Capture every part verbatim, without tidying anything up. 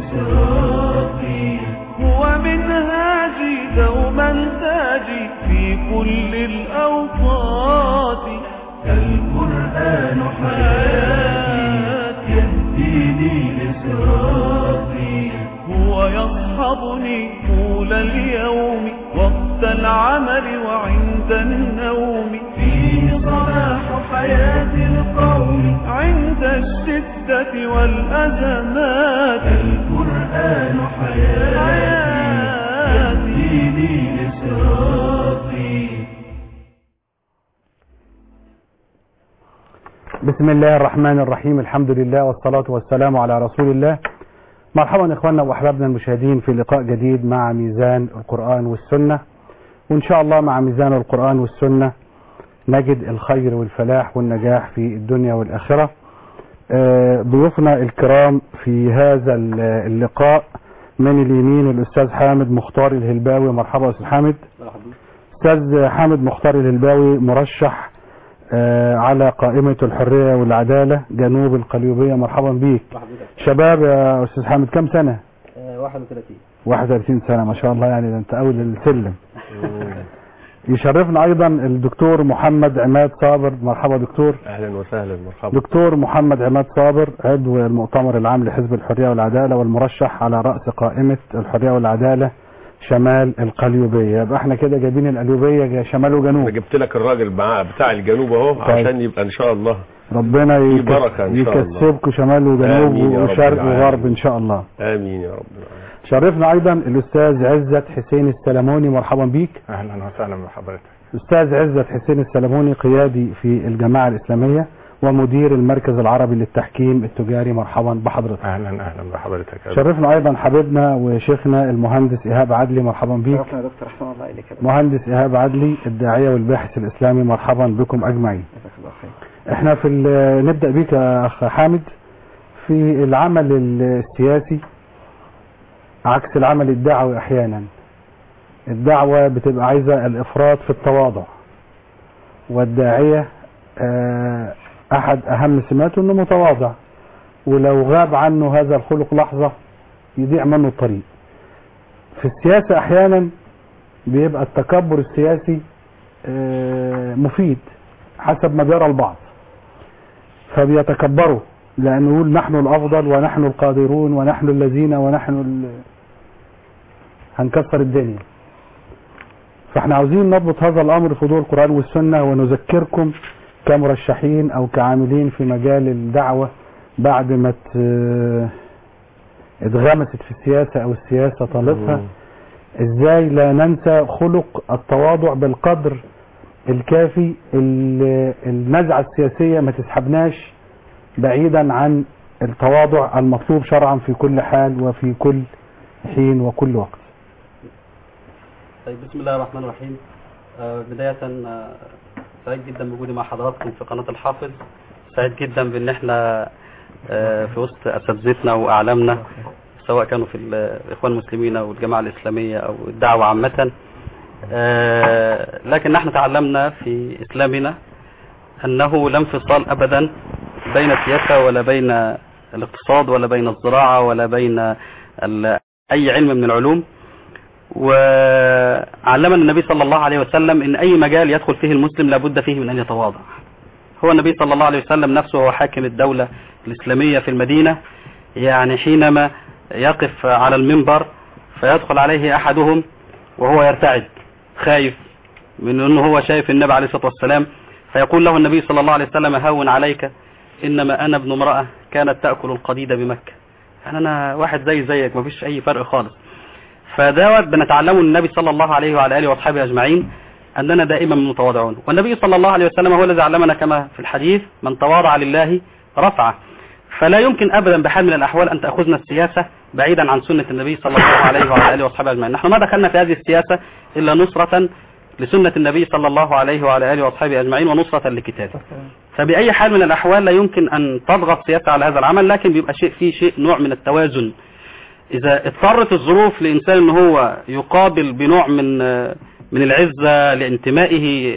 لصراطي هو منهاجي دوما تاجي في كل الأوقات القرآن حياتي يهديني لصراطي هو يصحبني طول اليوم وقت العمل وعند النوم فيه صلاح حياة القوم عند الشدة والأزمات القرآن حياتي يهديني لصراطي. بسم الله الرحمن الرحيم، الحمد لله والصلاة والسلام على رسول الله. مرحبا إخواننا وأحبابنا المشاهدين في لقاء جديد مع ميزان القرآن والسنة، وإن شاء الله مع ميزان القرآن والسنة نجد الخير والفلاح والنجاح في الدنيا والآخرة. ضيوفنا الكرام في هذا اللقاء من اليمين الأستاذ حامد مختار الهلباوي. مرحبا أستاذ حامد. أستاذ حامد مختار الهلباوي مرشح على قائمة الحرية والعدالة جنوب القليوبية. مرحبا بيك. شباب يا أستاذ حامد، كم سنة؟ واحد وثلاثين. واحد وثلاثين سنة ما شاء الله، يعني ده أنت أول السلم. يشرفنا أيضا الدكتور محمد عماد صابر. مرحبا دكتور. أهلا وسهلا. مرحبا. دكتور محمد عماد صابر عضو المؤتمر العام لحزب الحرية والعدالة والمرشح على رأس قائمة الحرية والعدالة شمال القليوبية. يبقى احنا كده جايبين القليوبية شمال وجنوب. انا جبت لك الراجل بتاع الجنوب اهو عشان يبقى ان شاء الله ربنا يكسبكم شمال وجنوب وشرق وغرب ان شاء الله. امين يا رب. شرفنا ايضا الاستاذ عزت حسين السلموني. مرحبا بيك. اهلا وسهلا بحضرتك. استاذ عزت حسين السلموني قيادي في الجماعة الإسلامية ومدير المركز العربي للتحكيم التجاري. مرحبا بحضرتك. اهلا اهلا بحضرتك. شرفنا ايضا حبيبنا وشيخنا المهندس ايهاب عدلي. مرحبا بيك. شرفنا يا دكتور، احسن الله اليك. مهندس ايهاب عدلي الداعية والباحث الاسلامي. مرحبا بكم اجمعين. احنا في نبدأ بيك يا اخ حامد. في العمل السياسي عكس العمل الدعوي، احيانا الدعوة بتبقى عايزة الافراط في التواضع، والداعية احد اهم سماته انه متواضع، ولو غاب عنه هذا الخلق لحظة يضيع منه الطريق. في السياسة احيانا بيبقى التكبر السياسي مفيد حسب ما بيرى البعض، فبيتكبروا لانه يقول نحن الافضل ونحن القادرون ونحن الذين ونحن ال... هنكسر الدنيا. فاحنا عاوزين نضبط هذا الامر في ضوء القرآن والسنة، ونذكركم كمرشحين او كعاملين في مجال الدعوة بعد ما اتغمست في السياسة او السياسة طالتها، ازاي لا ننسى خلق التواضع بالقدر الكافي. النزعة السياسية ما تسحبناش بعيدا عن التواضع المطلوب شرعا في كل حال وفي كل حين وكل وقت. طيب، بسم الله الرحمن الرحيم. آه بداية آه سعيد جدا بوجودي مع حضراتكم في قناة الحافظ. سعيد جدا بان احنا آه في وسط اساتذتنا واعلامنا، سواء كانوا في الاخوان المسلمين او الجماعة الاسلامية او الدعوة عامة. آه لكن نحن تعلمنا في اسلامنا انه لا انفصال ابدا بين السياسة ولا بين الاقتصاد ولا بين الزراعة ولا بين اي علم من العلوم. وعلمنا النبي صلى الله عليه وسلم ان اي مجال يدخل فيه المسلم لابد فيه من ان يتواضع. هو النبي صلى الله عليه وسلم نفسه هو حاكم الدولة الاسلامية في المدينة، يعني حينما يقف على المنبر فيدخل عليه احدهم وهو يرتعد خايف من انه هو شايف النبي عليه الصلاة والسلام، فيقول له النبي صلى الله عليه وسلم هون عليك انما انا ابن امرأة كانت تأكل القديد بمكة. يعني انا واحد زي زيك، ما فيش اي فرق خالص. فدوت بنتعلمه النبي صلى الله عليه وعلى اله واصحابه اجمعين اننا دائما متواضعون. والنبي صلى الله عليه وسلم هو الذي علمنا كما في الحديث من تواضع لله رفعه. فلا يمكن ابدا بحال من الاحوال ان تاخذنا السياسه بعيدا عن سنه النبي صلى الله عليه وعلى اله واصحابه اجمعين. نحن ما دخلنا في هذه السياسه الا نصره لسنه النبي صلى الله عليه وعلى اله واصحابه اجمعين ونصره لكتابه. فباي حال من الاحوال لا يمكن ان تضغط سياسه على هذا العمل، لكن بيبقى شيء فيه شيء نوع من التوازن. إذا اضطرت الظروف لإنسان أنه هو يقابل بنوع من من العزة لانتمائه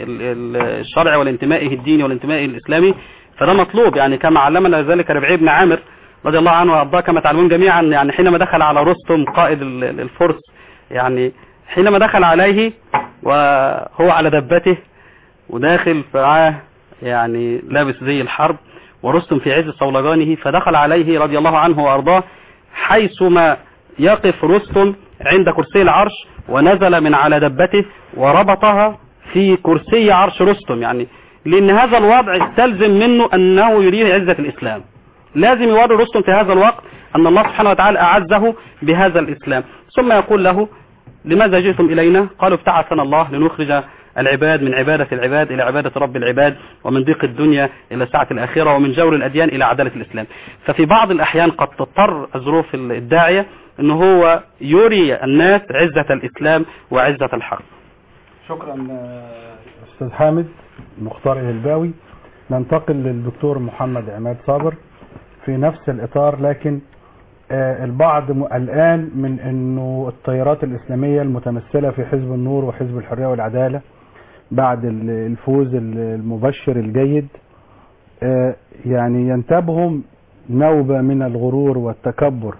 الشرعي والانتمائه الديني والانتمائه الإسلامي، فده مطلوب. يعني كما علمنا ذلك ربيع بن عامر رضي الله عنه وارضاه كما تعلمون جميعا، يعني حينما دخل على رستم قائد الفرس، يعني حينما دخل عليه وهو على دبته وداخل معاه يعني لابس زي الحرب ورستم في عز صولجانه، فدخل عليه رضي الله عنه وارضاه حيثما يقف رستم عند كرسي العرش، ونزل من على دبته وربطها في كرسي عرش رستم، يعني لأن هذا الوضع استلزم منه أنه يريد عزة الإسلام، لازم يوري رستم في هذا الوقت أن الله سبحانه وتعالى أعزه بهذا الإسلام. ثم يقول له لماذا جئتم إلينا؟ قالوا ابتعثنا الله لنخرج العباد من عبادة العباد إلى عبادة رب العباد، ومن ضيق الدنيا إلى سعة الآخرة، ومن جور الأديان إلى عدالة الإسلام. ففي بعض الأحيان قد تضطر الظروف الداعية أنه هو يري الناس عزة الإسلام وعزة الحق. شكرا أستاذ حامد مختار الهلباوي. ننتقل للدكتور محمد عماد صابر في نفس الإطار، لكن البعض الآن من أنه التيارات الإسلامية المتمثلة في حزب النور وحزب الحرية والعدالة بعد الفوز المبشر الجيد يعني ينتابهم نوبة من الغرور والتكبر،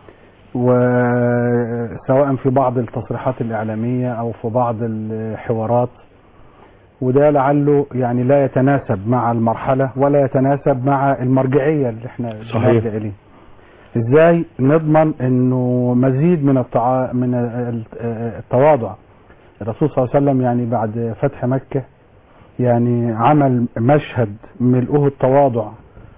وسواء في بعض التصريحات الإعلامية أو في بعض الحوارات، وده لعله يعني لا يتناسب مع المرحلة ولا يتناسب مع المرجعية اللي احنا بنرجع إليه. ازاي نضمن انه مزيد من التع... من التواضع؟ الرسول صلى الله عليه وسلم يعني بعد فتح مكة يعني عمل مشهد ملؤه التواضع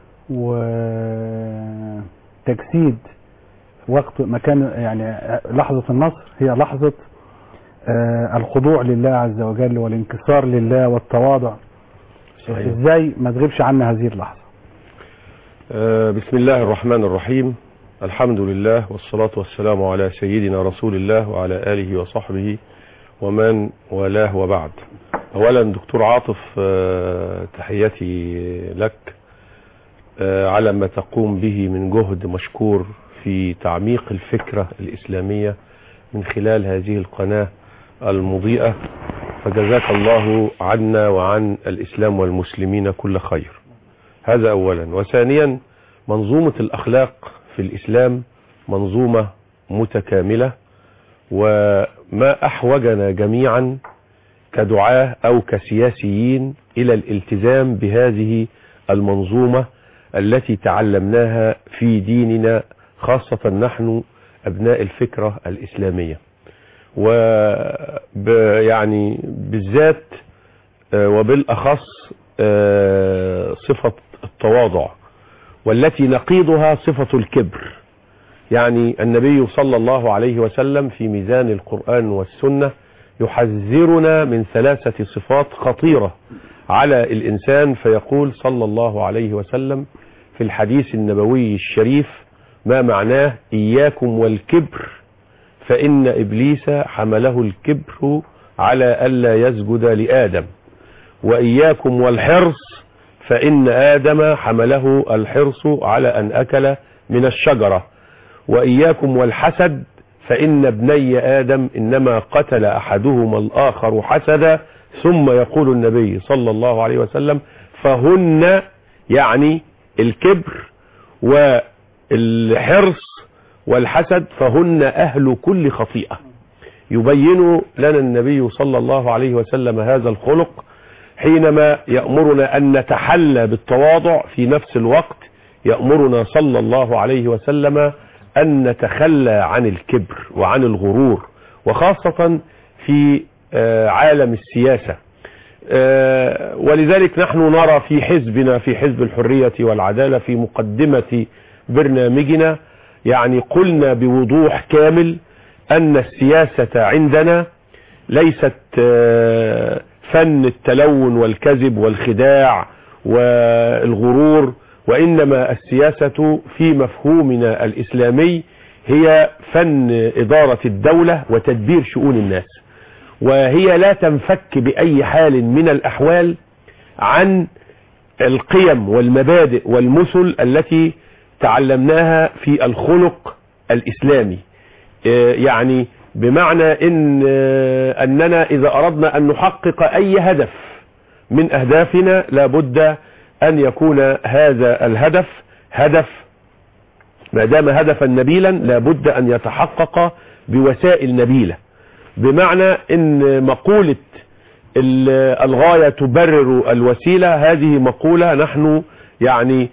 وتجسيد وقت مكان، يعني لحظة النصر هي لحظة الخضوع لله عز وجل والانكسار لله والتواضع. صحيح. ازاي ما تغيبش عنا هذه اللحظة؟ أه بسم الله الرحمن الرحيم، الحمد لله والصلاة والسلام على سيدنا رسول الله وعلى آله وصحبه ومن والاه، وبعد. أولا دكتور عاطف، أه تحياتي لك أه على ما تقوم به من جهد مشكور في تعميق الفكرة الإسلامية من خلال هذه القناة المضيئة، فجزاك الله عنا وعن الإسلام والمسلمين كل خير. هذا أولا. وثانيا منظومة الأخلاق في الإسلام منظومة متكاملة، وما أحوجنا جميعا كدعاة أو كسياسيين إلى الالتزام بهذه المنظومة التي تعلمناها في ديننا، خاصة نحن أبناء الفكرة الإسلامية، ويعني بالذات وبالأخص صفة التواضع، والتي نقيضها صفة الكبر. يعني النبي صلى الله عليه وسلم في ميزان القرآن والسنة يحذرنا من ثلاثة صفات خطيرة على الإنسان، فيقول صلى الله عليه وسلم في الحديث النبوي الشريف ما معناه: إياكم والكبر فإن إبليس حمله الكبر على ألا يسجد لآدم، وإياكم والحرص فإن آدم حمله الحرص على أن أكل من الشجرة، وإياكم والحسد فإن ابني آدم إنما قتل أحدهما الآخر حسدا، ثم يقول النبي صلى الله عليه وسلم فهن، يعني الكبر والحرص والحسد، فهن أهل كل خطيئة. يبين لنا النبي صلى الله عليه وسلم هذا الخلق حينما يأمرنا أن نتحلى بالتواضع، في نفس الوقت يأمرنا صلى الله عليه وسلم أن نتخلى عن الكبر وعن الغرور، وخاصة في عالم السياسة. ولذلك نحن نرى في حزبنا، في حزب الحرية والعدالة، في مقدمة برنامجنا يعني قلنا بوضوح كامل أن السياسة عندنا ليست فن التلون والكذب والخداع والغرور، وإنما السياسة في مفهومنا الإسلامي هي فن إدارة الدولة وتدبير شؤون الناس، وهي لا تنفك بأي حال من الأحوال عن القيم والمبادئ والمثل التي تعلمناها في الخلق الإسلامي. يعني بمعنى إن أننا إذا أردنا أن نحقق أي هدف من أهدافنا لابد أن يكون هذا الهدف هدف ما دام هدفا نبيلا لابد أن يتحقق بوسائل نبيلة، بمعنى ان مقولة الغاية تبرر الوسيلة هذه مقولة نحن يعني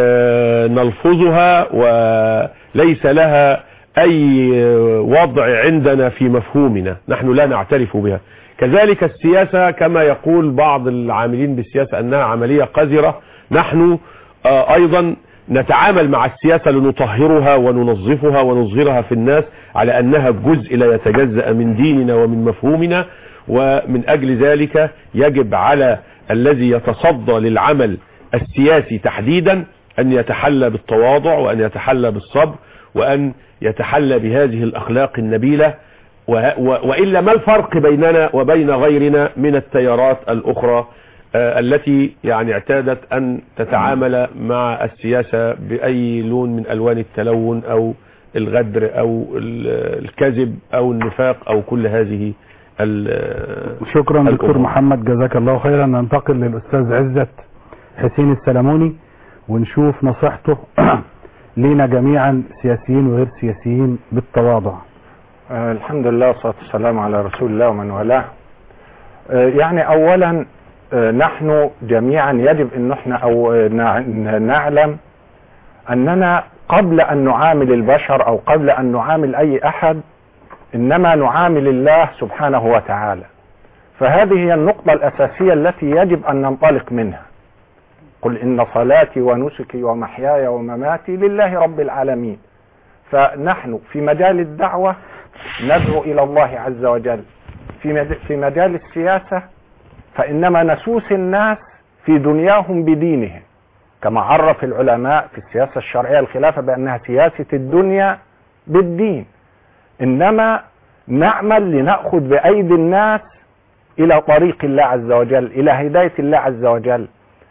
نلفظها وليس لها اي وضع عندنا في مفهومنا، نحن لا نعترف بها. كذلك السياسة كما يقول بعض العاملين بالسياسة انها عملية قذرة، نحن ايضا نتعامل مع السياسة لنطهرها وننظفها ونظهرها في الناس على أنها جزء لا يتجزأ من ديننا ومن مفهومنا. ومن أجل ذلك يجب على الذي يتصدى للعمل السياسي تحديدا أن يتحلى بالتواضع وأن يتحلى بالصبر وأن يتحلى بهذه الأخلاق النبيلة، وإلا ما الفرق بيننا وبين غيرنا من التيارات الأخرى التي يعني اعتادت أن تتعامل مع السياسة بأي لون من ألوان التلون أو الغدر أو الكذب أو النفاق أو كل هذه. شكرا دكتور محمد، جزاك الله خيرا. ننتقل للأستاذ عزت حسين السلموني ونشوف نصيحته لينا جميعا سياسيين وغير سياسيين بالتواضع. آه الحمد لله والصلاة والسلام على رسول الله ومن والاه. آه يعني أولا نحن جميعا يجب ان احنا او نعلم اننا قبل ان نعامل البشر او قبل ان نعامل اي احد انما نعامل الله سبحانه وتعالى. فهذه هي النقطة الاساسية التي يجب ان ننطلق منها. قل ان صلاتي ونسكي ومحياي ومماتي لله رب العالمين. فنحن في مجال الدعوة ندعو الى الله عز وجل، في مجال السياسة فإنما نسوس الناس في دنياهم بدينهم، كما عرف العلماء في السياسة الشرعية الخلافة بأنها سياسة الدنيا بالدين. إنما نعمل لنأخذ بأيدي الناس إلى طريق الله عز وجل، إلى هداية الله عز وجل.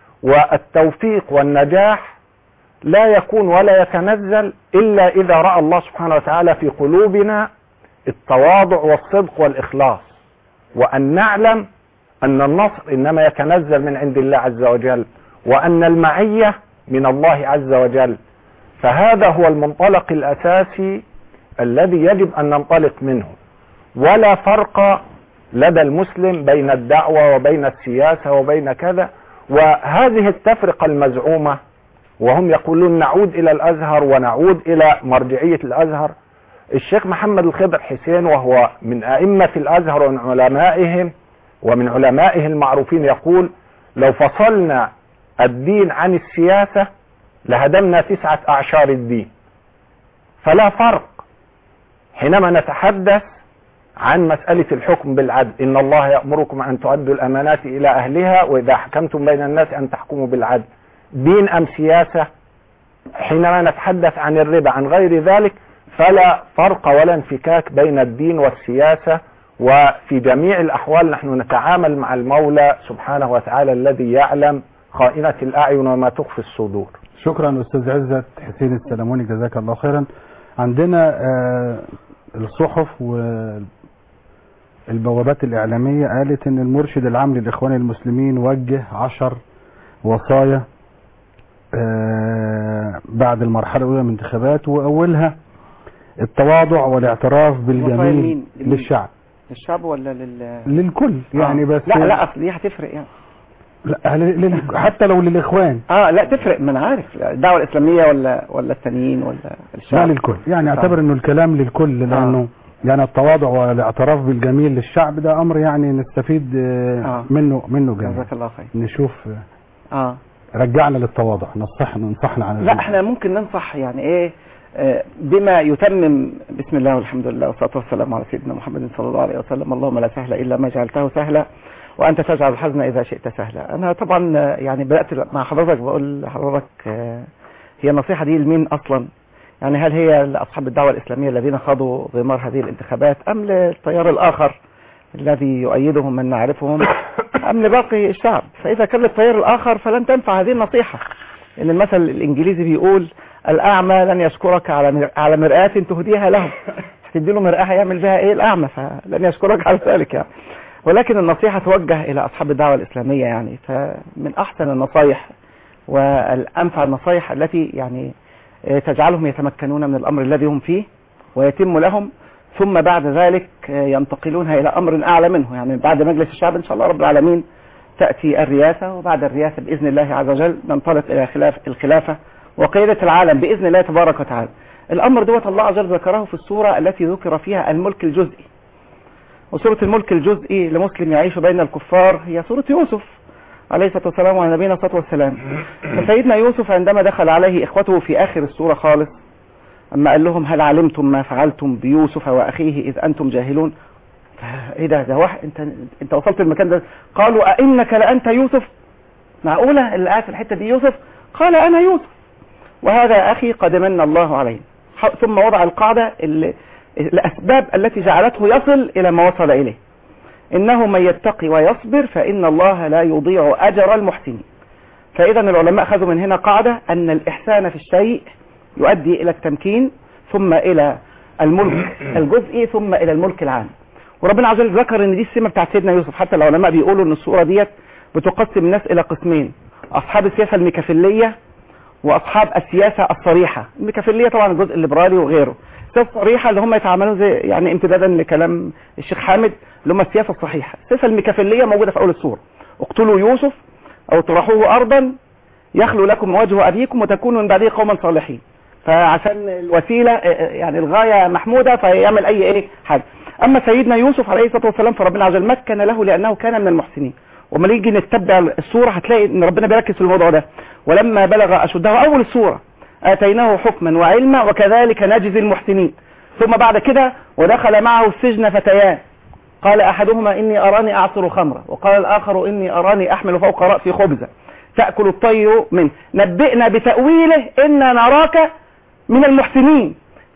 والتوفيق والنجاح لا يكون ولا يتنزل إلا إذا رأى الله سبحانه وتعالى في قلوبنا التواضع والصدق والإخلاص، وأن نعلم أن النصر إنما يتنزل من عند الله عز وجل، وأن المعية من الله عز وجل. فهذا هو المنطلق الأساسي الذي يجب أن ننطلق منه. ولا فرق لدى المسلم بين الدعوة وبين السياسة وبين كذا. وهذه التفرقة المزعومة وهم يقولون نعود إلى الأزهر ونعود إلى مرجعية الأزهر. الشيخ محمد الخضر حسين وهو من أئمة الأزهر ومن علمائهم ومن علمائه المعروفين يقول لو فصلنا الدين عن السياسة لهدمنا تسعة أعشار الدين. فلا فرق حينما نتحدث عن مسألة الحكم بالعدل، إن الله يأمركم أن تؤدوا الأمانات إلى أهلها وإذا حكمتم بين الناس أن تحكموا بالعدل. دين أم سياسة؟ حينما نتحدث عن الربا عن غير ذلك فلا فرق ولا انفكاك بين الدين والسياسة. وفي جميع الأحوال نحن نتعامل مع المولى سبحانه وتعالى الذي يعلم خائنة الأعين وما تخفي الصدور. شكرا أستاذ عزت حسين السلموني، جزاك الله خيرا. عندنا آه الصحف والبوابات الإعلامية قالت أن المرشد العام للإخوان المسلمين وجه عشر وصايا آه بعد المرحلة الأولى من الانتخابات، وأولها التواضع والاعتراف بالجميل للشعب. للشعب ولا لل... للكل يعني؟ آه. بس لا لا اصل دي هتفرق يعني. لا لل... حتى لو للاخوان اه لا تفرق، ما انا عارف الدعوه الاسلاميه ولا ولا التانيين ولا الشعب. لا للكل يعني، اعتبر انه الكلام للكل لانه آه. يعني التواضع والاعتراف بالجميل للشعب ده امر يعني نستفيد آه. منه منه جميل. جزاك الله خير. نشوف اه رجعنا للتواضع، نصحنا ننصحنا عن لا احنا ممكن ننصح يعني ايه بما يتمم. بسم الله والحمد لله والصلاة والسلام على سيدنا محمد صلى الله عليه وسلم. اللهم لا سهل إلا ما جعلته سهلا وأنت تجعل الحزن إذا شئت سهلا. أنا طبعا يعني بدأت مع حضرتك بقول لحضرتك هي النصيحة دي لمين أصلا؟ يعني هل هي لأصحاب الدعوة الإسلامية الذين خاضوا غمار هذه الانتخابات أم للتيار الآخر الذي يؤيدهم من نعرفهم أم لباقي الشعب؟ فإذا كان للتيار الآخر فلن تنفع هذه النصيحة، لأن المثل الإنجليزي بيقول الأعمى لن يشكرك على على مرآة تهديها له. هتدي له مرآة هيعمل بها ايه الأعمى؟ فلن يشكرك على ذلك يعني. ولكن النصيحة توجه إلى أصحاب الدعوة الإسلامية يعني. فمن أحسن النصايح والأنفع النصايح التي يعني تجعلهم يتمكنون من الأمر الذي هم فيه ويتم لهم، ثم بعد ذلك ينتقلون إلى أمر أعلى منه. يعني بعد مجلس الشعب إن شاء الله رب العالمين تأتي الرئاسة، وبعد الرئاسة بإذن الله عز وجل ننطلق إلى خلاف الخلافة وقيادة العالم بإذن الله تبارك وتعالى. الأمر دوت الله عز وجل ذكره في السورة التي ذكر فيها الملك الجزئي، وسورة الملك الجزئي لمسلم يعيش بين الكفار هي سورة يوسف عليه الصلاة والسلام وعلى نبينا الصلاة والسلام. فسيدنا يوسف عندما دخل عليه إخوته في آخر السورة خالص، أما قال لهم هل علمتم ما فعلتم بيوسف وأخيه إذ أنتم جاهلون؟ إيه ده ده واحد أنت أنت وصلت المكان ده؟ قالوا أئنك لأنت يوسف؟ معقولة اللي قاعد في الحتة دي يوسف؟ قال أنا يوسف وهذا أخي قد من الله عليه. ثم وضع القاعدة الأسباب التي جعلته يصل إلى ما وصل إليه. إنه من يتقي ويصبر فإن الله لا يضيع أجر المحسنين. فإذا العلماء أخذوا من هنا قاعدة أن الإحسان في الشيء يؤدي إلى التمكين، ثم إلى الملك الجزئي، ثم إلى الملك العام. وربنا عز وجل ذكر ان دي السمة بتاعت سيدنا يوسف. حتى العلماء بيقولوا ان السورة ديت بتقسم الناس الى قسمين: اصحاب السياسة الميكافيلية واصحاب السياسة الصريحة. الميكافيلية طبعا الجزء الليبرالي وغيره. السياسة الصريحة اللي هم يتعاملون زي يعني امتدادا لكلام الشيخ حامد اللي هم السياسة الصحيحة. السياسة الميكافيلية موجودة في اول السورة: اقتلوا يوسف او طرحوه ارضا يخلو لكم وجه ابيكم وتكونوا من بعده قوما صالحين. فعشان الوسيلة يعني الغاية محمودة فيعمل اي ايه حاجة. اما سيدنا يوسف عليه الصلاة والسلام فربنا عز وجل مكن له لانه كان من المحسنين. وما نيجي نتبع السورة هتلاقي ان ربنا بيركز في الموضوع ده. ولما بلغ اشده اول السورة اتيناه حكما وعلما وكذلك نجزي المحسنين. ثم بعد كده ودخل معه السجن فتيان قال احدهما اني اراني اعصر خمرا وقال الاخر اني اراني احمل فوق رأسي خبزا تأكل الطير منه نبئنا بتأويله إنا نراك من المحسنين.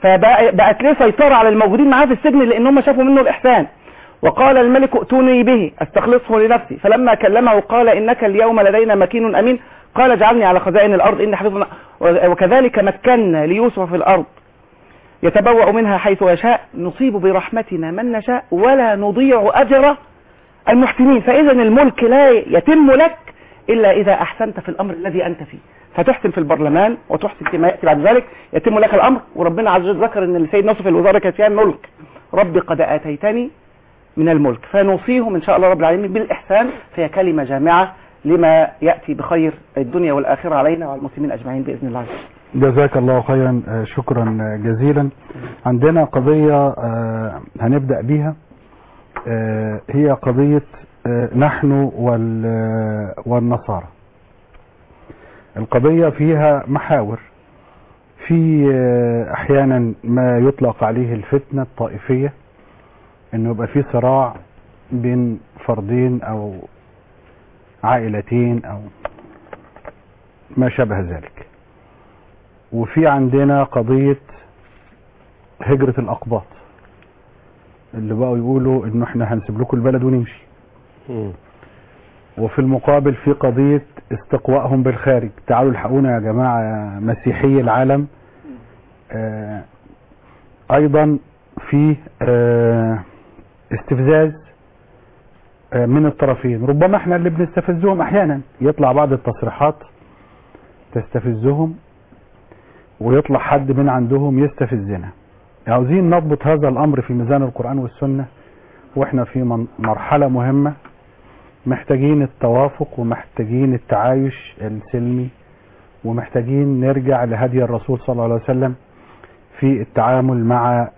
فبقت ليه سيطرة على الموجودين معاه في السجن لأنهم شافوا منه الإحسان. وقال الملك ائتوني به استخلصه لنفسي فلما كلمه قال إنك اليوم لدينا مكين أمين قال اجعلني على خزائن الأرض إني حفيظ. وكذلك مكنا ليوسف في الأرض يتبوأ منها حيث يشاء نصيب برحمتنا من نشاء ولا نضيع أجر المحسنين. فإذا الملك لا يتم لك إلا إذا أحسنت في الأمر الذي أنت فيه. فتحسن في البرلمان وتحسن فيما يأتي بعد ذلك يتم لك الأمر. وربنا عز وجل ذكر أن السيد نصف الوزارة كانت فيها الملك رب قد آتيتني من الملك. فنوصيهم إن شاء الله رب العالمين بالإحسان فهي كلمة جامعة لما يأتي بخير الدنيا والآخرة علينا وعلى المسلمين أجمعين بإذن الله. جزاك الله خيرا، شكرا جزيلا. عندنا قضية هنبدأ بيها هي قضية نحن والنصارى. القضية فيها محاور. في احيانا ما يطلق عليه الفتنة الطائفية انه يبقى في صراع بين فردين او عائلتين او ما شابه ذلك. وفي عندنا قضية هجرة الاقباط اللي بقوا يقولوا انه احنا هنسيب لكم البلد ونمشي. وفي المقابل في قضية استقوائهم بالخارج، تعالوا الحقونا يا جماعة مسيحي العالم. آه ايضا في آه استفزاز آه من الطرفين، ربما احنا اللي بنستفزهم احيانا. يطلع بعض التصريحات تستفزهم ويطلع حد من عندهم يستفزنا. عاوزين نضبط هذا الامر في ميزان القرآن والسنة، واحنا في مرحلة مهمة محتاجين التوافق ومحتاجين التعايش السلمي ومحتاجين نرجع لهدي الرسول صلى الله عليه وسلم في التعامل مع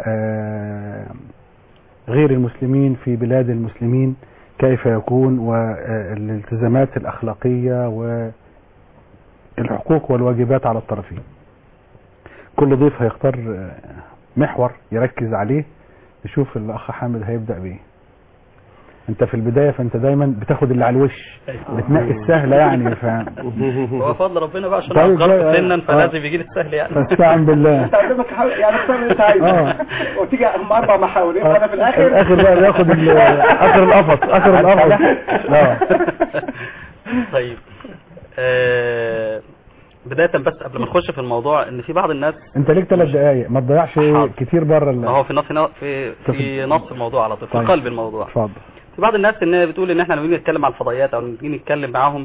غير المسلمين في بلاد المسلمين كيف يكون، والالتزامات الأخلاقية والحقوق والواجبات على الطرفين. كل ضيف هيختار محور يركز عليه. نشوف الأخ حامد هيبدأ بيه. انت في البداية فانت دايما بتاخد اللي على الوش بتنقي السهلة يعني. ف... هو فضل ربنا بقى عشان طيب اصغر سنا فلازم يجي لي السهل يعني. فاستعن بالله. انت قدامك يعني اختار اللي انت عايزه وتيجي اربع محاور انا في الاخر الاخر بقى ياخد اخر القفص اخر القفص. لا طيب آه... بداية بس قبل ما نخش في الموضوع ان في بعض الناس انت ليك ثلاث دقايق ما تضيعش كتير بره. ما هو في نص في في نص الموضوع على طول في قلب الموضوع. اتفضل. في بعض الناس ان بتقول ان احنا لما نيجي نتكلم على الفضائيات او نيجي نتكلم معاهم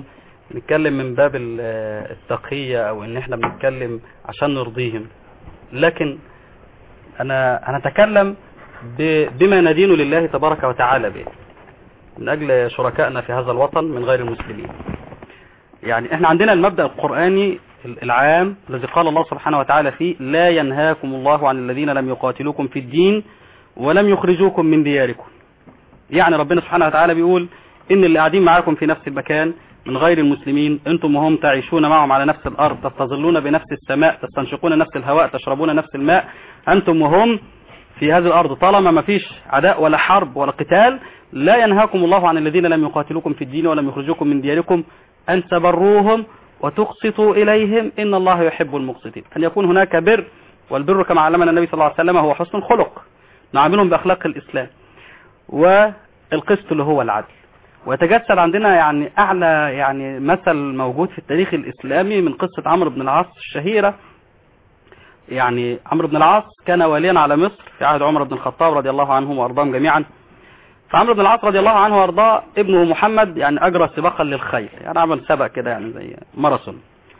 نتكلم من باب التقية او ان احنا بنتكلم عشان نرضيهم، لكن انا انا اتكلم بما ندين لله تبارك وتعالى به من اجل شركائنا في هذا الوطن من غير المسلمين. يعني احنا عندنا المبدأ القرآني العام الذي قال الله سبحانه وتعالى فيه: لا ينهاكم الله عن الذين لم يقاتلوكم في الدين ولم يخرجوكم من دياركم. يعني ربنا سبحانه وتعالى بيقول ان اللي قاعدين معاكم في نفس المكان من غير المسلمين، انتم وهم تعيشون معهم على نفس الارض، تستظلون بنفس السماء، تستنشقون نفس الهواء، تشربون نفس الماء، انتم وهم في هذه الارض، طالما ما فيش عداء ولا حرب ولا قتال، لا ينهاكم الله عن الذين لم يقاتلوكم في الدين ولم يخرجوكم من دياركم ان تبروهم وتقسطوا اليهم ان الله يحب المقسطين. ان يكون هناك بر، والبر كما علمنا النبي صلى الله عليه وسلم هو حسن الخلق، نعاملهم باخلاق الاسلام، والقسط اللي هو العدل. ويتجسد عندنا يعني اعلى يعني مثل موجود في التاريخ الاسلامي من قصة عمرو بن العاص الشهيرة. يعني عمرو بن العاص كان واليا على مصر في عهد عمر بن الخطاب رضي الله عنهم وارضاهم جميعا. فعمرو بن العاص رضي الله عنه وارضاه ابنه محمد يعني اجرى سباقا للخيل، يعني عمل سبق كده يعني زي ماراثون.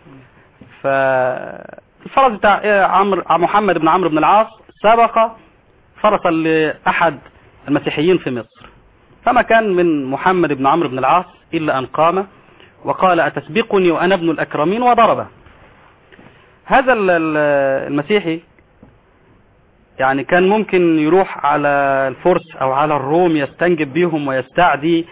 فالفرس بتاع عمرو محمد بن عمرو بن العاص سبق فرسا لاحد المسيحيين في مصر، فما كان من محمد بن عمرو بن العاص الا ان قام وقال: اتسبقني وانا ابن الاكرمين، وضربه. هذا المسيحي يعني كان ممكن يروح على الفرس او على الروم يستنجب بيهم ويستعدي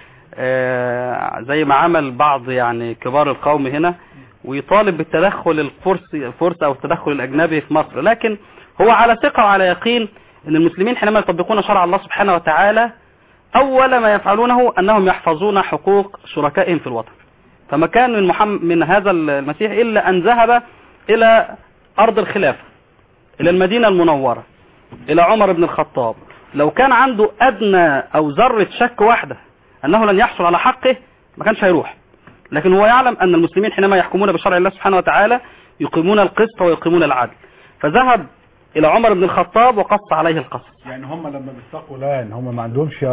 زي ما عمل بعض يعني كبار القوم هنا، ويطالب بالتدخل الفرس الفرس او التدخل الاجنبي في مصر. لكن هو على ثقة وعلى يقين ان المسلمين حينما يطبقون شرع الله سبحانه وتعالى اول ما يفعلونه انهم يحفظون حقوق شركائهم في الوطن. فما كان من محمد من هذا المسيح الا ان ذهب الى ارض الخلافة، الى المدينة المنورة، الى عمر بن الخطاب. لو كان عنده ادنى او ذرة شك واحدة انه لن يحصل على حقه ما كانش هيروح، لكن هو يعلم ان المسلمين حينما يحكمون بشرع الله سبحانه وتعالى يقيمون القسط ويقيمون العدل. فذهب الى عمر بن الخطاب وقص عليه القصص. يعني هم لما بيستقوا لا ان هم ما عندهمش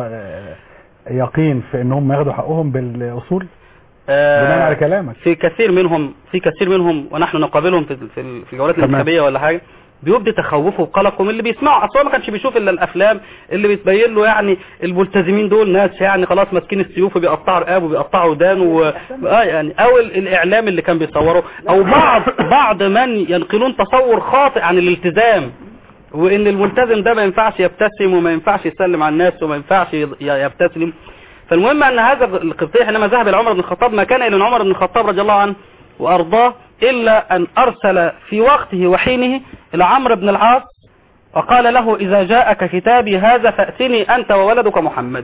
يقين في ان هم ياخدوا حقهم بالاصول بناء على كلامك. في كثير منهم في كثير منهم ونحن نقابلهم في في في جولات الانتخابيه ولا حاجه بيبدي تخوفه وقلقه من اللي بيسمعوا. اصلا ما كانش بيشوف الا الافلام اللي بتبين له يعني الملتزمين دول ناس يعني خلاص ماسكين السيوف وبيقطعوا رقاب وبيقطعوا ودان و... اه يعني او الاعلام اللي كان بيصوره، او بعض بعض من ينقلون تصور خاطئ عن الالتزام، وان الملتزم ده ما ينفعش يبتسم وما ينفعش يسلم على الناس وما ينفعش يبتسم. فالمهم ان هذا القبطي حينما ذهب الى عمر بن الخطاب ما كان الا عمر بن الخطاب رضي الله عنه وارضاه الا ان ارسل في وقته وحينه الى عمرو بن العاص وقال له: اذا جاءك كتابي هذا فاتني انت وولدك محمد.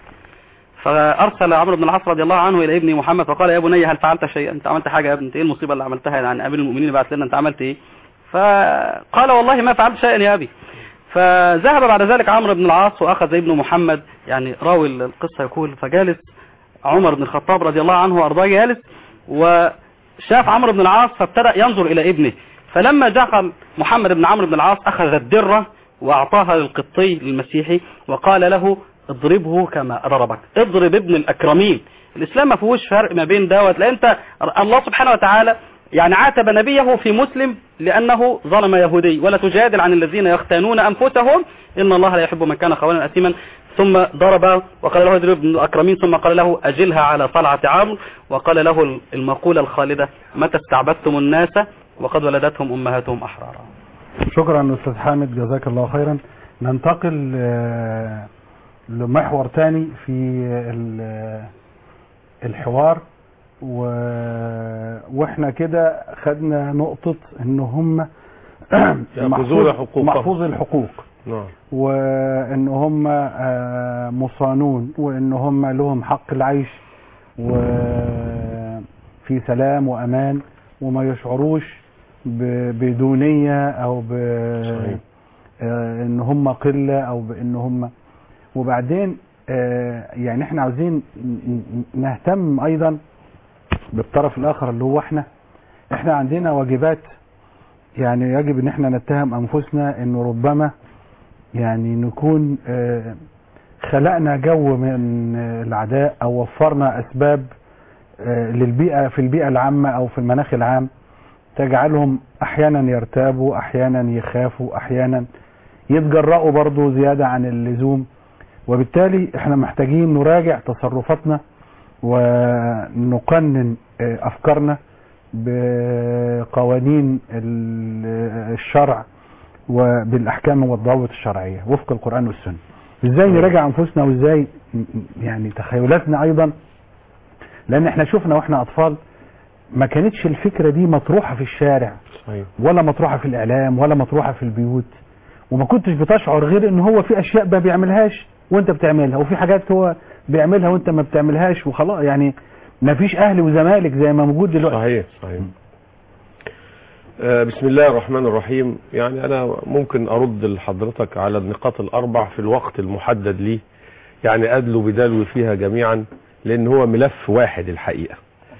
فارسل عمرو بن العاص رضي الله عنه الى ابنه محمد فقال: يا بني هل فعلت شيئا؟ انت عملت حاجه يا ابني؟ انت ايه المصيبه اللي عملتها يعني؟ امير المؤمنين بعت لنا، انت عملت ايه؟ فقال: والله ما فعلت شيئا يا ابي. فذهب بعد ذلك عمرو بن العاص واخذ ابنه محمد، يعني راوي القصه يقول: فجالس عمر بن الخطاب رضي الله عنه وارضاه جالس وشاف عمرو بن العاص فابتدأ ينظر الى ابنه. فلما دخل محمد بن عمرو بن العاص اخذ الدره واعطاها للقبطي المسيحي وقال له: اضربه كما ضربك، اضرب ابن الاكرمين. الاسلام ما فيهوش فرق ما بين دوت، لان انت الله سبحانه وتعالى يعني عاتب نبيه في مسلم لأنه ظلم يهودي: ولا تجادل عن الذين يختانون أنفسهم إن الله لا يحب من كان خوانا أثيما. ثم ضرب وقال له: اضرب ابن الأكرمين. ثم قال له: أجلها على طلعة عمرو. وقال له المقولة الخالدة: متى استعبدتم الناس وقد ولدتهم أمهاتهم أحرارا. شكرا أستاذ حامد، جزاك الله خيرا. ننتقل لمحور تاني في الحوار، و... واحنا كده خدنا نقطة ان هم يأخذون حقوقهم، محفوظ الحقوق، نعم، وان هم مصانون، وان هم لهم حق العيش وفي سلام وامان، وما يشعروش بدونية او ب... ان هم قلة او بان هم. وبعدين يعني احنا عاوزين نهتم ايضا بالطرف الاخر اللي هو احنا احنا عندنا واجبات. يعني يجب ان احنا نتهم انفسنا انه ربما يعني نكون خلقنا جو من العداء او وفرنا اسباب للبيئة في البيئة العامة أو في المناخ العام تجعلهم أحيانا يرتابوا، أحيانا يخافوا، أحيانا يتجرأوا برضو زيادة عن اللزوم. وبالتالي احنا محتاجين نراجع تصرفاتنا ونقنن أفكارنا بقوانين الشرع وبالأحكام والضوابط الشرعية وفق القرآن والسنة. ازاي نراجع أنفسنا وازاي يعني تخيلاتنا أيضا، لأن احنا شفنا واحنا أطفال ما كانتش الفكرة دي مطروحة في الشارع ولا مطروحة في الإعلام ولا مطروحة في البيوت، وما كنتش بتشعر غير ان هو في أشياء ما بيعملهاش وانت بتعملها، وفي حاجات هو بيعملها وانت ما بتعملهاش وخلاص. يعني ما فيش أهل وزمالك زي ما موجود دلوقتي. صحيح صحيح. آه بسم الله الرحمن الرحيم. يعني أنا ممكن أرد لحضرتك على النقاط الأربع في الوقت المحدد لي، يعني أدلو بدلو فيها جميعا لأن هو ملف واحد الحقيقة.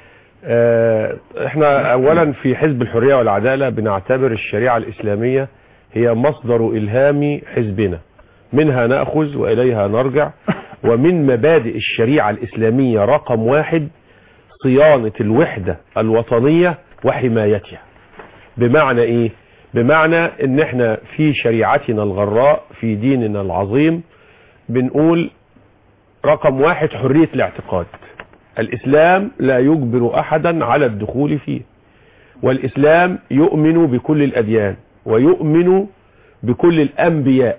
آه احنا أولا في حزب الحرية والعدالة بنعتبر الشريعة الإسلامية هي مصدر إلهام حزبنا، منها نأخذ وإليها نرجع. ومن مبادئ الشريعة الإسلامية رقم واحد صيانة الوحدة الوطنية وحمايتها. بمعنى ايه؟ بمعنى ان احنا في شريعتنا الغراء في ديننا العظيم بنقول رقم واحد حرية الاعتقاد. الاسلام لا يجبر احدا على الدخول فيه، والاسلام يؤمن بكل الاديان ويؤمن بكل الانبياء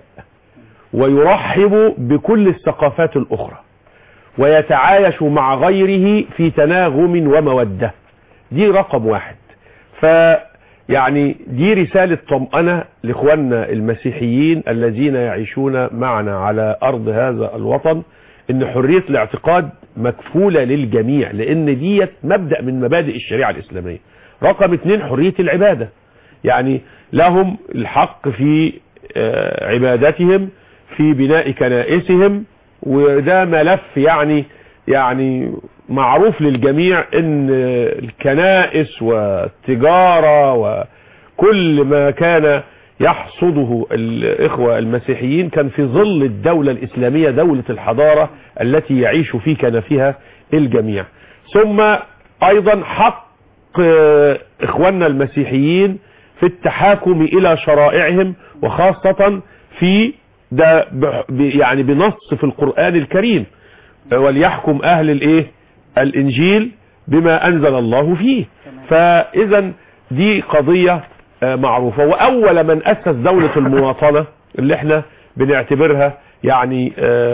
ويرحب بكل الثقافات الاخرى ويتعايش مع غيره في تناغم ومودة. دي رقم واحد. ف يعني دي رسالة طمأنة لإخواننا المسيحيين الذين يعيشون معنا على أرض هذا الوطن، إن حرية الاعتقاد مكفولة للجميع، لأن ديت مبدأ من مبادئ الشريعة الإسلامية. رقم اتنين حرية العبادة، يعني لهم الحق في عبادتهم في بناء كنائسهم، وده ملف يعني يعني معروف للجميع ان الكنائس والتجارة وكل ما كان يحصده الإخوة المسيحيين كان في ظل الدولة الإسلامية، دولة الحضارة التي يعيش في كنفها الجميع. ثم أيضا حق إخواننا المسيحيين في التحاكم إلى شرائعهم، وخاصة في ده يعني بنص في القرآن الكريم وليحكم أهل الإيه الإنجيل بما أنزل الله فيه. فإذا دي قضية معروفة. وأول من أسس دولة المواطنة اللي احنا بنعتبرها يعني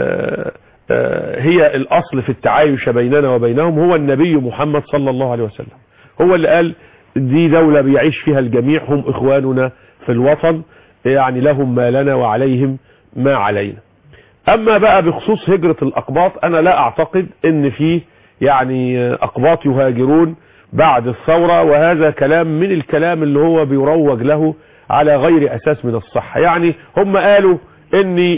هي الأصل في التعايش بيننا وبينهم هو النبي محمد صلى الله عليه وسلم. هو اللي قال دي دولة بيعيش فيها الجميع، هم إخواننا في الوطن، يعني لهم ما لنا وعليهم ما علينا. أما بقى بخصوص هجرة الأقباط، أنا لا أعتقد أن في يعني أقباط يهاجرون بعد الثورة، وهذا كلام من الكلام اللي هو بيروج له على غير أساس من الصحة. يعني هم قالوا أن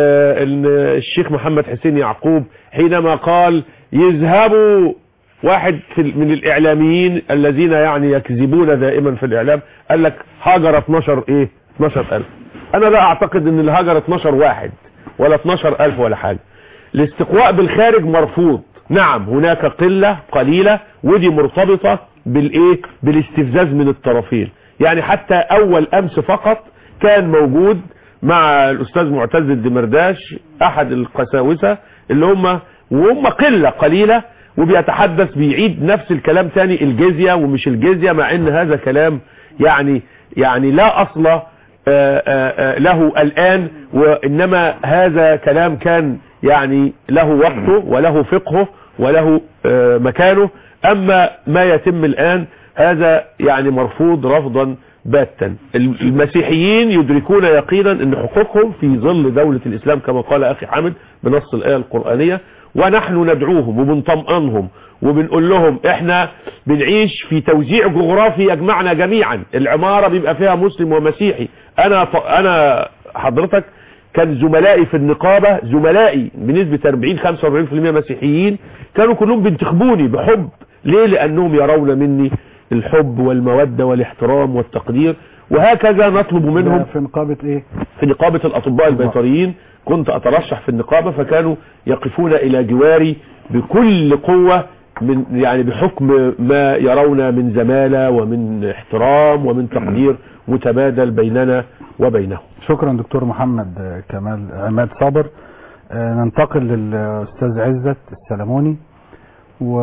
الشيخ محمد حسين يعقوب حينما قال يذهبوا، واحد من الإعلاميين الذين يعني يكذبون دائما في الإعلام قال لك هاجر اتناشر ايه اتناشر ألف. أنا لا أعتقد أن اللي هاجر اتناشر واحد ولا اتناشر ألف ولا حاجة. الاستقواء بالخارج مرفوض. نعم هناك قلة قليلة، ودي مرتبطة بالايه بالاستفزاز من الطرفين. يعني حتى اول امس فقط كان موجود مع الاستاذ معتز الدمرداش احد القساوسة اللي هم وهم قلة قليلة، وبيتحدث بيعيد نفس الكلام تاني، الجزية ومش الجزية، مع ان هذا كلام يعني يعني لا اصل آآ آآ له الان، وانما هذا كلام كان يعني له وقته وله فقهه وله مكانه. اما ما يتم الان هذا يعني مرفوض رفضا باتا. المسيحيين يدركون يقينا ان حقوقهم في ظل دولة الاسلام كما قال اخي حامد بنص الايه القرآنية، ونحن ندعوهم وبنطمئنهم وبنقول لهم احنا بنعيش في توزيع جغرافي يجمعنا جميعا. العمارة بيبقى فيها مسلم ومسيحي. انا انا حضرتك كان زملائي في النقابة، زملائي بنسبة أربعين خمسة وأربعين بالمئة مسيحيين، كانوا كلهم بينتخبوني بحب. ليه؟ لأنهم يرون مني الحب والمودة والاحترام والتقدير، وهكذا نطلب منهم. في نقابة ايه؟ في نقابة الأطباء البيطريين كنت أترشح في النقابة، فكانوا يقفون إلى جواري بكل قوة من يعني بحكم ما يرون من زمالة ومن احترام ومن تقدير متبادل بيننا وبينهم. شكرا دكتور محمد كمال عماد صابر. آه ننتقل للأستاذ عزت السلموني. و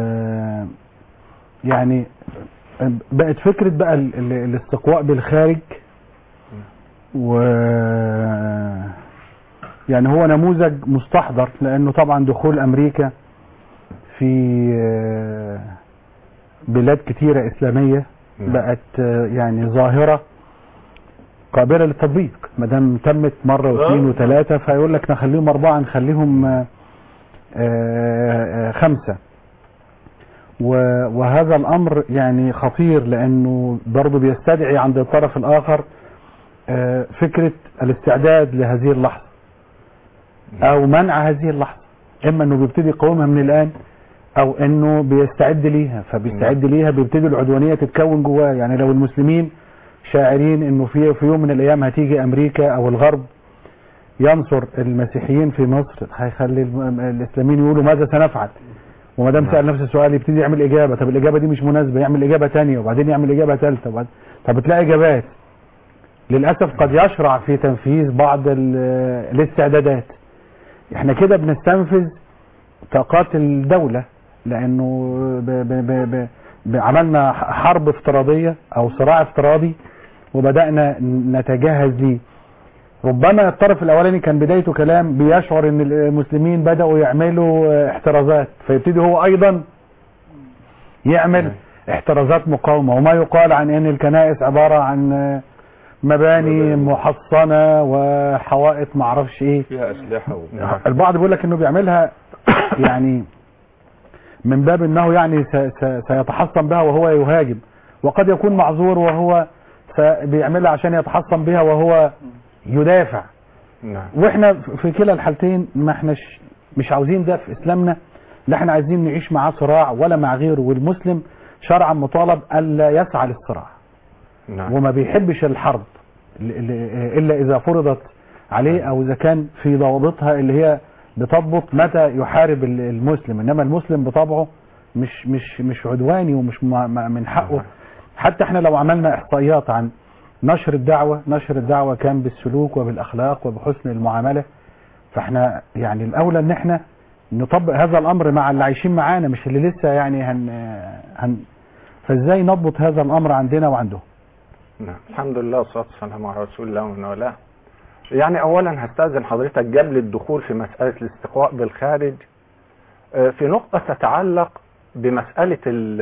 يعني بقت فكرة بقى ال... ال... الاستقواء بالخارج، و يعني هو نموذج مستحضر، لأنه طبعا دخول أمريكا في بلاد كتيرة إسلامية بقت يعني ظاهرة قابلة للتطبيق. ما دام تمت مرة واثنين وثلاثة فيقول لك نخليهم أربعة، نخليهم خمسة. وهذا الأمر يعني خطير، لأنه برضه بيستدعي عند الطرف الآخر فكرة الاستعداد لهذه اللحظة أو منع هذه اللحظة، إما أنه بيبتدي يقاومها من الآن او انه بيستعد ليها. فبيستعد ليها بيبتدي العدوانية تتكون جواه. يعني لو المسلمين شاعرين انه في في يوم من الايام هتيجي امريكا او الغرب ينصر المسيحيين في مصر، هيخلي الاسلاميين يقولوا ماذا سنفعل؟ وما دام سأل نفس السؤال يبتدي يعمل اجابة، طب الاجابة دي مش مناسبة، يعمل اجابة ثانيه وبعدين يعمل اجابة ثالثه وبعد... طب بتلاقي اجابات للاسف قد يشرع في تنفيذ بعض الاستعدادات. احنا كده بنستنفذ طاقات الدولة، لانه ب ب ب ب عملنا حرب افتراضية او صراع افتراضي وبدأنا نتجهز ليه. ربما الطرف الاولاني كان بدايته كلام بيشعر ان المسلمين بدأوا يعملوا احترازات، فيبتدي هو ايضا يعمل احترازات مقاومة. وما يقال عن ان الكنائس عبارة عن مباني محصنة وحوائط معرفش ايه فيها اسلحة و... البعض بيقول لك انه بيعملها يعني من باب انه يعني سيتحصن بها وهو يهاجم، وقد يكون معذور وهو بيعملها عشان يتحصن بها وهو يدافع. نعم. واحنا في كلا الحالتين ما احناش مش عاوزين ده في اسلامنا، لا احنا عايزين نعيش معاه صراع ولا مع غيره. والمسلم شرعا مطالب الا يسعى للصراع. نعم. وما بيحبش الحرب الا اذا فرضت عليه او اذا كان في ضوابطها اللي هي بتضبط متى يحارب المسلم. انما المسلم بطبعه مش مش مش عدواني ومش من حقه. حتى احنا لو عملنا احصائيات عن نشر الدعوة، نشر الدعوة كان بالسلوك وبالاخلاق وبحسن المعاملة. فاحنا يعني الاولى ان احنا نطبق هذا الامر مع اللي عايشين معانا، مش اللي لسه يعني هن, هن فازاي نضبط هذا الامر عندنا وعندهم؟ نعم. الحمد لله والصلاة والسلام على رسول الله ومن والاه. يعني اولا هستأذن حضرتك قبل الدخول في مسألة الاستقواء بالخارج في نقطة تتعلق بمسألة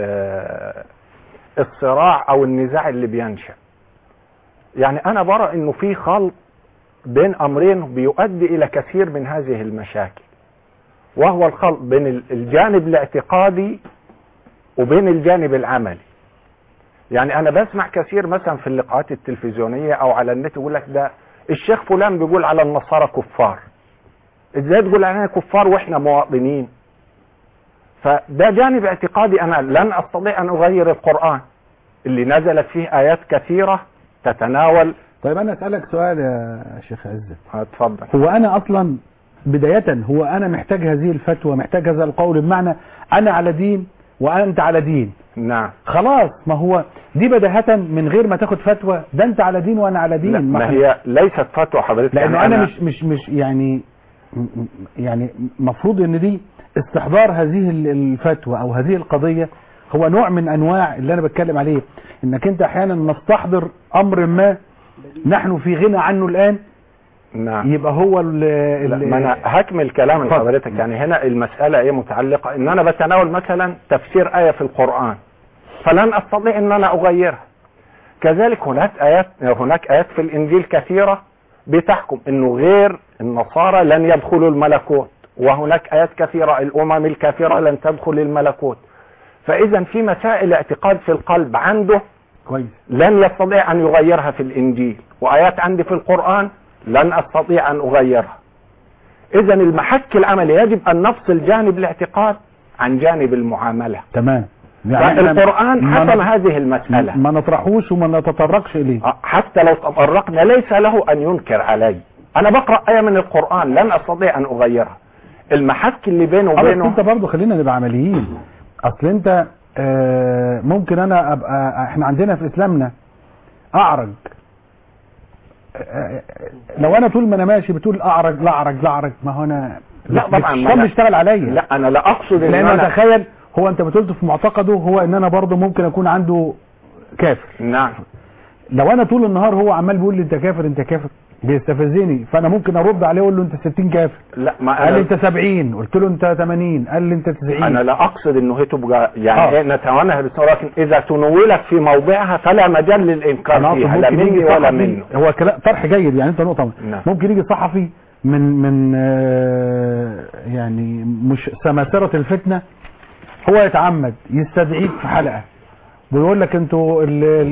الصراع او النزاع اللي بينشأ. يعني انا برى انه في خلط بين امرين بيؤدي الى كثير من هذه المشاكل، وهو الخلط بين الجانب الاعتقادي وبين الجانب العملي. يعني انا بسمع كثير مثلا في اللقاءات التلفزيونية او على النت يقول لك ده الشيخ فلان بيقول على النصارى كفار. ازاي تقول علينا كفار واحنا مواطنين؟ فده جانب اعتقادي. انا لن استطيع ان اغير القرآن اللي نزلت فيه ايات كثيرة تتناول. طيب انا اسألك سؤال يا شيخ عزت. اتفضل. هو انا اصلا بداية هو انا محتاج هذه الفتوى، محتاج هذا القول، بمعنى انا على دين وانت على دين. نعم. خلاص، ما هو دي بداهة من غير ما تاخد فتوى، ده انت على دين وانا على دين. لا، ما هي ليست فتوى حضرتك. لانه يعني انا, أنا مش مش مش يعني يعني مفروض ان دي استحضار هذه الفتوى او هذه القضية هو نوع من انواع اللي انا بتكلم عليه، انك انت احيانا نستحضر امر ما نحن في غنى عنه الان. نعم. يبقى هو ال ال ما انا هكمل كلام حضرتك. يعني هنا المسألة ايه متعلقة ان انا بتناول مثلا تفسير آية في القرآن فلن استطيع ان انا اغيرها. كذلك هناك ايات هناك ايات في الانجيل كثيرة بتحكم انه غير النصارى لن يدخلوا الملكوت، وهناك ايات كثيرة الامم الكافرة لن تدخل الملكوت. فاذا في مسائل اعتقاد في القلب عنده كويس لن يستطيع ان يغيرها في الانجيل، وايات عندي في القرآن لن استطيع ان اغيرها. اذا المحك العملي يجب ان نفصل جانب الاعتقاد عن جانب المعاملة. تمام. يعني القرآن حسم هذه المسألة، ما نطرحوش وما نتطرقش اليه. حتى لو تطرقنا ليس له ان ينكر علي. انا بقرأ آية من القرآن لن استطيع ان اغيرها. المحك اللي بينه وبينه انت برضه خلينا نبقى عمليين. اصل انت آه ممكن انا ابقى، احنا عندنا في اسلامنا اعرج، آه لو انا طول ما انا ماشي بتقول اعرج لا اعرج لا اعرج، ما هو انا لا طبعا ما مش بيشتغل عليا. لا انا لا اقصد ان لان انا اتخيل هو انت بتقول في معتقده هو ان انا برضه ممكن اكون عنده كافر. نعم. لو انا طول النهار هو عمال بيقول لي انت كافر انت كافر بيستفزني، فانا ممكن ارد عليه اقول له انت ستين كافر. لا ما قال لي انت سبعين، قلت له انت ثمانين، قال لي انت تسعين. انا لا اقصد انه هي تبقى يعني آه. ايه نتوانها بالصورة، لكن اذا تنولت في موضعها فلا مجال للانكار فيها لا مني ولا منه. هو كلام طرح جيد يعني، انت نقطه نعم. ممكن يجي صحفي من من آه يعني مش سماسرة الفتنه، هو يتعمد يستدعيك في حلقه ويقول لك انتوا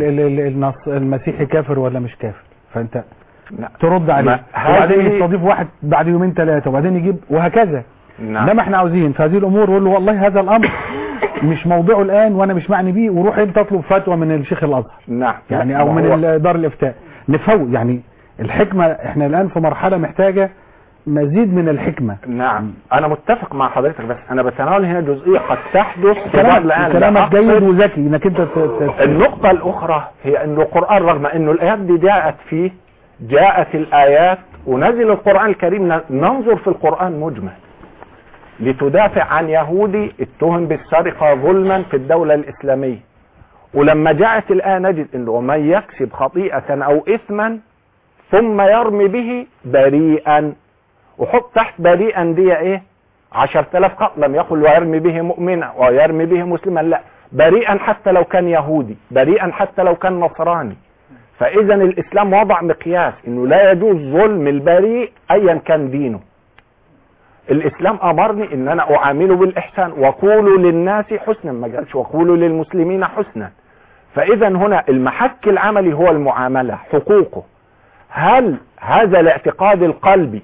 المسيحي كافر ولا مش كافر، فانت لا. ترد عليه وبعدين يستضيف واحد بعد يومين ثلاثه وبعدين يجيب وهكذا. نعم. انما احنا عاوزين في هذه الامور نقول له والله هذا الامر مش موضوعه الان وانا مش معني بيه، وروح انت تطلب فتوى من الشيخ الازهر. نعم. يعني او من دار الافتاء نفوق. يعني الحكمه احنا الان في مرحله محتاجه مزيد من الحكمه. نعم انا متفق مع حضرتك، بس انا بتناول هنا جزئيه قد تحدث. كلامك كلامك جيد وذكي انك انت النقطه الاخرى هي ان القران رغم انه الايات دي جاءت فيه جاءت الايات ونزل القران الكريم ننظر في القران مجمل لتدافع عن يهودي اتهم بالسرقه ظلما في الدوله الاسلاميه، ولما جاءت الآية نجد انه ومن يكسب خطيئه او اثما ثم يرمي به بريئا، وحط تحت بريئا دي ايه عشرة آلاف قط، لم يقل ويرمي به مؤمنا ويرمي به مسلما، لا بريئا حتى لو كان يهودي، بريئا حتى لو كان نصراني. فاذا الاسلام وضع مقياس انه لا يجوز ظلم البريء ايا كان دينه. الاسلام امرني ان انا اعامله بالاحسان، وقولوا للناس حسنا، ما قالش وقولوا للمسلمين حسنا. فاذا هنا المحك العملي هو المعامله، حقوقه. هل هذا الاعتقاد القلبي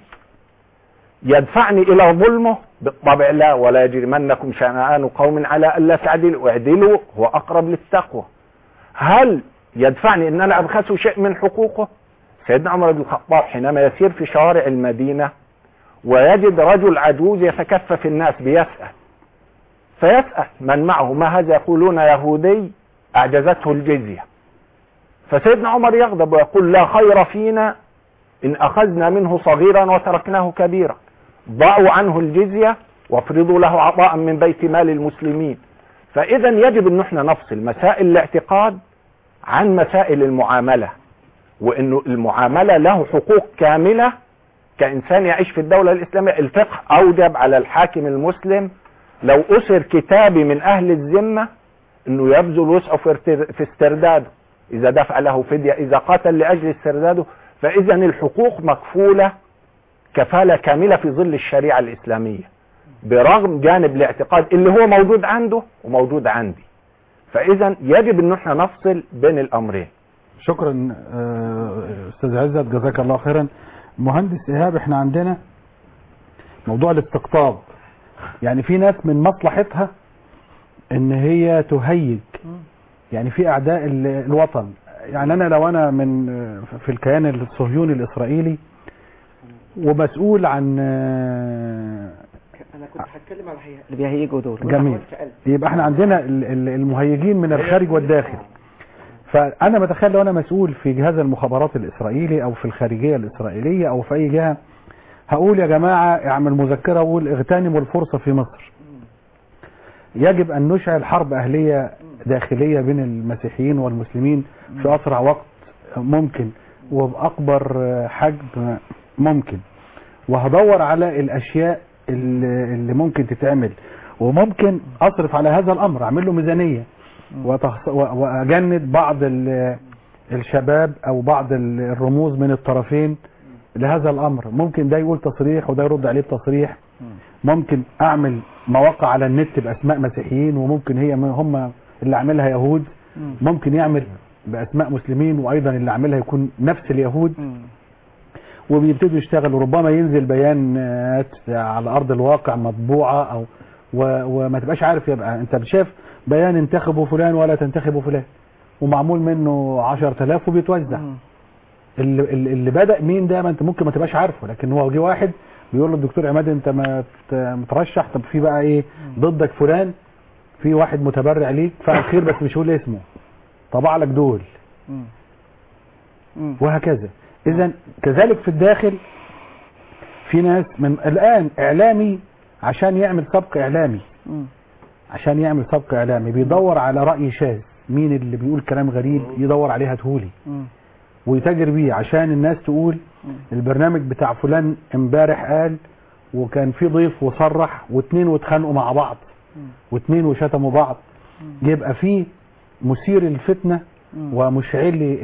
يدفعني الى ظلمه؟ بالطبع لا، ولا يجرمنكم شنآن قوم على الا تعدلوا اعدلوا هو اقرب للتقوى. هل يدفعني ان انا ابخسه شيء من حقوقه؟ سيدنا عمر بن الخطاب حينما يسير في شوارع المدينه ويجد رجل عجوز يتكفف الناس بيسأل، فيسأل من معه ما هذا؟ يقولون يهودي اعجزته الجزيه. فسيدنا عمر يغضب ويقول لا خير فينا ان اخذنا منه صغيرا وتركناه كبيرا، ضعوا عنه الجزيه وافرضوا له عطاء من بيت مال المسلمين. فاذا يجب ان احنا نفصل مسائل الاعتقاد عن مسائل المعامله، وانه المعامله له حقوق كامله كانسان يعيش في الدوله الاسلاميه. الفقه اوجب على الحاكم المسلم لو اسر كتابي من اهل الذمه انه يبذل وسعه في استرداده، اذا دفع له فديه، اذا قاتل لاجل استرداده. فاذا الحقوق مكفوله كفاله كامله في ظل الشريعه الاسلاميه، برغم جانب الاعتقاد اللي هو موجود عنده وموجود عندي. فاذا يجب ان احنا نفصل بين الامرين. شكرا استاذ عزت، جزاك الله خيرا. مهندس ايهاب، احنا عندنا موضوع الاستقطاب، يعني في ناس من مصلحتها ان هي تهيج، يعني في اعداء الوطن. يعني انا لو انا من في الكيان الصهيوني الاسرائيلي ومسؤول عن، انا كنت هتكلم على اللي بيهيجوا دول. جميل. يبقى احنا عندنا المهيجين من الخارج والداخل. فانا بتخيل لو انا مسؤول في جهاز المخابرات الاسرائيلي او في الخارجيه الاسرائيليه او في اي جهه، هقول يا جماعه اعمل مذكره واقول اغتنموا الفرصه في مصر. يجب ان نشعل حرب اهليه داخليه بين المسيحيين والمسلمين في اسرع وقت ممكن وباكبر حجم ممكن، وهدور على الاشياء اللي ممكن تتعمل، وممكن اصرف على هذا الامر، اعمل له ميزانيه واجند بعض الشباب او بعض الرموز من الطرفين لهذا الامر. ممكن ده يقول تصريح وده يرد عليه بتصريح. ممكن اعمل مواقع على النت باسماء مسيحيين وممكن هي هم اللي عاملها يهود، ممكن يعمل باسماء مسلمين وايضا اللي عاملها يكون نفس اليهود، وبيبتدوا يشتغلوا. ربما ينزل بيانات على ارض الواقع مطبوعه او وما تبقاش عارف، يبقى انت شايف بيان انتخبوا فلان ولا تنتخبوا فلان ومعمول منه عشرة آلاف وبيتوزع. اللي, اللي بدأ مين ده ما انت ممكن ما تبقاش عارفه، لكن هو جه واحد بيقول له الدكتور عماد انت ما مترشح، طب في بقى ايه ضدك فلان، في واحد متبرع ليك فعل خير بس مش هقول اسمه، طبع لك دول وهكذا. اذا كذلك في الداخل في ناس من الان اعلامي عشان يعمل سبق اعلامي عشان يعمل سبق اعلامي بيدور على رأي شاذ، مين اللي بيقول كلام غريب يدور عليه هاتهولي ويتاجر بيه عشان الناس تقول البرنامج بتاع فلان امبارح قال وكان في ضيف وصرح واثنين واتخانقوا مع بعض واثنين وشتموا بعض. يبقى في مثير الفتنة ومشعل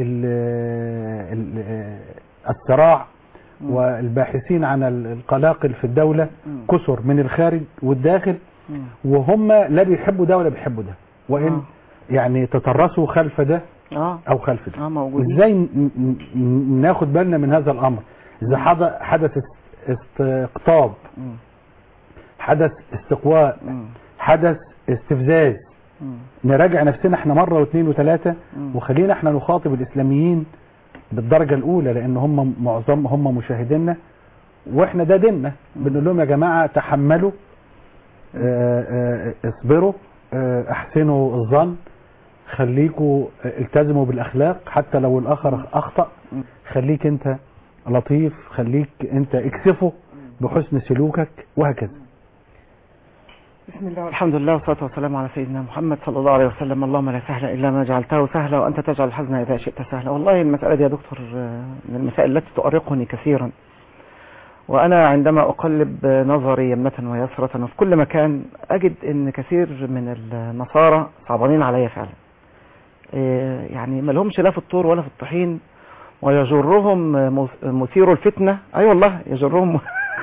الصراع والباحثين عن القلاقل في الدولة كسر من الخارج والداخل، وهم لا بيحبوا ده ولا بيحبوا ده، وإن يعني تترسوا خلف ده أو خلف ده. إزاي ناخد بالنا من هذا الأمر؟ إذا حدث استقطاب، حدث استقواء، حدث استفزاز، نراجع نفسنا احنا مرة واثنين وثلاثة، وخلينا احنا نخاطب الإسلاميين بالدرجة الأولى لأن هم معظم هم مشاهديننا واحنا ده ديننا. بنقول لهم يا جماعة تحملوا، اه اه اصبروا، اه احسنوا الظن، خليكوا التزموا بالأخلاق حتى لو الآخر أخطأ، خليك انت لطيف، خليك انت اكسفه بحسن سلوكك وهكذا. بسم الله والحمد لله والصلاة والسلام على سيدنا محمد صلى الله عليه وسلم. اللهم لا سهل إلا ما جعلته سهلا وأنت تجعل الحزن إذا شئت سهلا. والله المسألة دي يا دكتور من المسائل التي تؤرقني كثيرا، وأنا عندما أقلب نظري يمنة ويسرة وفي كل مكان أجد أن كثير من النصارى صعبانين عليا فعلا، يعني ما لهمش لا في الطور ولا في الطحين، ويجرهم مثير الفتنة. أي أيوة والله يجرهم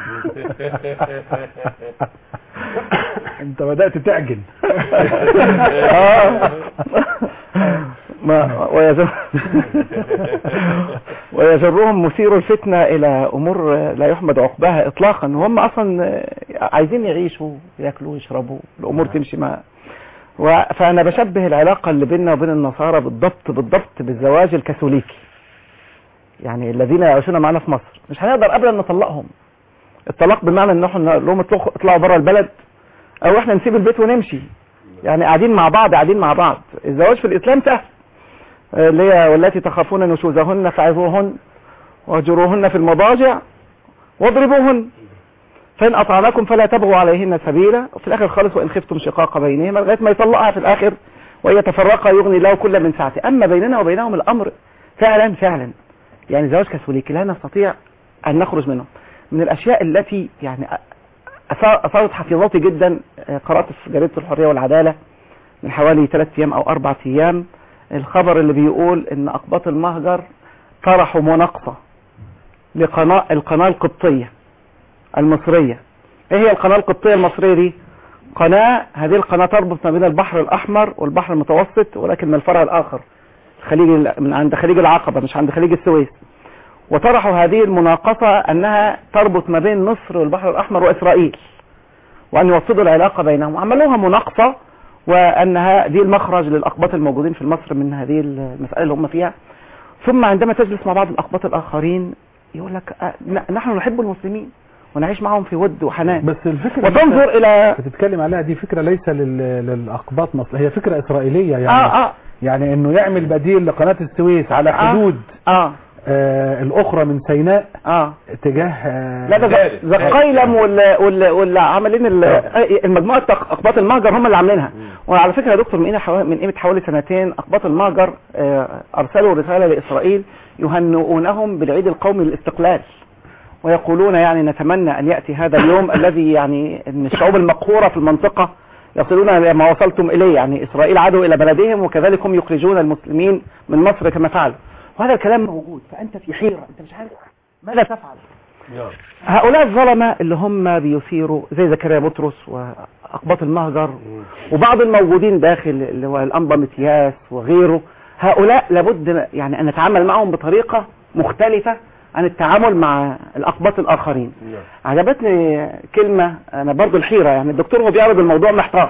انت بدأت تعجن. اه ما ويجر ويجرهم مثير الفتنة الى امور لا يحمد عقباها اطلاقا، وهم اصلا عايزين يعيشوا ياكلوا ويشربوا، الامور تمشي مع. فانا بشبه العلاقة اللي بيننا وبين النصارى بالضبط بالضبط بالزواج الكاثوليكي، يعني الذين يعيشون معنا في مصر مش هنقدر ابدا نطلقهم. الطلاق بمعنى ان احنا نقول لهم اطلعوا بره البلد، او احنا نسيب البيت ونمشي، يعني قاعدين مع بعض قاعدين مع بعض. الزواج في الاسلام سهل، اللي هي والتي تخافون نشوزهن فعظوهن واهجروهن في المضاجع واضربوهن فان اطعناكم فلا تبغوا عليهن سبيلا، وفي الاخر خالص وان خفتم شقاق بينهما لغايه ما يطلقها في الاخر ويتفرقا يغني الله كل من سعته. اما بيننا وبينهم الامر فعلا فعلا يعني زواج كاثوليكي لا نستطيع ان نخرج منه. من الاشياء التي يعني اثارت حفيظتي جدا، قرات في جريده الحريه والعداله من حوالي ثلاث ايام او اربع ايام الخبر اللي بيقول ان اقباط المهجر طرحوا مناقصه لقناه القناه القبطيه المصريه. ايه هي القناه القبطيه المصريه دي؟ قناه، هذه القناه تربط ما بين البحر الاحمر والبحر المتوسط، ولكن من الفرع الاخر خليج من عند خليج العقبه مش عند خليج السويس. وطرحوا هذه المناقصة أنها تربط ما بين مصر والبحر الأحمر وإسرائيل، وأن يوصلوا العلاقة بينهم. عملوها مناقصة وأنها دي المخرج للأقباط الموجودين في مصر من هذه المسألة اللي هم فيها. ثم عندما تجلس مع بعض الأقباط الآخرين يقول لك نحن نحب المسلمين ونعيش معهم في ود وحنان، بس الفكرة وتنظر إلى بتتكلم عليها دي فكرة ليس للأقباط مصر، هي فكرة إسرائيلية يعني آه آه يعني إنه يعمل بديل لقناة السويس على حدود آه آه آه الأخرى من سيناء اه اتجاه آه لا ده زقايلم ولا ولا ولا عاملين المجموعه اقباط المهجر هم اللي عاملينها. وعلى فكره يا دكتور من من قيمه حوالي سنتين اقباط المهجر آه ارسلوا رساله لاسرائيل يهنئونهم بالعيد القومي للاستقلال، ويقولون يعني نتمنى ان ياتي هذا اليوم الذي يعني ان الشعوب المقهوره في المنطقه يصلون الى ما وصلتم اليه، يعني اسرائيل عادوا الى بلدهم وكذلك هم يخرجون المسلمين من مصر كما فعلوا. وهذا الكلام موجود، فأنت في حيرة، أنت مش عارف ماذا تفعل. هؤلاء الظلمة اللي هم بيثيروا زي زكريا بطرس وأقباط المهجر وبعض الموجودين داخل اللي هو الأنبا متياس وغيره، هؤلاء لابد يعني أن نتعامل معهم بطريقة مختلفة عن التعامل مع الأقباط الآخرين. عجبتني كلمة أنا برضو الحيرة، يعني الدكتور هو بيعرض الموضوع محتار،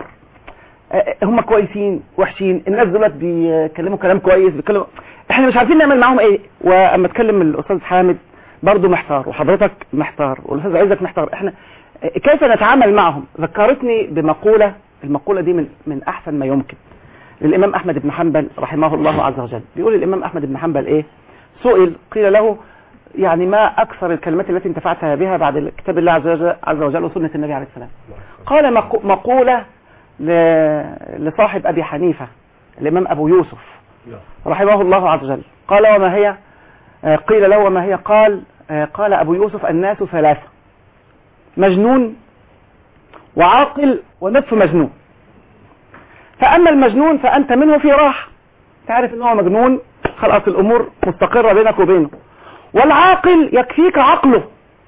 هم كويسين وحشين، الناس دولت بيكلموا كلام كويس، بيتكلموا احنا مش عارفين نعمل معاهم ايه. واما اتكلم الاستاذ حامد برضو محتار، وحضرتك محتار، والاستاذ عزت محتار، احنا كيف نتعامل معهم؟ ذكرتني بمقولة المقولة دي من من أحسن ما يمكن للإمام أحمد بن حنبل رحمه الله عز وجل. بيقول الإمام أحمد بن حنبل إيه؟ سئل قيل له يعني ما أكثر الكلمات التي انتفعتها بها بعد كتاب الله عز وجل, عز وجل وسنة النبي عليه السلام. قال مقولة لصاحب أبي حنيفة الإمام أبو يوسف رحمه الله عز وجل. قال وما هي؟ قيل له وما هي؟ قال قال أبو يوسف الناس ثلاثة: مجنون وعاقل ونصف مجنون. فأما المجنون فأنت منه في راحة، تعرف أنه مجنون خلاص الأمور مستقرة بينك وبينه. والعاقل يكفيك عقله.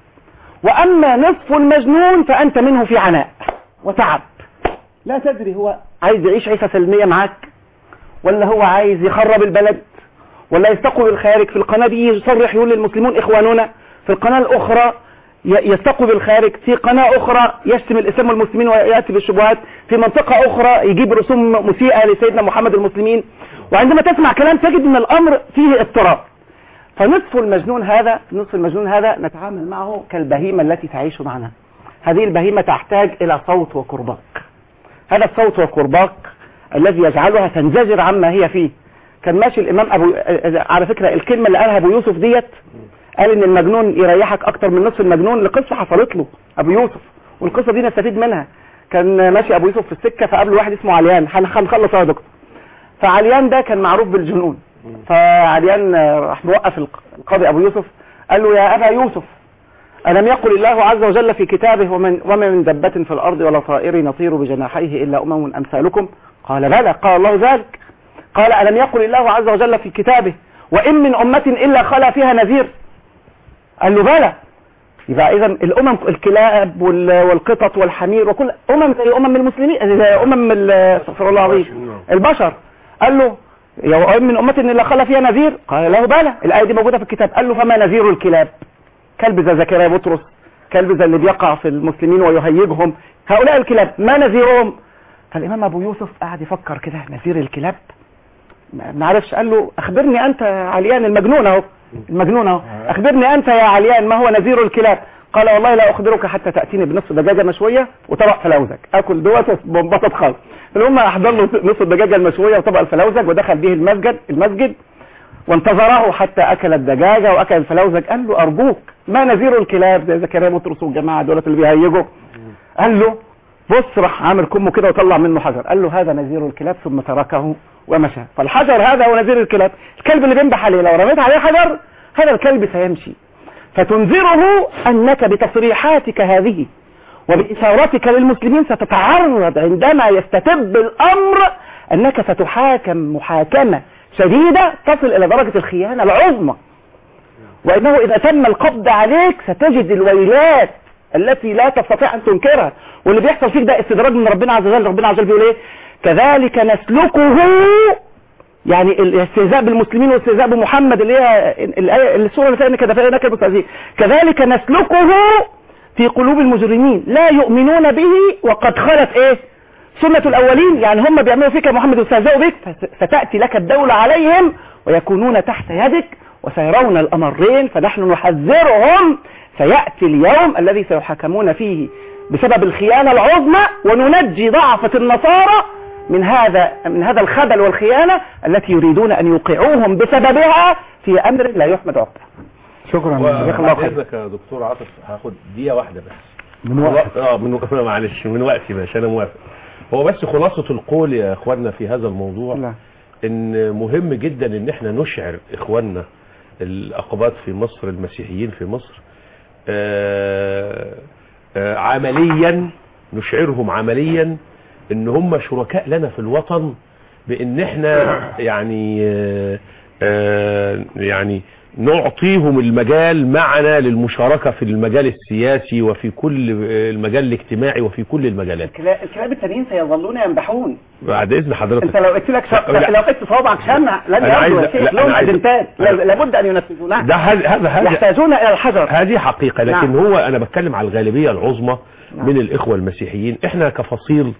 وأما نصف المجنون فأنت منه في عناء وتعب، لا تدري هو عايز يعيش عيشة سلمية معاك ولا هو عايز يخرب البلد ولا يستقوا بالخارج. في القناة دي يصرح يقول للمسلمون إخواننا، في القناة الأخرى يستقوا بالخارج، في قناة أخرى يشتم الإسلام والمسلمين ويأتي بالشبهات، في منطقة أخرى يجيب رسوم مسيئة لسيدنا محمد المسلمين. وعندما تسمع كلام تجد أن الأمر فيه اضطراب. فنصف المجنون هذا نصف المجنون هذا نتعامل معه كالبهيمة التي تعيش معنا. هذه البهيمة تحتاج إلى صوت وكرباك. هذا الصوت والكرباك الذي يجعلها تنزجر عما هي فيه. كان ماشي الإمام أبو، على فكرة الكلمة اللي قالها أبو يوسف ديت، قال إن المجنون يريحك أكتر من نصف المجنون لقصة حصلت له أبو يوسف، والقصة دي نستفيد منها. كان ماشي أبو يوسف في السكة فقابله واحد اسمه عليان، هنخلص يا دكتور. فعليان ده كان معروف بالجنون. فعليان راح موقف القاضي أبو يوسف قال له يا أبا يوسف ألم يقل الله عز وجل في كتابه ومن, ومن من دبة في الأرض ولا طائر يطير بجناحيه إلا أمم أمثالكم؟ قال بلى. قال الله ذلك. قال ألم يقل الله عز وجل في كتابه وإن من أمة إلا خلا فيها نذير؟ قال له بلى. يبقى إذا الأمم الكلاب والقطط والحمير وكل أمم زي أمم المسلمين، زي أمم استغفر الله العظيم البشر. قال له وإن من أمة إلا خلا فيها نذير؟ قال له بلى. الآية دي موجودة في الكتاب. قال له فما نذير الكلاب؟ كلب زي زكريا بطرس، كلب زي اللي بيقع في المسلمين ويهيجهم، هؤلاء الكلاب ما نذيرهم؟ فالإمام أبو يوسف قاعد يفكر كده، نذير الكلاب ما عرفش. قال له أخبرني أنت عليان المجنون أهو، المجنون أهو، أخبرني أنت يا عليان ما هو نذير الكلاب؟ قال والله لا أخبرك حتى تأتيني بنصف دجاجة مشوية وطبق فلوزج أكل دوت وانبسط خالص. فالهم أحضر له نصف الدجاجة المشوية وطبق الفلوزج ودخل به المسجد المسجد وانتظره حتى أكل الدجاجة وأكل الفلوزج. قال له أرجوك ما نذير الكلاب زي زكريا بطرس والجماعة دولت اللي بيهيجوا؟ قال له بص، راح عامل كمه كده وطلع منه حجر. قال له هذا نذير الكلاب، ثم تركه ومشى. فالحجر هذا هو نذير الكلاب. الكلب اللي بينبح عليه لو رميت عليه حجر هذا الكلب سيمشي. فتنذره أنك بتصريحاتك هذه وبإثارتك للمسلمين ستتعرض عندما يستتب الأمر أنك ستحاكم محاكمة شديدة تصل إلى درجة الخيانة العظمى، وإنه إذا تم القبض عليك ستجد الويلات التي لا تستطيع أن تنكرها. واللي بيحصل فيك ده استدراج من ربنا عز وجل. ربنا عز وجل بيقول إيه؟ كذلك نسلكه، يعني الاستهزاء بالمسلمين والاستهزاء بمحمد اللي هي الآية السورة اللي فيها إنك دفعنا المستهزئين، كذلك نسلكه في قلوب المجرمين لا يؤمنون به وقد خلت إيه؟ سنة الأولين. يعني هم بيعملوا فيك يا محمد واستهزأوا بك، فتأتي لك الدولة عليهم ويكونون تحت يدك وسيرون الأمرين. فنحن نحذرهم سيأتي اليوم الذي سيحاكمون فيه بسبب الخيانة العظمى، وننجي ضعفة النصارى من هذا من هذا الخبل والخيانة التي يريدون أن يوقعوهم بسببها في أمر لا يحمد عقباه. شكرا جزاك الله خير. يا دكتور عاطف هاخد دقيقة واحدة بس من وقت اه من معلش من وقتي ماشي، انا موافق. هو بس خلاصة القول يا اخواننا في هذا الموضوع لا. ان مهم جدا ان احنا نشعر اخواننا الاقباط في مصر المسيحيين في مصر آآ آآ عمليا، نشعرهم عمليا ان هم شركاء لنا في الوطن، بان احنا يعني آآ آآ يعني نعطيهم المجال معنا للمشاركة في المجال السياسي وفي كل المجال الاجتماعي وفي كل المجالات. الكلاب التانيين سيظلون ينبحون بعد اذن حضرتك. انت لو قلت لك شق... لو قلت صوابعك شمع لن يرضوا شيء، لهم اجندات لابد ان ينفذونها. ده هذا هذا يحتاجون الى الحجر، هذه حقيقة. لكن نعم. هو انا بتكلم على الغالبية العظمى نعم. من الاخوة المسيحيين. احنا كفصيل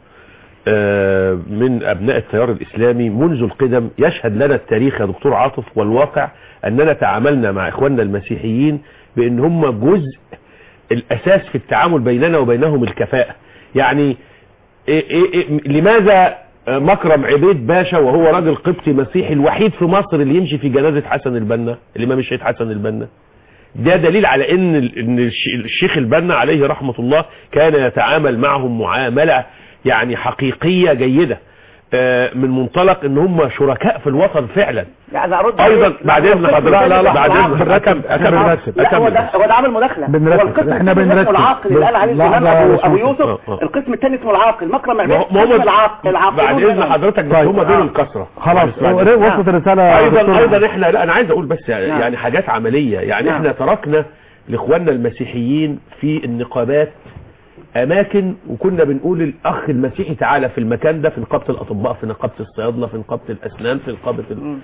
من ابناء التيار الاسلامي منذ القدم يشهد لنا التاريخ يا دكتور عاطف والواقع اننا تعاملنا مع اخواننا المسيحيين بان هم جزء الاساس في التعامل بيننا وبينهم الكفاءة. يعني إيه إيه إيه لماذا مكرم عبيد باشا وهو راجل قبطي مسيحي الوحيد في مصر اللي يمشي في جنازة حسن البنا، الإمام الشهيد حسن البنا؟ ده دليل على ان ان الشيخ البنا عليه رحمة الله كان يتعامل معهم معاملة يعني حقيقية جيدة من منطلق ان هم شركاء في الوطن فعلا. يعني ارد ايضا بعدين حضرتك لا لا لا بعدين اكمل اكمل هو ده هو ده عامل مداخله. بنرتب احنا بنرتب العاقل اللي قال عليه الامام ابو, أبو يوسف اه اه. القسم الثاني اسمه العاقل، مكرم عبيد اسمه العاقل. العاقل بعد اذن حضرتك بس هم دول الكسره خلاص وصلت الرساله. ايضا ايضا احنا لا انا عايز اقول بس يعني حاجات عمليه. يعني احنا تركنا لاخواننا المسيحيين في النقابات اماكن، وكنا بنقول الاخ المسيحي تعالى في المكان ده، في نقابه الاطباء، في نقابه الصيادله، في نقابه الاسنان، في نقابه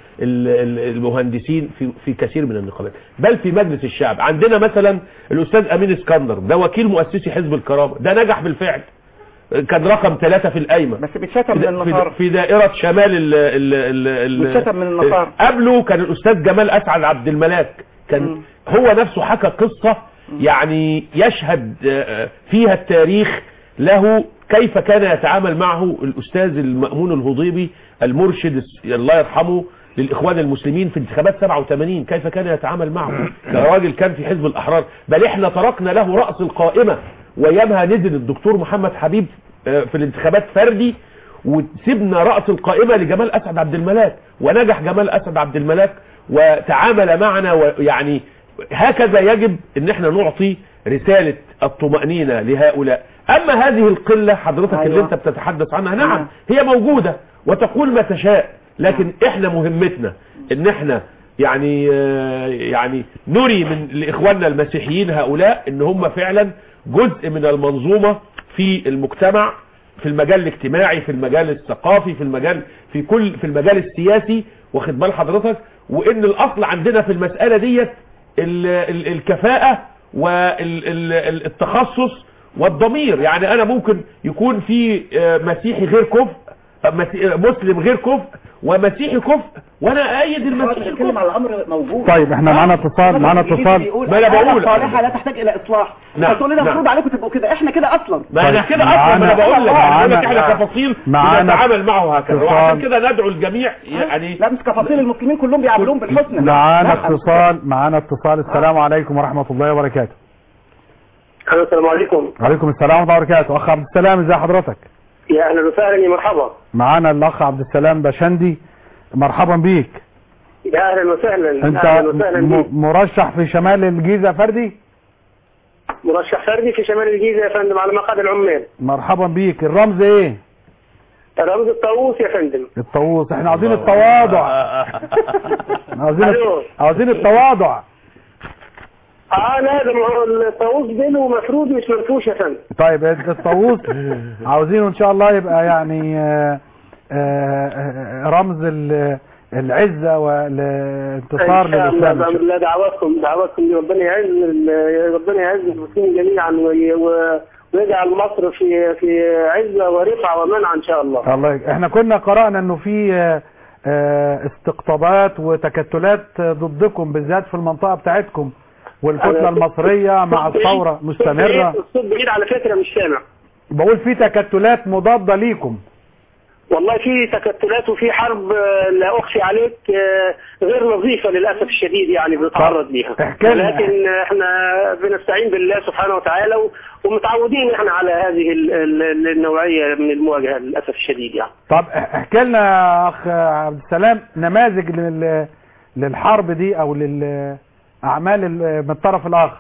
المهندسين، في في كثير من النقابات، بل في مجلس الشعب. عندنا مثلا الاستاذ امين اسكندر ده وكيل مؤسسي حزب الكرامه، ده نجح بالفعل، كان رقم ثلاثة في القايمه، بس بيتشتم من النصارى في دائره شمال ال ال ال بيتشتم من النصارى. قبله كان الاستاذ جمال اسعد عبد الملاك، كان م. هو نفسه حكى قصه يعني يشهد فيها التاريخ له كيف كان يتعامل معه الأستاذ المأمون الهضيبي المرشد الله يرحمه للإخوان المسلمين في انتخابات سبعة وثمانين، كيف كان يتعامل معه كراجل كان في حزب الأحرار. بل احنا تركنا له رأس القائمة، ويامها نزل الدكتور محمد حبيب في الانتخابات فردي، وسيبنا رأس القائمة لجمال أسعد عبد الملاك، ونجح جمال أسعد عبد الملاك وتعامل معنا. ويعني هكذا يجب ان احنا نعطي رسالة الطمأنينة لهؤلاء. اما هذه القلة حضرتك أيوة. اللي انت بتتحدث عنها، نعم هي موجودة وتقول ما تشاء، لكن احنا مهمتنا ان احنا يعني يعني نري من لاخواننا المسيحيين هؤلاء ان هم فعلا جزء من المنظومة في المجتمع، في المجال الاجتماعي، في المجال الثقافي، في المجال في كل في المجال السياسي، واخد بال حضرتك، وان الاصل عندنا في المسألة ديت الكفاءة والتخصص والضمير. يعني انا ممكن يكون في مسيحي غير كفء، مسلم غير كفء، ومسيحي كفء، وانا ايد المسيحي بتكلم على الامر موجود. طيب احنا معانا اتصال معانا اتصال ما انا بقول صالحه لا تحتاج الى اصلاح. فتقول لنا المفروض عليكم تبقوا كده، احنا كده اصلا ما انا كده اصلا. انا بقول لك احنا كفصيل نتعامل معه هكذا، وعشان كده ندعو الجميع يعني لا مش كفصيل، المسلمين كلهم بيعاملوهم بالحسنى. معانا اتصال معانا اتصال السلام عليكم ورحمه الله وبركاته. السلام عليكم. وعليكم السلام ورحمه الله وبركاته. اخ عبد السلام ازي حضرتك؟ يا اهلا وسهلا، يا مرحبا. معانا الاخ عبد السلام بشندي، مرحبا بيك. يا اهلا وسهلا. انت أهلاً وسهلا بيك. مرشح في شمال الجيزه فردي؟ مرشح فردي في شمال الجيزه يا فندم على مقعد العمال. مرحبا بيك. الرمز ايه؟ الرمز الطاووس يا فندم. الطاووس. احنا عاوزين التواضع. عاوزين عاوزين التواضع. اه لا ده الطاووس بينه مفروض مش منفوش يا فندم. طيب الطاووس عاوزينه ان شاء الله يبقى يعني آآ آآ رمز العزة والانتصار للإسلام. لا دعواتكم دعواتكم ربنا يعز ربنا يعز المسلمين جميعا ويجعل مصر في في عزة ورفعة ومنع ان شاء الله. الله. احنا كنا قرأنا انه في استقطابات وتكتلات ضدكم بالذات في المنطقة بتاعتكم، والكتلة المصرية مع الثورة مستمرة. الصوت بعيد على فكرة مش سامع. بقول في تكتلات مضادة ليكم. والله في تكتلات وفي حرب لا أخفي عليك غير نظيفة للأسف الشديد يعني بنتعرض ليها، لكن احنا بنستعين بالله سبحانه وتعالى ومتعودين احنا على هذه النوعية من المواجهة للأسف الشديد يعني. طب احكي لنا يا أخ عبد السلام نماذج للحرب دي أو لل أعمال من الطرف الآخر.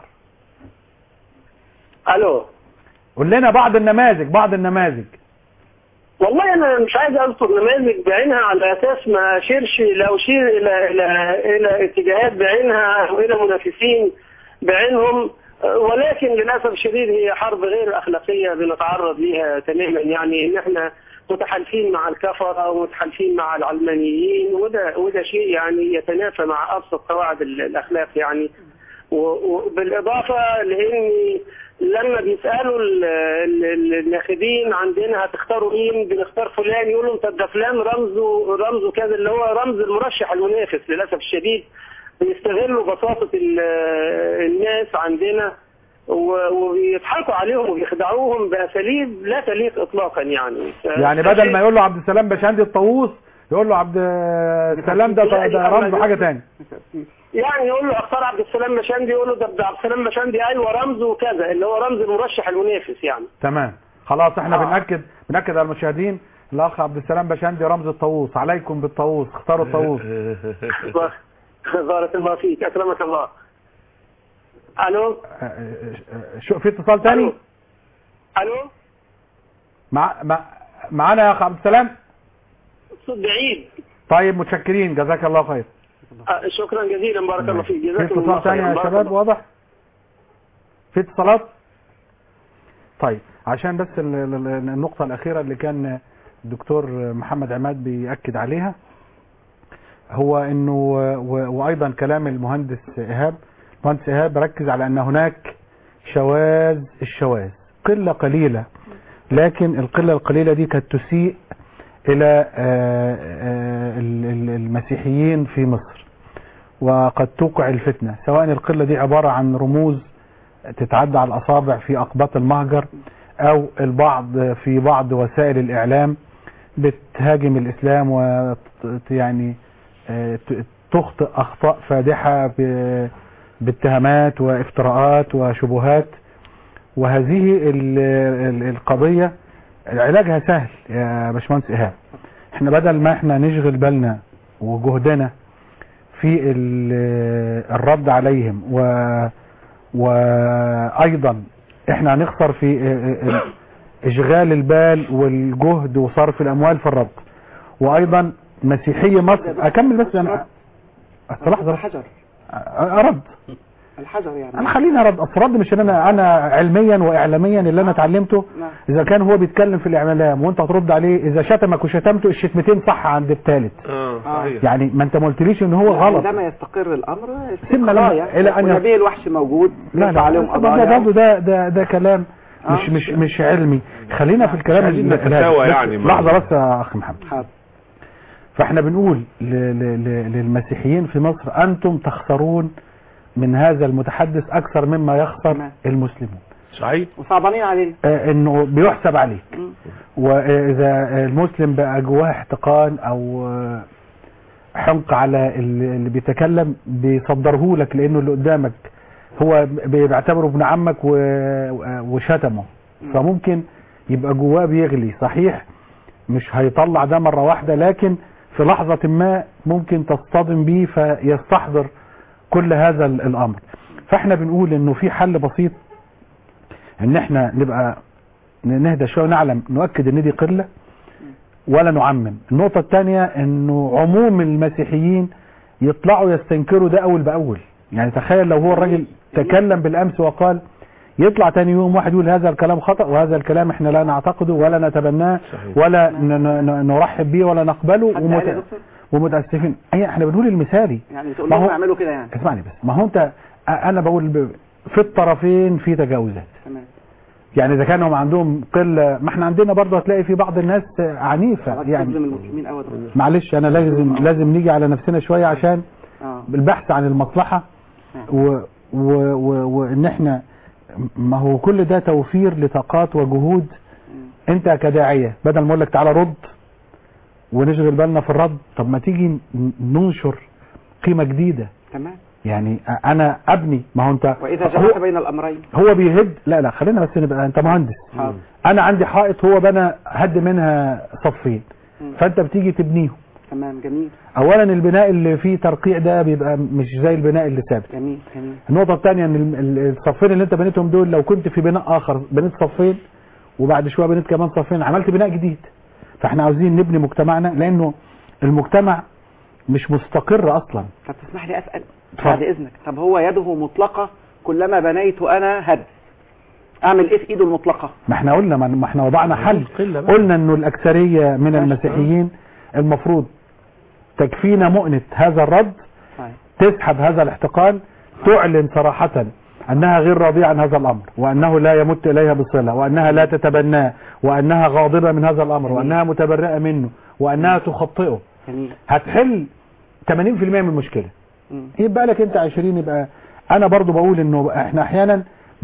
ألو. قول لنا بعض النماذج بعض النماذج. والله أنا مش عايز أذكر نماذج بعينها على أساس ما أشيرش لا أشير إلى إلى إلى اتجاهات بعينها أو إلى منافسين بعينهم، ولكن للأسف الشديد هي حرب غير أخلاقية بنتعرض ليها تماما. يعني إن إحنا متحالفين مع الكفرة ومتحالفين مع العلمانيين، وده وده شيء يعني يتنافى مع أبسط قواعد الأخلاق يعني. وبالإضافة لأن لما بيسألوا الناخبين عندنا هتختاروا مين، بنختار فلان، يقولوا طب ده فلان رمزه رمزه كذا، اللي هو رمز المرشح المنافس. للأسف الشديد بيستغلوا بساطة الناس عندنا و- وبيضحكوا عليهم وبيخدعوهم باساليب لا تليق اطلاقا يعني ف- يعني بدل ما يقول له عبد السلام باشندي الطاووس يقول له عبد السلام ده ده رمزه حاجه ثانيه. يعني يقول له اختار عبد السلام باشندي، يقول له ده ده عبد السلام باشندي ايوه رمزه كذا اللي هو رمز المرشح المنافس يعني. تمام خلاص احنا آه. بنأكد بنأكد على المشاهدين الاخ عبد السلام باشندي رمز الطاووس، عليكم بالطاووس، اختاروا الطاووس. بارك الله فيك اكرمك الله. الو شو في اتصال تاني؟ الو الو مع مع معانا يا اخ عبد السلام؟ صوت بعيد. طيب متشكرين جزاك الله خير. آه، شكرا جزيلا بارك الله فيك. في جزاكم الله اتصال خير. تاني يا بارك شباب الله. واضح؟ في اتصالات؟ طيب عشان بس ال- ال- النقطة الأخيرة اللي كان الدكتور محمد عماد بيأكد عليها هو انه و- وايضا كلام المهندس ايهاب المهندس ايهاب ركز على ان هناك شواذ الشواذ قلة قليلة، لكن القلة القليلة دي كانت تسيء الى آه، آه، ال- ال- المسيحيين في مصر وقد توقع الفتنة، سواء القلة دي عبارة عن رموز تتعدى على الأصابع في أقباط المهجر أو البعض في بعض وسائل الإعلام بتهاجم الإسلام ويعني تخطئ أخطاء فادحة ب- باتهامات وافتراءات وشبهات. وهذه ال- ال- القضية علاجها سهل يا باشمهندس إيهاب. احنا بدل ما احنا نشغل بالنا وجهدنا في ال- الرد عليهم و وايضا احنا هنخسر في اشغال البال والجهد وصرف الاموال في الرد، وايضا مسيحية مصر اكمل بس انا لحظه الحجر ارد الحجر يعني انا خليني ارد اصل رد مش ان انا انا علميا واعلاميا اللي انا اتعلمته. نعم. اذا كان هو بيتكلم في الاعلام وانت هترد عليه، اذا شتمك وشتمته الشتمتين صح عند الثالث. اه صحيح. يعني ما انت ما قلتليش ان هو غلط. عندما يستقر الامر سيبنا لما- إلى أن يص- ونبي الوحش موجود لا يرفع لا عليهم ده قضايا. برضه ده ده ده كلام آه. مش مش مش علمي. خلينا في الكلام عايزين ال- نتساوى بس يعني. لحظه بس يا اخ محمد. حاضر. فاحنا بنقول ل- ل- ل- للمسيحيين في مصر انتم تخسرون من هذا المتحدث اكثر مما يخسر تمام. المسلمون. صحيح. وصعبانين علينا. آه، انه بيحسب عليك، مم. واذا المسلم بقى جواه احتقان او آه، حنق على اللي اللي بيتكلم بيصدره لك لانه اللي قدامك هو بيعتبره ابن عمك و- وشتمه، فممكن يبقى جواه بيغلي. صحيح مش هيطلع ده مرة واحدة، لكن في لحظة ما ممكن تصطدم بيه فيستحضر كل هذا ال- الامر. فاحنا بنقول انه في حل بسيط ان احنا نبقى نهدى شوية ونعلم نؤكد ان دي قلة ولا نعمم. النقطة الثانية انه عموم المسيحيين يطلعوا يستنكروا ده اول باول. يعني تخيل لو هو الراجل تكلم بالامس وقال يطلع تاني يوم واحد يقول هذا الكلام خطأ وهذا الكلام احنا لا نعتقده ولا نتبناه صحيح. ولا ن- ن- نرحب به ولا نقبله حد قال يا ومت... دكتور؟ ومتأسفين. اي احنا بنقول المثالي. يعني تقول ما لهم هو- اعملوا كده يعني. اسمعني بس، ما هو انت انا بقول ب- في الطرفين في تجاوزات. تمام. يعني اذا كانوا عندهم قله، ما احنا عندنا برضه هتلاقي في بعض الناس عنيفه. يعني يعني تظلم المسلمين قوي. معلش انا لازم لازم نيجي على نفسنا شويه عشان اه بالبحث عن المصلحه و و و وان احنا ما هو كل ده توفير لطاقات وجهود. انت كداعيه بدل ما اقول لك تعالى رد ونشغل بالنا في الرد، طب ما تيجي ن- ننشر قيمه جديده. تمام. يعني انا ابني، ما هو انت واذا هو, جمعت بين الامرين. هو بيهد. لا لا خلينا بس نبقى، انت مهندس، حاضر. انا عندي حائط هو بنى هد منها صفين، مم. فانت بتيجي تبنيهم. تمام. جميل اولا البناء اللي فيه ترقيع ده بيبقى مش زي البناء اللي ثابت. جميل جميل. النقطه الثانيه ان ال- ال- الصفين اللي انت بنيتهم دول لو كنت في بناء اخر بنيت صفين وبعد شويه بنيت كمان صفين عملت بناء جديد. فاحنا عاوزين نبني مجتمعنا لانه المجتمع مش مستقر اصلا. طب تسمح لي اسال اتفضل. بعد اذنك، طب هو يده مطلقه كلما بنيت انا هد، اعمل ايه في ايده المطلقه؟ ما احنا قلنا ما احنا وضعنا حل. قلة بقى. قلنا انه الاكثريه من ماشي. المسيحيين المفروض تكفينا مؤنة هذا الرد، طيب. تسحب هذا الاحتقان، تعلن صراحة انها غير راضية عن هذا الامر، وانه لا يمت اليها بصلة، وانها لا تتبناه، وانها غاضبة من هذا الامر، وانها متبرئة منه، وانها تخطئه. جميل. هتحل ثمانين بالمئة من المشكلة. مم. يبقى لك انت عشرين. يبقى انا برضو بقول انه احنا احيانا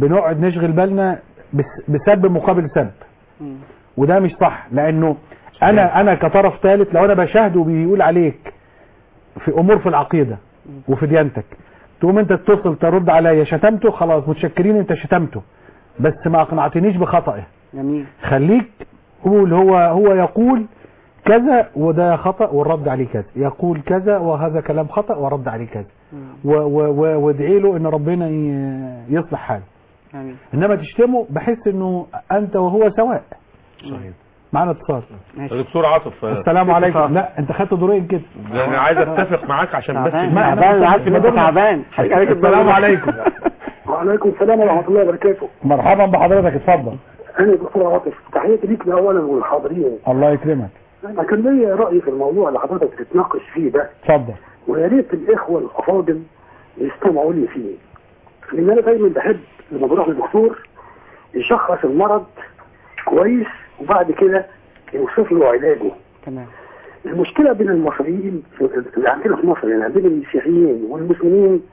بنقعد نشغل بالنا بس- بسب مقابل سب، وده مش صح. لانه انا انا كطرف ثالث لو انا بشاهده وبيقول عليك في امور في العقيده وفي ديانتك، تقوم انت تتصل ترد عليا شتمته، خلاص متشكرين انت شتمته بس ما اقنعتنيش بخطئه. جميل. خليك قول هو هو يقول كذا وده خطأ والرد عليه كذا، يقول كذا وهذا كلام خطأ ورد عليه كذا، و- و- و- وادعي له ان ربنا ي- يصلح حاله. جميل. انما تشتمه بحس انه انت وهو سواء. صحيح. معنا اتصال. ماشي. دكتور عاطف، السلام عليكم. لا انت خدت دورين كده. ده انا عايز اتفق معاك عشان بس تعبان ما- تعبان، انا عارف ان انت تعبان. حقيقة عليك السلام عليكم. وعليكم السلام ورحمة الله وبركاته. مرحبا بحضرتك، اتفضل. أنا دكتور عاطف، تحياتي ليك أولا والحاضرين. الله يكرمك. أنا كان ليا رأي في الموضوع اللي حضرتك بتتناقش فيه ده، اتفضل. ويا ريت الإخوة الأفاضل يستمعوا لي فيه. لأن أنا دايما بحب لما بروح للدكتور يشخص المرض كويس وبعد كده يوصف له علاجه. تمام. المشكلة بين المصريين في- اللي عندنا في مصر، يعني بين المسيحيين والمسلمين،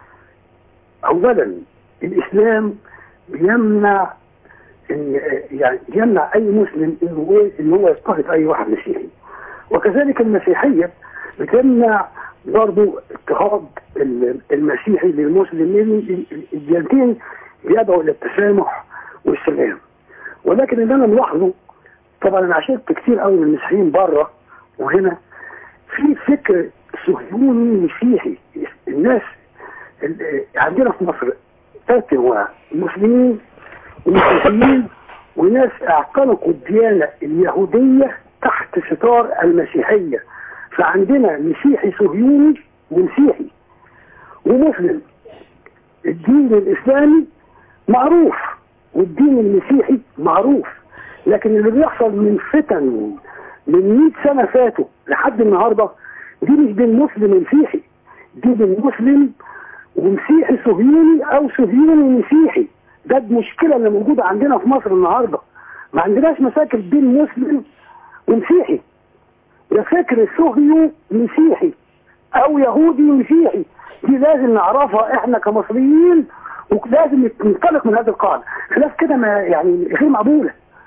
أولا الإسلام بيمنع إن يعني يمنع أي مسلم إنه إيه إن هو يضطهد أي واحد مسيحي، وكذلك المسيحية بتمنع برضه اضطهاد ال- المسيحي للمسلمين. الديانتين بيدعوا إلى التسامح والسلام. ولكن اللي أنا ملاحظه، طبعا أنا عشرت كتير قوي من المسيحيين بره وهنا، في فكر صهيوني مسيحي. الناس ال- عندنا في مصر ثلاث انواع: مسلمين ومسيحيين وناس اعتنقوا الديانة اليهودية تحت ستار المسيحية. فعندنا مسيحي صهيوني ومسيحي ومسلم. الدين الاسلامي معروف والدين المسيحي معروف، لكن اللي بيحصل من فتن من مئة سنة فاتوا لحد النهاردة دي مش بين مسلم ومسيحي، دي بين مسلم ومسيحي صهيوني او صهيوني مسيحي. ده المشكلة اللي موجودة عندنا في مصر النهاردة. ما عندناش مشاكل بين مسلم ومسيحي، يا فكر صهيوني مسيحي او يهودي مسيحي. دي لازم نعرفها احنا كمصريين، ولازم ننطلق من هذه القاعدة. خلاف كده ما يعني غير مقبولة.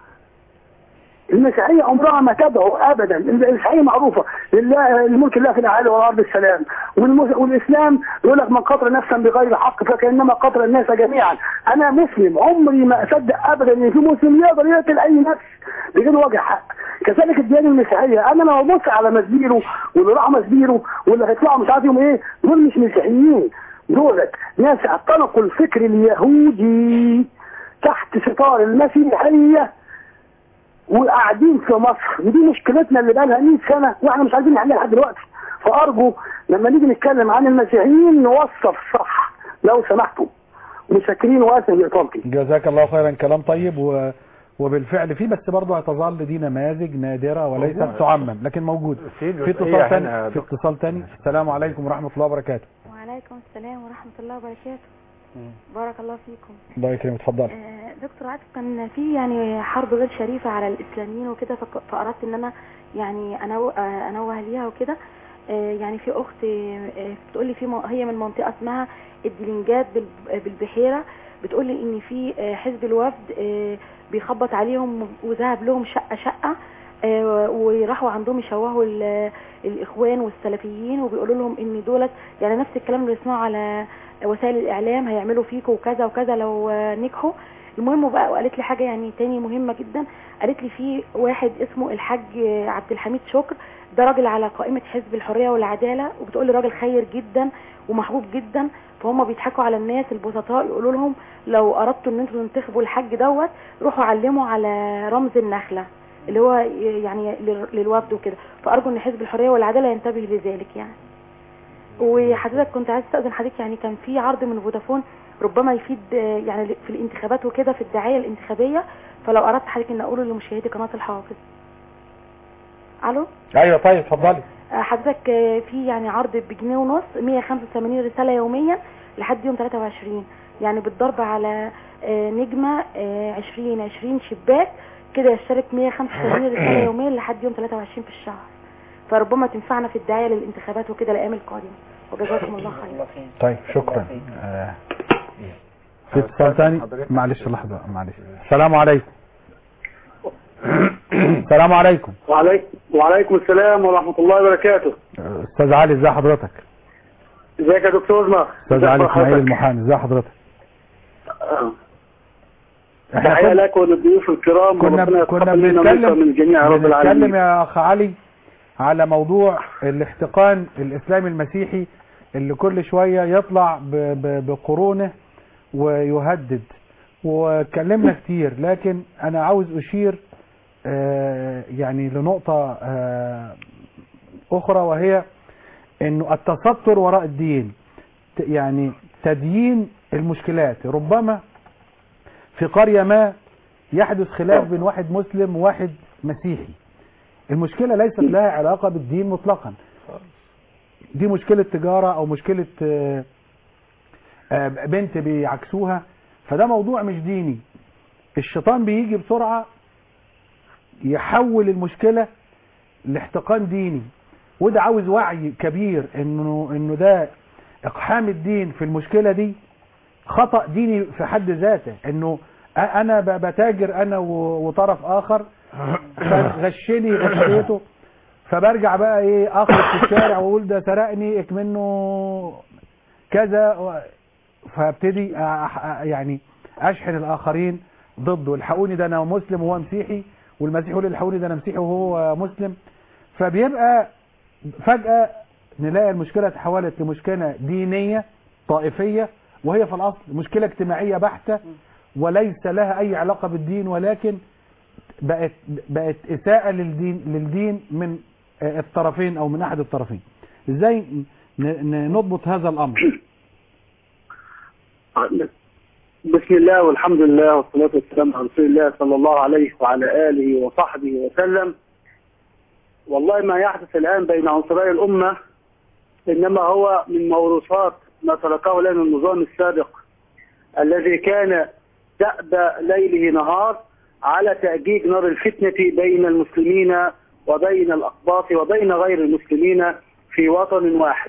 المسيحية عمرها ما تدعو ابدا. المسيحية معروفة لله الملك الله في الاعالي والارض السلام، والمس... والاسلام يقول لك من قتل نفسا بغير حق فكانما قتل الناس جميعا. انا مسلم عمري ما اصدق ابدا ان في مسلم يقدر يقتل اي نفس بغير وجه حق. كذلك الديانة المسيحية، انا لو ببص على مسبيرو واللي راح مسبيرو واللي هيطلعوا مش عارف يوم ايه، دول مش مسيحيين، دول ناس اعتنقوا الفكر اليهودي تحت ستار المسيحية وقاعدين في مصر. ودي مشكلتنا اللي بقى لها مئة سنة واحنا مش عايزين نحلها لحد دلوقتي. فارجو لما نيجي نتكلم عن المسيحيين نوصف صح لو سمحتوا. مشكرين واسف لاطالتي. جزاك الله خيرا، كلام طيب و... وبالفعل فيه، بس برضه هتظل دي نماذج نادرة وليست تعمم، لكن موجود. في اتصال تاني في اتصال تاني السلام عليكم ورحمة الله وبركاته. وعليكم السلام ورحمة الله وبركاته. بارك الله فيكم. الله يكرمك، اتفضل. آه دكتور عاطف، كان في يعني حرب غير شريفة على الإسلاميين وكده، فك- فأردت إن أنا يعني أنو- آه، أنوه ليها وكده. آه يعني في أخت آه، بتقول لي في م- هي من منطقة اسمها الدلنجات بال- بالبحيرة، بتقول لي إن في آه، حزب الوفد آه، بيخبط عليهم وذهب لهم شقة شقة، آه، وراحوا عندهم يشوهوا ال- الإخوان والسلفيين، وبيقولوا لهم إن دولت يعني نفس الكلام اللي بنسمعه على وسائل الإعلام، هيعملوا فيكوا وكذا وكذا لو آه، نجحوا. المهم بقى، وقالت لي حاجة يعني تاني مهمة جدا. قالت لي في واحد اسمه الحاج آه، عبد الحميد شكر، ده راجل على قائمة حزب الحرية والعدالة، وبتقول لي راجل خير جدا ومحبوب جدا. فهم بيضحكوا على الناس البسطاء، يقولوا لهم لو اردتوا ان انتوا تنتخبوا الحاج دوت روحوا علموا على رمز النخلة اللي هو يعني لل- للوفد وكده. فارجو ان حزب الحرية والعدالة ينتبه لذلك يعني. وحضرتك كنت عايز استاذن حضرتك، يعني كان في عرض من فودافون ربما يفيد آه، يعني في الانتخابات وكده، في الدعاية الانتخابية، فلو اردت حضرتك ان اقوله لمشاهدي قناة الحافظ. الو. ايوه طيب اتفضلي. آه، حضرتك آه، في يعني عرض بجنيه ونص، مية وخمسة وثمانين رسالة يوميا لحد يوم ثلاثة وعشرين، يعني بالضرب على آه، نجمة آه، عشرين عشرين شباك كده يشترك مية وخمسة وثمانين رسالة يوميا لحد يوم ثلاثة وعشرين في الشهر. فربما تنفعنا في الدعاية للانتخابات وكده الايام القادمة. وجزاكم الله خير. طيب شكرا. آه. في اتصال ثاني. معلش لحظة معلش. السلام عليكم. السلام عليكم. وعليكم وعليكم السلام ورحمة الله وبركاته. استاذ علي ازي حضرتك؟ ازيك يا دكتور؟ استاذ علي اسماعيل المحامي ازي حضرتك؟ تحية لك وللضيوف الكرام. كنا كنا بنتكلم من جميع رب العالمين. بنتكلم يا اخ علي على موضوع الاحتقان الاسلامي المسيحي اللي كل شوية يطلع بقرونه ويهدد، واتكلمنا كتير، لكن انا عاوز اشير آه يعني لنقطة آه اخرى، وهي انه التستر وراء الدين، يعني تديين المشكلات. ربما في قرية ما يحدث خلاف بين واحد مسلم وواحد مسيحي، المشكلة ليست لها علاقة بالدين مطلقا، دي مشكلة تجارة او مشكلة آه آه بنت بيعكسوها، فده موضوع مش ديني. الشيطان بيجي بسرعة يحول المشكلة لاحتقان ديني، وده عاوز وعي كبير انه انه ده اقحام الدين في المشكلة دي خطأ ديني في حد ذاته، انه انا بتاجر انا وطرف اخر غشني غشيته، فبرجع بقى ايه اخرج في الشارع واقول ده سرقني اكمنه كذا، فابتدي يعني اشحن الاخرين ضده، الحقوني ده انا مسلم وهو مسيحي، والمسيحي يقول الحقوني ده انا مسيحي وهو مسلم، فبيبقى فجأة نلاقي المشكلة تحولت لمشكلة دينية طائفية، وهي في الاصل مشكلة اجتماعية بحتة وليس لها اي علاقة بالدين، ولكن بقت بقت اساءة للدين للدين من الطرفين او من احد الطرفين. ازاي نضبط هذا الامر؟ بسم الله والحمد لله والصلاة والسلام على رسول الله صلى الله عليه وعلى آله وصحبه وسلم. والله ما يحدث الآن بين عنصري الأمة إنما هو من موروثات ما تركه لنا النظام السابق الذي كان دأب ليله نهار على تأجيج نار الفتنة بين المسلمين وبين الأقباط وبين غير المسلمين في وطن واحد.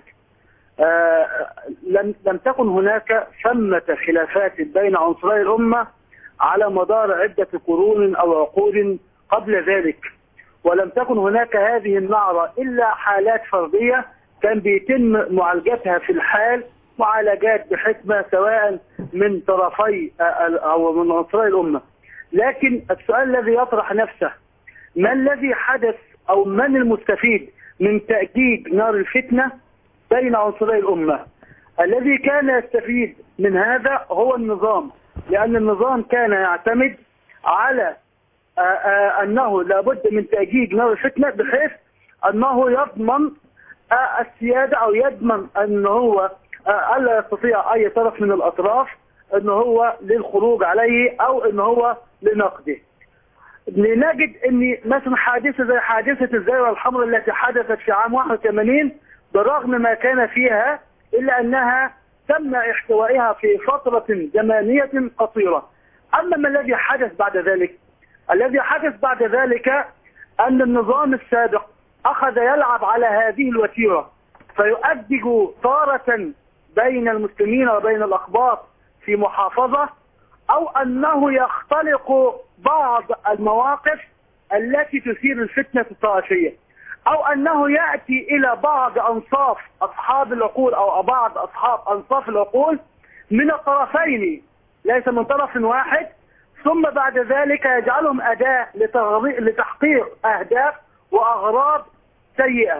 آه لم لم تكن هناك ثمة خلافات بين عنصري الأمة على مدار عدة قرون أو عقود قبل ذلك، ولم تكن هناك هذه النعرة إلا حالات فردية كان بيتم معالجتها في الحال معالجات بحكمة سواء من طرفي أو من عنصري الأمة. لكن السؤال الذي يطرح نفسه، ما الذي حدث أو من المستفيد من تأجيج نار الفتنة بين عنصري الأمة؟ الذي كان يستفيد من هذا هو النظام، لأن النظام كان يعتمد على آآ آآ أنه لابد من تأجيج نار الفتنة بحيث أنه يضمن السيادة أو يضمن أنه هو ألا يستطيع أي طرف من الأطراف أنه هو للخروج عليه أو أنه هو لنقده. لنجد أن مثلا حادثة زي حادثة الزائرة الحمراء التي حدثت في عام واحد وثمانين برغم ما كان فيها إلا أنها تم احتوائها في فترة زمنية قصيرة. أما ما الذي حدث بعد ذلك؟ الذي حدث بعد ذلك أن النظام السابق أخذ يلعب على هذه الوتيرة فيؤدج تارة بين المسلمين وبين الأقباط في محافظة، أو أنه يختلق بعض المواقف التي تثير الفتنة الطائفية، أو أنه يأتي إلى بعض أنصاف أصحاب العقول أو بعض أصحاب أنصاف العقول من الطرفين ليس من طرف واحد، ثم بعد ذلك يجعلهم أداة لتحقيق أهداف وأغراض سيئة.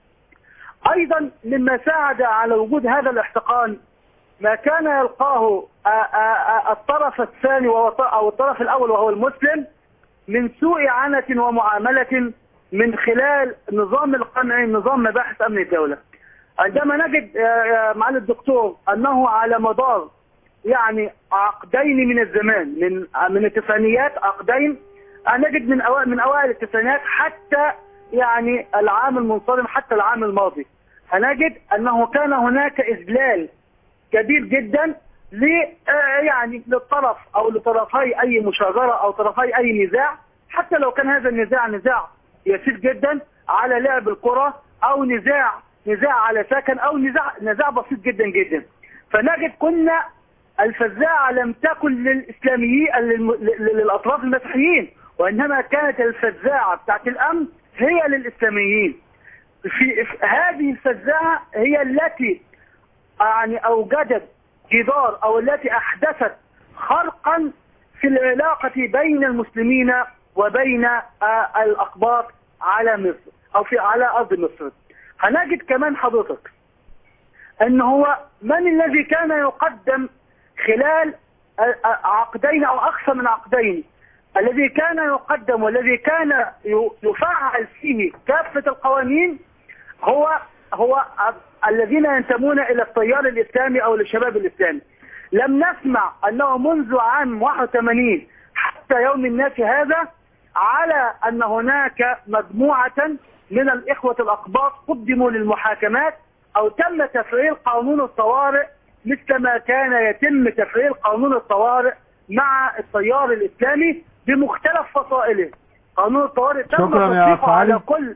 أيضا مما ساعد على وجود هذا الاحتقان ما كان يلقاه الطرف الثاني أو الطرف الأول وهو المسلم من سوء عنة ومعاملة من خلال نظام القمع، نظام مباحث أمن الدولة. عندما نجد معالي الدكتور أنه على مدار يعني عقدين من الزمان من من التسعينيات عقدين، نجد من أوائل من أوائل التسعينيات حتى يعني العام المنصرم حتى العام الماضي، هنجد أنه كان هناك إذلال كبير جدا ل يعني للطرف أو لطرفي أي مشاجرة أو طرفي أي نزاع، حتى لو كان هذا النزاع نزاع يسير جدا على لعب الكرة أو نزاع نزاع على سكن أو نزاع نزاع بسيط جدا جدا. فنجد كنا الفزاعة لم تكن للإسلاميين للأطراف المسيحيين، وإنما كانت الفزاعة بتاعت الأمن هي للإسلاميين. في هذه الفزاعة هي التي يعني أوجدت جدار أو التي أحدثت خرقا في العلاقة بين المسلمين وبين الأقباط على مصر أو في على أرض مصر. هنجد كمان حضرتك أن هو من الذي كان يقدم خلال عقدين أو أكثر من عقدين، الذي كان يقدم والذي كان يفعل فيه كافة القوانين هو هو الذين ينتمون إلى التيار الإسلامي أو للشباب الإسلامي. لم نسمع أنه منذ عام واحد وثمانين حتى يوم الناس هذا على أن هناك مجموعة من الإخوة الأقباط قدموا للمحاكمات أو تم تفعيل قانون الطوارئ مثل ما كان يتم تفعيل قانون الطوارئ مع التيار الإسلامي بمختلف فصائله. قانون الطوارئ تم تطبيقه على كل.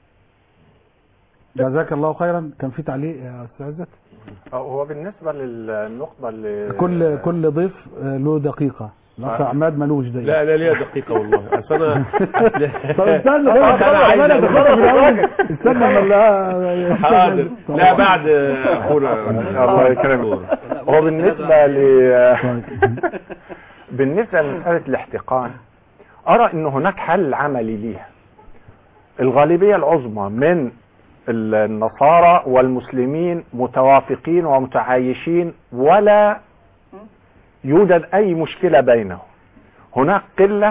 جزاك الله خيرا. كان في تعليق يا استاذ عزت؟ هو بالنسبه للنقطه اللي كل كل ضيف له دقيقه. الاخ عماد ملوش دقيقه. لا انا ليا دقيقه والله. اصل انا طب استنى انا استنى والله. حاضر. لا بعد اخونا الله يكرمك. هو بالنسبه ل بالنسبه لمساله الاحتقان ارى ان هناك حل عملي ليها. الغالبيه العظمى من النصارى والمسلمين متوافقين ومتعايشين ولا يوجد أي مشكلة بينهم. هناك قلة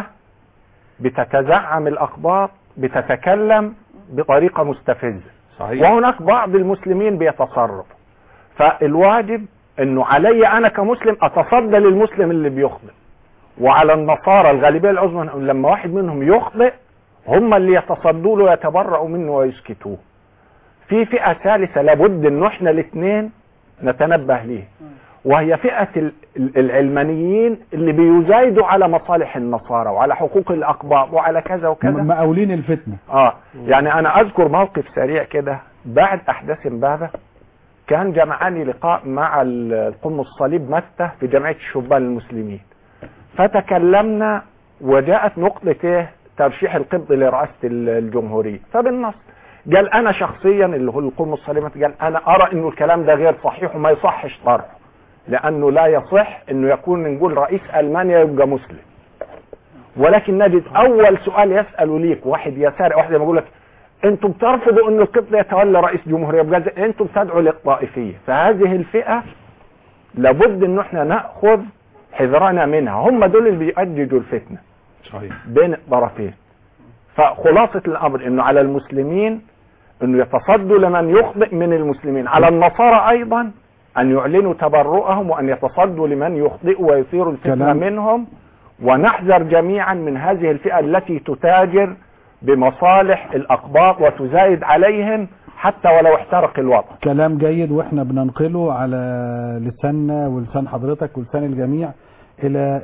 بتتزعم الأقباط بتتكلم بطريقة مستفزة، صحيح. وهناك بعض المسلمين بيتصرف. فالواجب أنه علي أنا كمسلم أتصدى للمسلم اللي بيخطئ، وعلى النصارى الغالبية العظمى لما واحد منهم يخطئ هم اللي يتصدوا له ويتبرؤوا منه ويسكتوه. في فئة ثالثة لابد أن احنا الاثنين نتنبه ليه، وهي فئة العلمانيين اللي بيزايدوا على مصالح النصارى وعلى حقوق الأقباط وعلى كذا وكذا، مقاولين الفتنة. اه يعني أنا أذكر موقف سريع كده بعد أحداث امبابة. كان جمعاني لقاء مع القم الصليب متى في جمعية الشبان المسلمين، فتكلمنا وجاءت نقطة ترشيح القبط لرئاسة الجمهورية. فبالنص قال أنا شخصيا اللي هو القم الصليب قال أنا أرى إنه الكلام ده غير صحيح وما يصحش طرحه، لأنه لا يصح إنه يكون نقول رئيس ألمانيا يبقى مسلم. ولكن نجد أول سؤال يسأله ليك واحد يساري واحد يقول لك أنتم بترفضوا إنه القبط يتولى رئيس جمهورية، يبقى أنتم بتدعوا للطائفية. فهذه الفئة لابد إنه إحنا نأخذ حذرنا منها، هم دول اللي بيؤججوا الفتنة صحيح بين الطرفين. فخلاصة الأمر إنه على المسلمين إنه يتصدوا لمن يخطئ من المسلمين، على النصارى أيضا أن يعلنوا تبرؤهم وأن يتصدوا لمن يخطئ ويثير الفتنة منهم، ونحذر جميعا من هذه الفئة التي تتاجر بمصالح الأقباط وتزايد عليهم حتى ولو احترق الوطن. كلام جيد واحنا بننقله على لساننا ولسان حضرتك ولسان الجميع إلى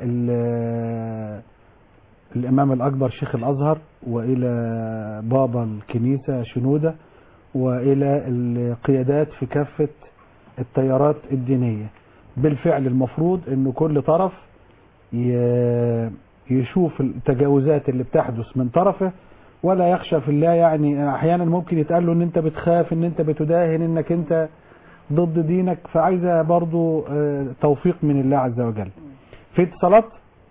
الإمام الأكبر شيخ الأزهر وإلى بابا الكنيسة شنودة وإلى القيادات في كافة التيارات الدينية. بالفعل المفروض أن كل طرف يشوف التجاوزات اللي بتحدث من طرفه ولا يخشى في الله. يعني أحيانا ممكن يتقال له أن أنت بتخاف، أن أنت بتداهن، أنك أنت ضد دينك. فعايزة برضو توفيق من الله عز وجل. في اتصالات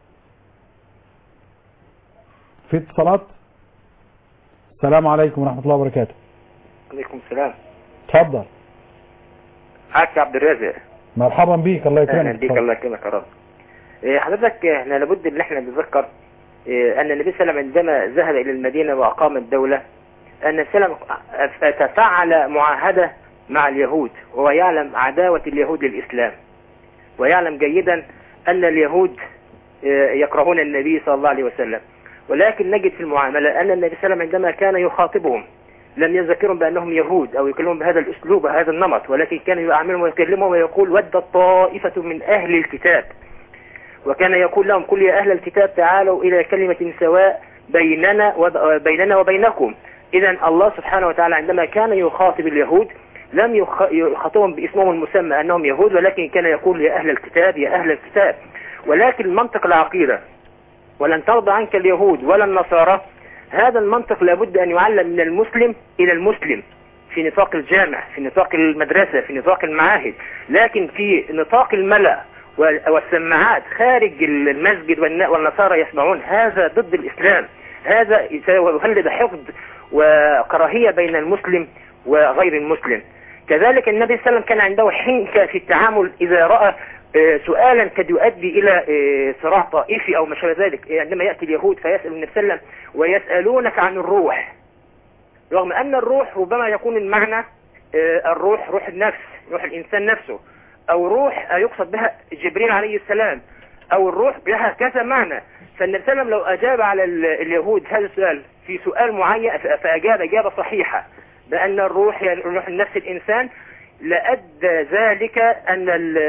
في اتصالات السلام عليكم ورحمة الله وبركاته. عليكم السلام. اتفضل. حاج عبد الرازق. مرحبا بيك. الله يكرمك. اهلا بيك. الله يكرمك يا رب. إيه حضرتك احنا لابد ان احنا نتذكر إيه ان النبي صلى الله عليه وسلم عندما ذهب الى المدينة واقام الدولة ان السلام تفعل معاهدة مع اليهود، وهو يعلم عداوة اليهود للاسلام، ويعلم جيدا ان اليهود إيه يكرهون النبي صلى الله عليه وسلم. ولكن نجد في المعاملة ان النبي صلى الله عليه وسلم عندما كان يخاطبهم لم يذكرهم بأنهم يهود أو يكلمهم بهذا الأسلوب وهذا النمط، ولكن كان يعاملهم ويكلمهم ويقول ود الطائفة من أهل الكتاب، وكان يقول لهم كل يا أهل الكتاب تعالوا إلى كلمة سواء بيننا وبيننا وبينكم. إذا الله سبحانه وتعالى عندما كان يخاطب اليهود لم يخ- يخاطبهم باسمهم المسمى أنهم يهود، ولكن كان يقول يا أهل الكتاب يا أهل الكتاب. ولكن منطق العقيدة ولن ترضى عنك اليهود ولا النصارى، هذا المنطق لابد أن يعلم من المسلم إلى المسلم في نطاق الجامع، في نطاق المدرسة، في نطاق المعاهد. لكن في نطاق الملأ والسماعات خارج المسجد والنصارى يسمعون، هذا ضد الإسلام، هذا يولد حقد وكراهية بين المسلم وغير المسلم. كذلك النبي صلى الله عليه وسلم كان عنده حنكة في التعامل إذا رأى سؤالا قد يؤدي إلى صراع طائفي أو ما شابه ذلك. عندما يأتي اليهود فيسأل النبي صلى الله عليه وسلم ويسألونك عن الروح، رغم أن الروح ربما يكون المعنى الروح روح النفس، روح الإنسان نفسه، أو روح يقصد بها جبريل عليه السلام، أو الروح بها كذا معنى. فالنبي صلى الله عليه وسلم لو أجاب على اليهود هذا السؤال في سؤال معين فأجاب إجابة صحيحة بأن الروح هي روح النفس الإنسان، لأدى ذلك أن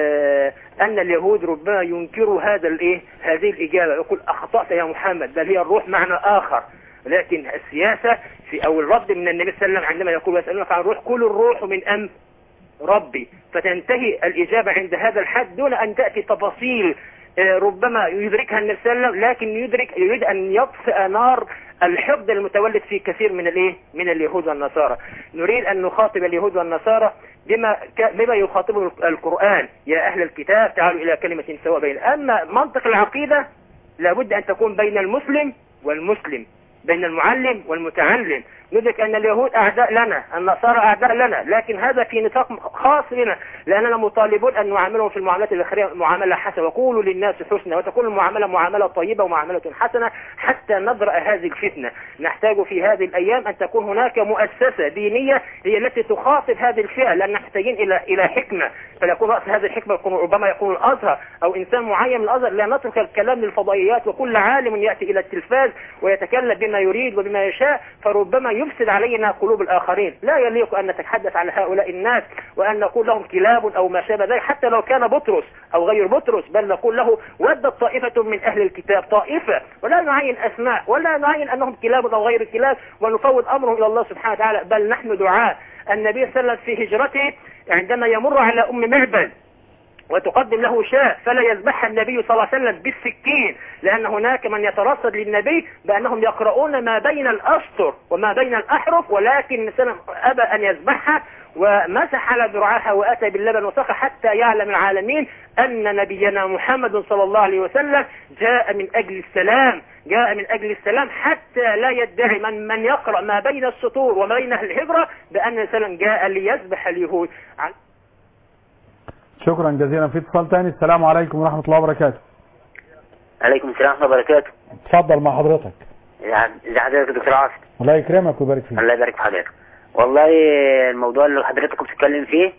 أن اليهود ربما ينكروا هذا الإيه هذه الإجابة، يقول أخطأت يا محمد، بل هي الروح معنى آخر. لكن السياسة في أو الرد من النبي صلى الله عليه وسلم عندما يقول يسألونك عن الروح قل الروح من أمر ربي، فتنتهي الإجابة عند هذا الحد دون أن تأتي تفاصيل ربما يدركها النبي صلى الله عليه وسلم، لكن يدرك يريد أن يطفئ نار الحقد المتولد في كثير من الايه من اليهود والنصارى. نريد أن نخاطب اليهود والنصارى بما بما يخاطبه القرآن، يا أهل الكتاب تعالوا إلى كلمة سواء بين. أما منطق العقيدة لابد أن تكون بين المسلم والمسلم، بين المعلم والمتعلم. ندرك أن اليهود أعداء لنا، النصارى أعداء لنا، لكن هذا في نطاق خاص لنا، لأننا مطالبون أن نعاملهم في المعاملات الأخرى معاملة حسنة، وقولوا للناس حسنى، وتكون المعاملة معاملة طيبة ومعاملة حسنة حتى نضرأ هذه الفتنة. نحتاج في هذه الأيام أن تكون هناك مؤسسة دينية هي التي تخاطب هذه الفئة، لأن نحتاجين إلى إلى حكمة، فليكون رأس هذه الحكمة يكون ربما يكون الأزهر أو إنسان معين من الأزهر. لا نترك الكلام للفضائيات وكل عالم يأتي إلى التلفاز ويتكلم بما يريد وبما يشاء، فربما يفسد علينا قلوب الآخرين. لا يليق أن نتحدث على هؤلاء الناس وأن نقول لهم كلاب أو ما شابه ذلك، حتى لو كان بطرس أو غير بطرس، بل نقول له ودت طائفة من أهل الكتاب طائفة، ولا نعين أسماء ولا نعين أنهم كلاب أو غير كلاب، ونفوض أمرهم إلى الله سبحانه وتعالى. بل نحن دعاء. النبي صلى الله عليه وسلم في هجرته عندما يمر على أم معبد وتقدم له شاة فلا يذبحها النبي صلى الله عليه وسلم بالسكين، لأن هناك من يترصد للنبي بأنهم يقرؤون ما بين الأسطر وما بين الأحرف، ولكن سلم أبى أن يذبحها ومسح على ذراعها وأتى باللبن وسقى حتى يعلم العالمين أن نبينا محمد صلى الله عليه وسلم جاء من أجل السلام، جاء من أجل السلام، حتى لا يدعي من من يقرأ ما بين السطور وما بين الهجرة بأن سلم جاء ليذبح اليهود. شكرا جزيلا. في اتصال ثاني. السلام عليكم ورحمة الله وبركاته. عليكم السلام ورحمة الله وبركاته. اتفضل مع حضرتك. ازي حضرتك يا دكتور عاصم؟ الله يكرمك ويبارك فيك. الله يبارك في حضرتك. والله الموضوع اللي حضرتك بتتكلم فيه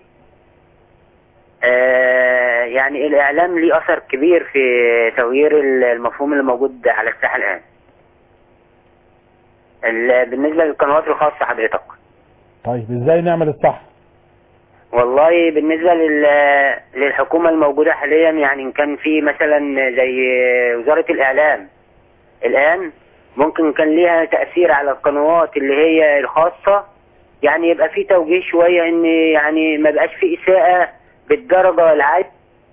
آه يعني الإعلام ليه أثر كبير في تغيير المفهوم اللي موجود على الساحة الآن. بالنسبة للقنوات الخاصة حضرتك. طيب ازاي نعمل الصح؟ والله بالنسبة للحكومة الموجودة حاليا، يعني كان في مثلا زي وزارة الإعلام الآن ممكن كان ليها تأثير على القنوات اللي هي الخاصة، يعني يبقى في توجيه شوية ان يعني ما بقاش في إساءة بالدرجة العالية.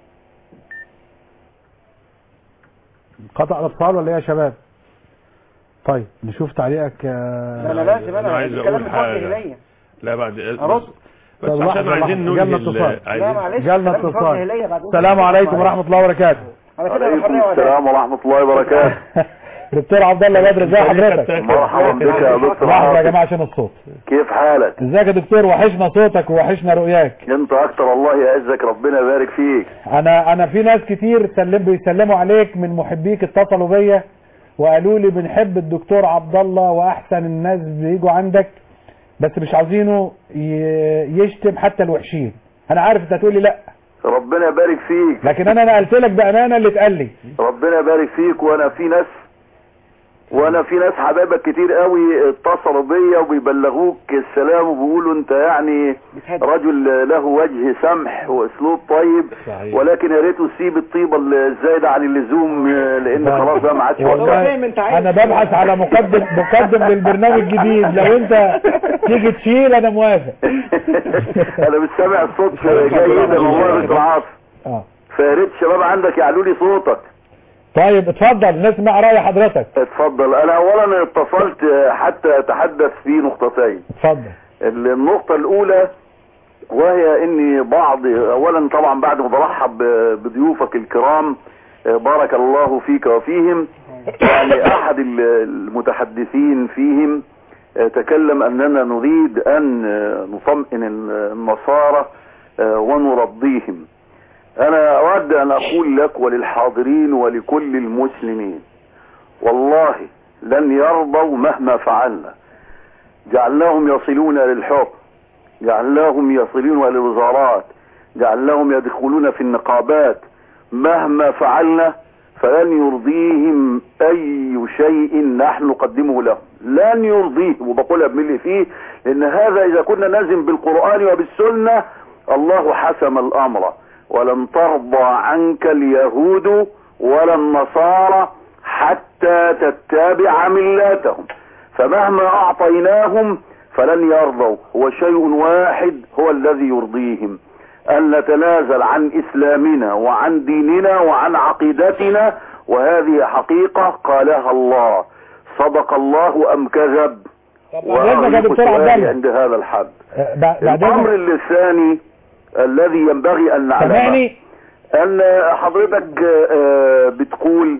قطع الاتصال ولا ايه يا شباب؟ طيب نشوف تعليقك. لا لا لازم انا عايز اقول حاجة. لا بعد ارد بس عشان عايزين نقول جالنا اتصال. لا معلش جالنا اتصال. السلام عليكم ورحمة الله وبركاته. عليكم السلام ورحمة الله وبركاته. دكتور عبد الله بدر، ازي حضرتك؟ مرحبا بك يا دكتور. مرحبا يا جماعه عشان الصوت. كيف حالك؟ ازيك يا دكتور؟ وحشنا صوتك ووحشنا رؤياك. انت اكتر، الله يعزك، ربنا يبارك فيك. انا انا في ناس كتير سلم بيسلموا عليك من محبيك، اتصلوا بيا وقالوا لي بنحب الدكتور عبد الله واحسن الناس بيجوا عندك، بس مش عاوزينه يشتم حتى الوحشين. انا عارف انت هتقول لي لا، ربنا يبارك فيك، لكن انا نقلت لك بامانه اللي اتقال لي. ربنا يبارك فيك. وانا في ناس وانا في ناس حبايبك كتير قوي اتصلوا بيا وبيبلغوك السلام وبيقولوا انت يعني رجل له وجه سمح واسلوب طيب. صحيح. ولكن يا ريته تسيب الطيبه الزايده عن اللزوم لان خلاص بقى ما عادش وقت. انا ببحث على مقدم مقدم للبرنامج الجديد، لو انت تيجي تشيل انا موافق. انا مش سامع الصوت جيد والله يا دكتور عاطف. اه فيا ريت الشباب عندك يعلوا لي صوتك. طيب اتفضل نسمع رأي حضرتك. اتفضل. انا اولا اتصلت حتى اتحدث في نقطتين. اتفضل. النقطة الاولى وهي اني بعض اولا طبعا بعد ما برحب بضيوفك الكرام بارك الله فيك وفيهم، يعني احد المتحدثين فيهم تكلم اننا نريد ان نطمئن النصارى ونرضيهم. انا اود ان اقول لك وللحاضرين ولكل المسلمين والله لن يرضوا مهما فعلنا. جعلناهم يصلون للحكم، جعلناهم يصلون للوزارات، جعلناهم يدخلون في النقابات، مهما فعلنا فلن يرضيهم اي شيء نحن نقدمه لهم، لن يرضيهم. وبقولها بملي فيه لان هذا اذا كنا نلزم بالقرآن وبالسنة الله حسم الامر. ولن ترضى عنك اليهود ولا النصارى حتى تتبع ملاتهم، فمهما اعطيناهم فلن يرضوا. هو شيء واحد هو الذي يرضيهم، ان نتنازل عن اسلامنا وعن ديننا وعن عقيدتنا، وهذه حقيقة قالها الله. صدق الله ام كذب؟ عند هذا الحد. الامر الثاني الذي ينبغي ان نعلمه ان حضرتك بتقول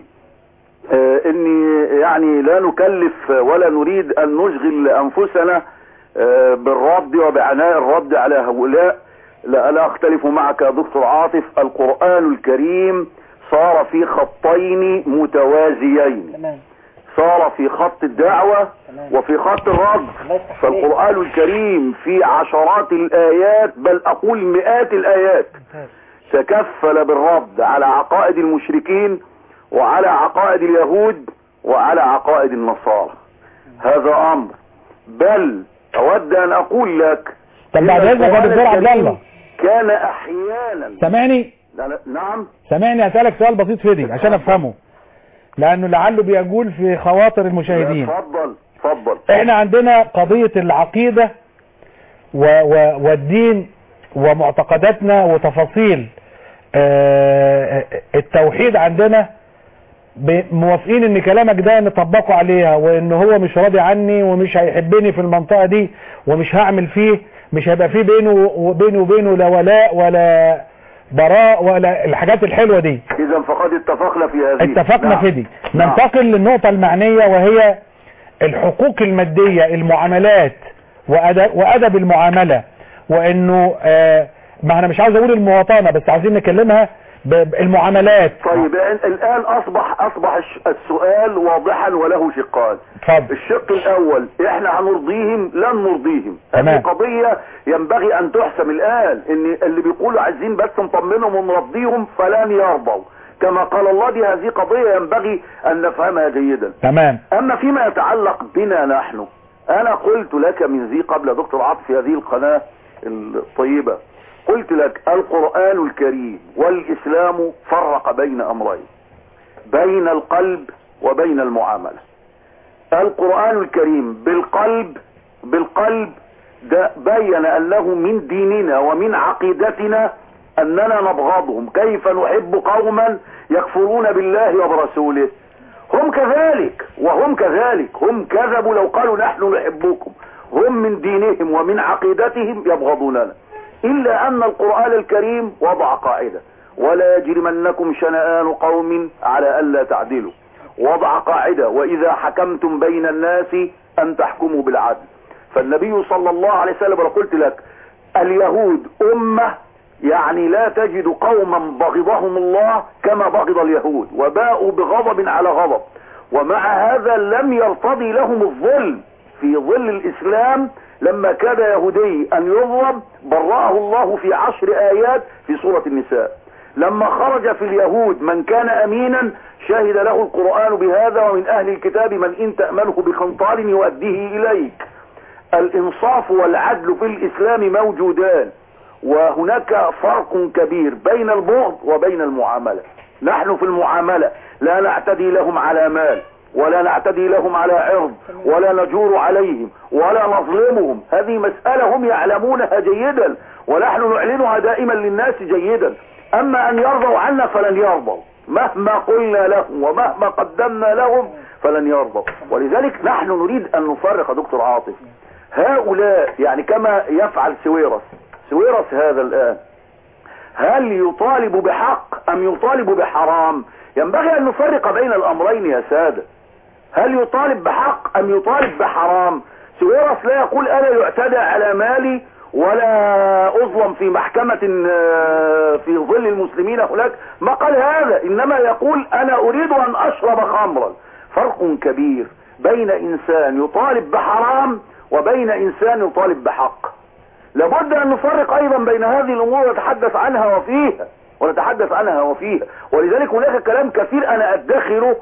اني يعني لا نكلف ولا نريد ان نشغل انفسنا بالرد وبعناء الرد على هؤلاء. لا لا اختلف معك يا دكتور عاطف. القرآن الكريم صار في خطين متوازيين، صار في خط الدعوة وفي خط الرد. فالقرآن الكريم في عشرات الآيات بل أقول مئات الآيات تكفل بالرد على عقائد المشركين وعلى عقائد اليهود وعلى عقائد النصارى. هذا أمر. بل أود أن أقول لك طب بعد إذنك يا دكتور عبد الله كان أحيانا سامعني؟ نعم سامعني. هسألك سؤال بسيط فيدي عشان أفهمه لانه لعله بيقول في خواطر المشاهدين. اتفضل اتفضل. احنا عندنا قضية العقيدة و و والدين ومعتقداتنا وتفاصيل اه التوحيد عندنا موافقين ان كلامك ده نطبقه عليها، وان هو مش راضي عني ومش هيحبني في المنطقة دي ومش هعمل فيه، مش هيبقى فيه بينه وبينه وبينه لا ولاء ولا براء ولا الحاجات الحلوة دي. اذا فقد اتفقنا في هذه. اتفقنا نعم. في دي. ننتقل نعم. للنقطة المعنية وهي الحقوق المادية، المعاملات وأدب, وأدب المعاملة، وانه آه ما انا مش عاوز اقول المواطنة بس عاوزين نكلمها بالمعاملات. طيب الان اصبح اصبح السؤال واضحا وله شقان. اتفضل. الشق الاول احنا هنرضيهم لن نرضيهم. هذه قضية ينبغي ان تحسم الان، ان اللي بيقولوا عايزين بس نطمنهم ونرضيهم فلن يرضوا كما قال الله. دي هذه قضية ينبغي ان نفهمها جيدا. تمام. اما فيما يتعلق بنا نحن، انا قلت لك من ذي قبل دكتور عاطف في هذه القناة الطيبة، قلت لك القرآن الكريم والإسلام فرق بين أمرين، بين القلب وبين المعاملة. القرآن الكريم بالقلب بالقلب ده بين أنه من ديننا ومن عقيدتنا أننا نبغضهم. كيف نحب قوما يكفرون بالله وبرسوله؟ هم كذلك وهم كذلك، هم كذبوا لو قالوا نحن نحبكم. هم من دينهم ومن عقيدتهم يبغضوننا. إلا أن القرآن الكريم وضع قاعدة: ولا يجرمنكم شنآن قوم على ألا تعدلوا. وضع قاعدة: وإذا حكمتم بين الناس أن تحكموا بالعدل. فالنبي صلى الله عليه وسلم، قلت لك اليهود أمة يعني لا تجد قوما بغضهم الله كما بغض اليهود، وباءوا بغضب على غضب، ومع هذا لم يرتضي لهم الظلم. في ظل الإسلام لما كاد يهودي أن يظلم برأه الله في عشر آيات في سورة النساء. لما خرج في اليهود من كان أمينا شهد له القرآن بهذا ومن أهل الكتاب من إن تأمنه بقنطار يؤديه إليك. الإنصاف والعدل في الإسلام موجودان، وهناك فرق كبير بين البغض وبين المعاملة. نحن في المعاملة لا نعتدي لهم على مال، ولا نعتدي لهم على عرض، ولا نجور عليهم، ولا نظلمهم. هذه مسألة هم يعلمونها جيدا، ونحن نعلنها دائما للناس جيدا. أما أن يرضوا عنا فلن يرضوا، مهما قلنا لهم ومهما قدمنا لهم فلن يرضوا. ولذلك نحن نريد أن نفرق دكتور عاطف هؤلاء، يعني كما يفعل سويرس. سويرس هذا الآن هل يطالب بحق أم يطالب بحرام؟ ينبغي أن نفرق بين الأمرين يا سادة. هل يطالب بحق أم يطالب بحرام؟ سويرس لا يقول أنا يعتدى على مالي ولا أظلم في محكمة في ظل المسلمين هناك، ما قال هذا، إنما يقول أنا أريد أن أشرب خمرا. فرق كبير بين إنسان يطالب بحرام وبين إنسان يطالب بحق. لابد أن نفرق أيضا بين هذه الأمور ونتحدث عنها وفيها ونتحدث عنها وفيها ولذلك هناك كلام كثير أنا أدخره.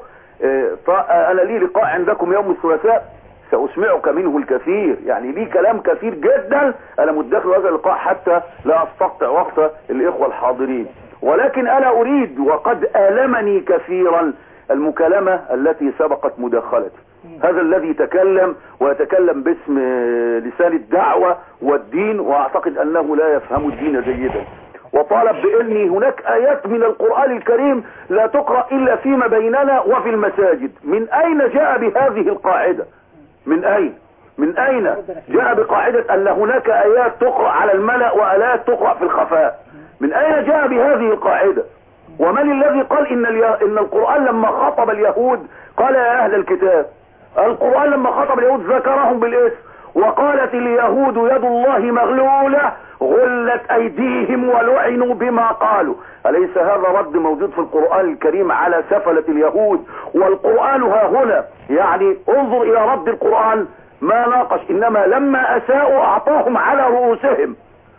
أنا لي لقاء عندكم يوم الثلاثاء سأسمعك منه الكثير، يعني لي كلام كثير جدا أنا مدخر هذا اللقاء حتى لا أستقطع وقت الإخوة الحاضرين. ولكن أنا أريد، وقد آلمني كثيرا المكالمة التي سبقت مداخلتي. هذا الذي تكلم ويتكلم باسم لسان الدعوة والدين، وأعتقد أنه لا يفهم الدين جيدا، وطالب بأن هناك آيات من القرآن الكريم لا تقرأ إلا فيما بيننا وفي المساجد. من أين جاء بهذه القاعدة؟ من أين؟ من أين جاء بقاعدة أن هناك آيات تقرأ على الملأ وآيات تقرأ في الخفاء؟ من أين جاء بهذه القاعدة؟ ومن الذي قال إن, إن القرآن لما خاطب اليهود قال يا أهل الكتاب؟ القرآن لما خاطب اليهود ذكرهم بالاسم، وقالت اليهود يد الله مغلولة غلت أيديهم ولعنوا بما قالوا. أليس هذا رد موجود في القرآن الكريم على سفلة اليهود؟ والقرآن ها هنا يعني انظر إلى رد القرآن ما ناقش، إنما لما أساءوا أعطاهم على رؤوسهم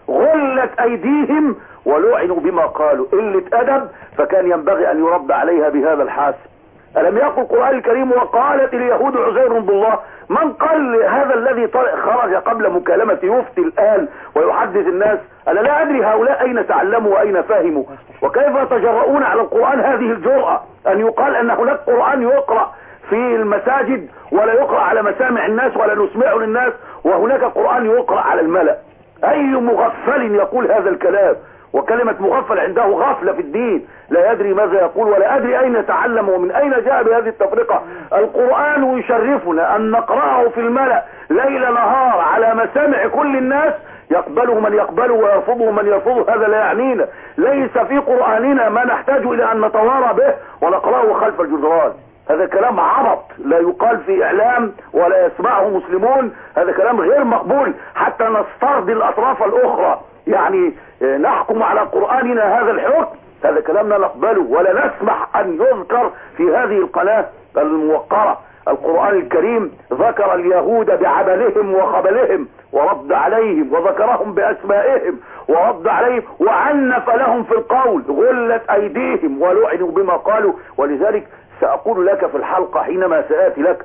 غلت أيديهم ولعنوا بما قالوا. قلة أدب، فكان ينبغي أن يرد عليها بهذا الحاسب. ألم يقل القرآن الكريم وقالت اليهود عزير بن الله؟ من قال هذا الذي خرج قبل مكالمة يفتي الآن ويحدث الناس؟ أنا لا أدري هؤلاء أين تعلموا وأين فهموا، وكيف يتجرؤون على القرآن هذه الجرأة أن يقال أن هناك قرآن يقرأ في المساجد ولا يقرأ على مسامع الناس ولا نسمعه للناس، وهناك قرآن يقرأ على الملأ. أي مغفل يقول هذا الكلام؟ وكلمة مغفل عنده غفلة في الدين، لا يدري ماذا يقول ولا أدري أين تعلم ومن أين جاء بهذه التفرقة. القرآن يشرفنا أن نقرأه في الملأ ليل نهار على مسامع كل الناس، يقبله من يقبله ويرفضه من يرفضه، هذا لا يعنينا. ليس في قرآننا ما نحتاج إلى أن نتوارى به ونقرأه خلف الجدران. هذا كلام عبط لا يقال في إعلام ولا يسمعه مسلمون، هذا كلام غير مقبول حتى نسترضي الأطراف الأخرى. يعني نحكم على قرآننا هذا الحكم، هذا كلامنا نقبله ولا نسمح أن يذكر في هذه القناة الموقرة. القرآن الكريم ذكر اليهود بعبلهم وخبلهم ورد عليهم، وذكرهم بأسمائهم ورد عليهم، وعنف لهم في القول غلت أيديهم ولعنوا بما قالوا. ولذلك سأقول لك في الحلقة حينما سآتي لك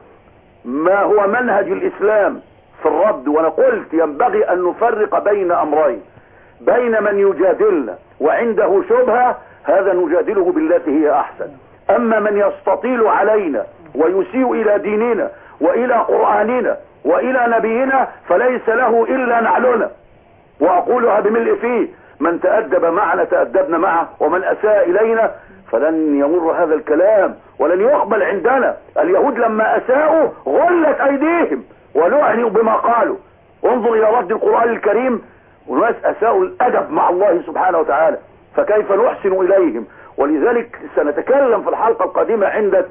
ما هو منهج الإسلام في الرد، وأنا قلت ينبغي أن نفرق بين أمرين: بين من يجادلنا وعنده شبهة هذا نجادله بالتي هي أحسن، أما من يستطيل علينا ويسيء إلى ديننا وإلى قرآننا وإلى نبينا فليس له إلا نعلنا. وأقولها بملء فيه: من تأدب معنا تأدبنا معه، ومن أساء إلينا فلن يمر هذا الكلام ولن يقبل عندنا. اليهود لما أساءوا غلت أيديهم ولعنوا بما قالوا. انظر إلى رد القرآن الكريم، وناس أساءوا الأدب مع الله سبحانه وتعالى، فكيف نحسن إليهم؟ ولذلك سنتكلم في الحلقة القادمة عند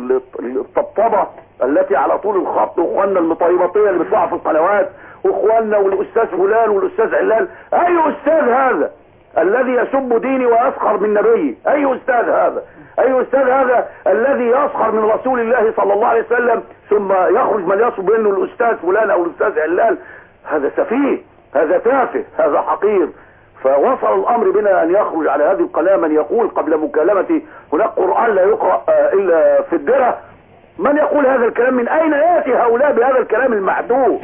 الطبطبة التي على طول الخط، واخواننا المطيبطية اللي بيطلعوا في القنوات، واخواننا والأستاذ فلان والأستاذ علان. أي أستاذ هذا الذي يسب ديني ويسخر من نبيه؟ أي أستاذ هذا؟ أي أستاذ هذا الذي يسخر من رسول الله صلى الله عليه وسلم ثم يخرج من يصب انه الأستاذ فلان أو الأستاذ علان؟ هذا سفيه، هذا تافه، هذا حقير. فوصل الامر بنا ان يخرج على هذه القناة من يقول قبل مكالمتي هناك قرآن لا يقرأ الا في الدرة. من يقول هذا الكلام؟ من اين ياتي هؤلاء بهذا الكلام المحدود؟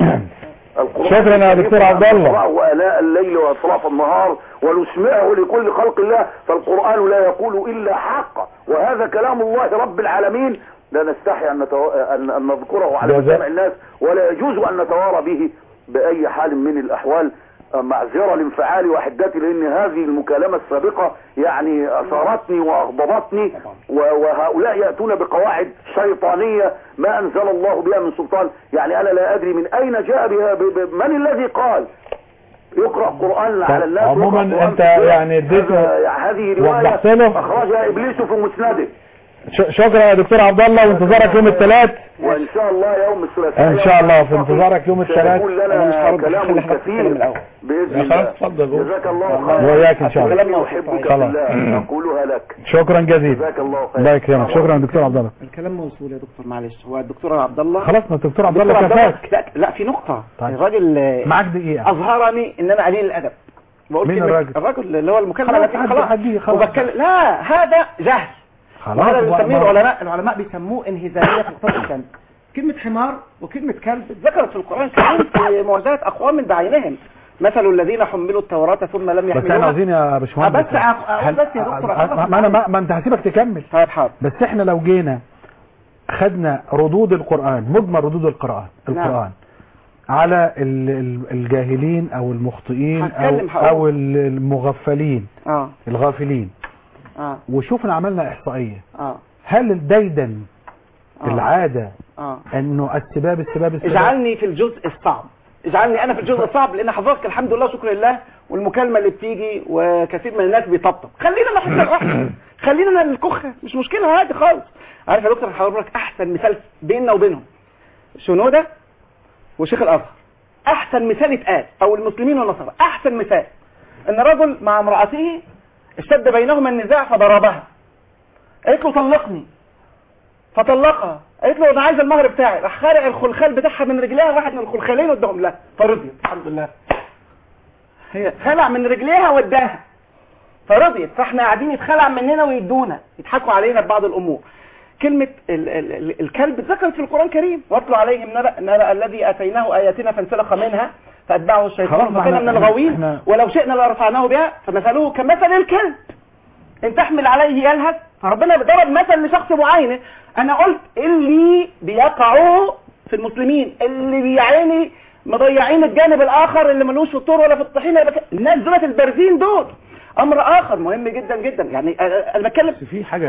شكرا يا دكتور عبد الله. وآلاء الليل واطراف النهار ونسمعه لكل خلق الله، فالقرآن لا يقول الا حق، وهذا كلام الله رب العالمين، لا نستحي ان, نتو... أن... أن نذكره على مسامع الناس، ولا يجوز ان نتوارى به باي حال من الاحوال. معذرة لانفعالي وحدتي، لان هذه المكالمة السابقة يعني اثارتني واغضبتني، وهؤلاء يأتون بقواعد شيطانية ما انزل الله بها من سلطان. يعني انا لا ادري من اين جاء بها، من الذي قال يقرأ قرآن على الناس؟ عموما انت يعني اديته، هذه رواية اخرجها ابليس في مسنده. شكرا يا دكتور عبد الله، وانتظارك يوم الثلاث وان شاء الله يوم الثلاثاء ان شاء الله، في انتظارك يوم الثلاث. يقول لنا كلام كثير باذن الله. اتفضل. جزاك الله خيرا. وياك ان شاء الله. احبك بالله اقولها لك. شكرا جزيلا. جزاك الله خيرا. الله يكرمك. شكرا يا دكتور عبد الله. الكلام موصول يا دكتور، معلش. هو الدكتور عبد الله خلاص، ما الدكتور عبد الله كفاك. لا لا، في نقطة. طيب. الراجل معاك دقيقة. اظهرني ان انا قليل الادب. بقول مين الراجل؟ الراجل اللي هو المكالمة التي خلاص خلاص وبتكلم. لا، هذا جهل. خلاص. هذا بيسميه العلماء العلماء بيسموه انهزامية في اقتصاد الكلب. كلمة حمار وكلمة كلب ذكرت في القرآن الكريم في معجزات أقوام بعينهم، مثل الذين حملوا التوراة ثم لم يحملوها. بس احنا عاوزين يا باشمهندس، بس اقول بس يا دكتور، ما انا ما, ما انت هسيبك تكمل. طيب حاضر. بس احنا لو جينا خدنا ردود القرآن، مجمل ردود القرآن القرآن نعم. على الجاهلين او المخطئين او, أو المغفلين اه الغافلين اه وشوفنا عملنا احصائية اه هل الديدن آه. العادة آه. انه السباب السباب السباب اجعلني في الجزء الصعب، اجعلني انا في الجزء الصعب، لان حضرتك الحمد لله شكر لله والمكالمة اللي بتيجي وكثير من الناس بيطبطب. خلينا نحط واحد، خلينا الكخة، مش مشكلة عادي خالص. عارف يا دكتور حضرتك احسن مثال بيننا وبينهم شنودة وشيخ الازهر، احسن مثال اتقال، او المسلمين والنصارى، احسن مثال ان رجل مع امرأته اشتد بينهما النزاع فضربها، قالت له طلقني فطلقها، قالت له انا عايز المهر بتاعي، راح خارع الخلخال بتاعها من رجليها، واحد من الخلخالين ودهم لها فرضيت. الحمد لله هي خلع من رجليها وداها فرضيت، فاحنا قاعدين يتخلع مننا ويدونا، يضحكوا علينا ببعض الامور. كلمة ال ال ال الكلب ذكرت في القرآن الكريم، واتلوا عليهم نبأ نبأ الذي اتيناه اياتنا فانسلخ منها فاتبعه الشيطان فكان من الغاوين ولو شئنا لرفعناه بها فمثله كمثل الكلب ان تحمل عليه يلهث. فربنا ضرب مثل لشخص معين. انا قلت اللي بيقعوا في المسلمين، اللي بيعاني مضيعين الجانب الاخر اللي ملوش في الطور ولا في الطحينه، الناس دولت البارزين دول. امر اخر مهم جدا جدا، يعني انا بتكلم في حاجه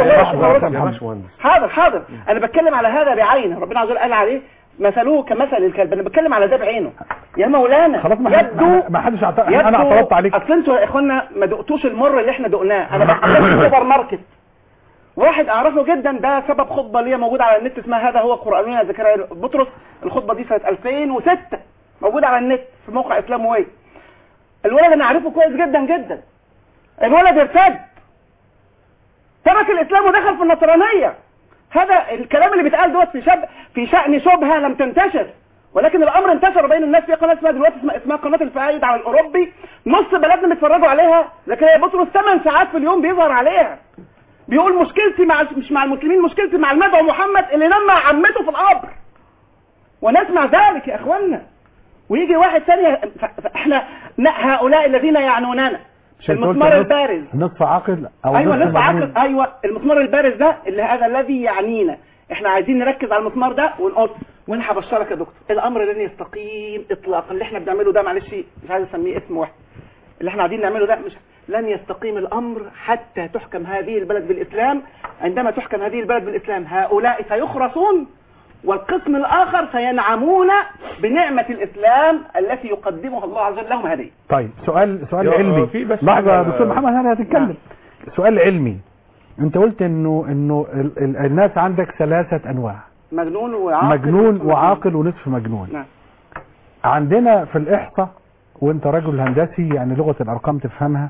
حاضر حاضر انا بتكلم على هذا بعينه، ربنا عز وجل قال عليه مثله كمثل الكلب، انا بتكلم على ده بعينه يا مولانا. خلاص ما يبدو ما حدش اعترض، انا اعترضت عليك. اصل انتوا يا اخوانا ما دقتوش المر اللي احنا دقناه. انا بتكلم في سوبر ماركت، واحد اعرفه جدا، ده سبب خطبه ليا موجوده على النت اسمها هذا هو قرآننا زكريا بطرس. الخطبه دي سنه ألفين وستة موجوده على النت في موقع اسلام واي. الولد انا عارفه كويس جدا جدا، الولد ارتد ترك الاسلام ودخل في النصرانيه. هذا الكلام اللي بيتقال دوت في شب في شأن شبهه لم تنتشر، ولكن الامر انتشر بين الناس. في قناه اسمها دلوقتي اسمها, اسمها قناه الفائد على الاوروبي، نص بلدنا بيتفرجوا عليها. زكريا بطرس ثمان ساعات في اليوم بيظهر عليها، بيقول مشكلتي مع مش مع المسلمين، مشكلتي مع المدعو محمد اللي نام مع عمته في القبر، ونسمع ذلك يا اخوانا. ويجي واحد ثاني، احنا هؤلاء الذين يعنوننا المسمار البارز نصف عقل او ايوه نصف عقل، ايوه المسمار البارز ده اللي هذا الذي يعنينا. احنا عايزين نركز على المسمار ده ونقول، وانا هبشرك يا دكتور الامر لن يستقيم اطلاقا. اللي احنا بنعمله ده معلش مش عايز اسميه اسم واحد، اللي احنا قاعدين نعمله ده مش لن يستقيم الامر حتى تحكم هذه البلد بالاسلام. عندما تحكم هذه البلد بالاسلام هؤلاء سيخرسون، والقسم الاخر سينعمون بنعمة الاسلام التي يقدمها الله عز وجل لهم هديه. طيب سؤال سؤال علمي، لحظه يا دكتور محمد انا هتتكلم. سؤال علمي، انت قلت انه انه ال ال الناس عندك ثلاثه انواع، مجنون وعاقل مجنون وعاقل ونصف مجنون. نعم. عندنا في الاحصاء، وانت رجل هندسي يعني لغه الارقام تفهمها،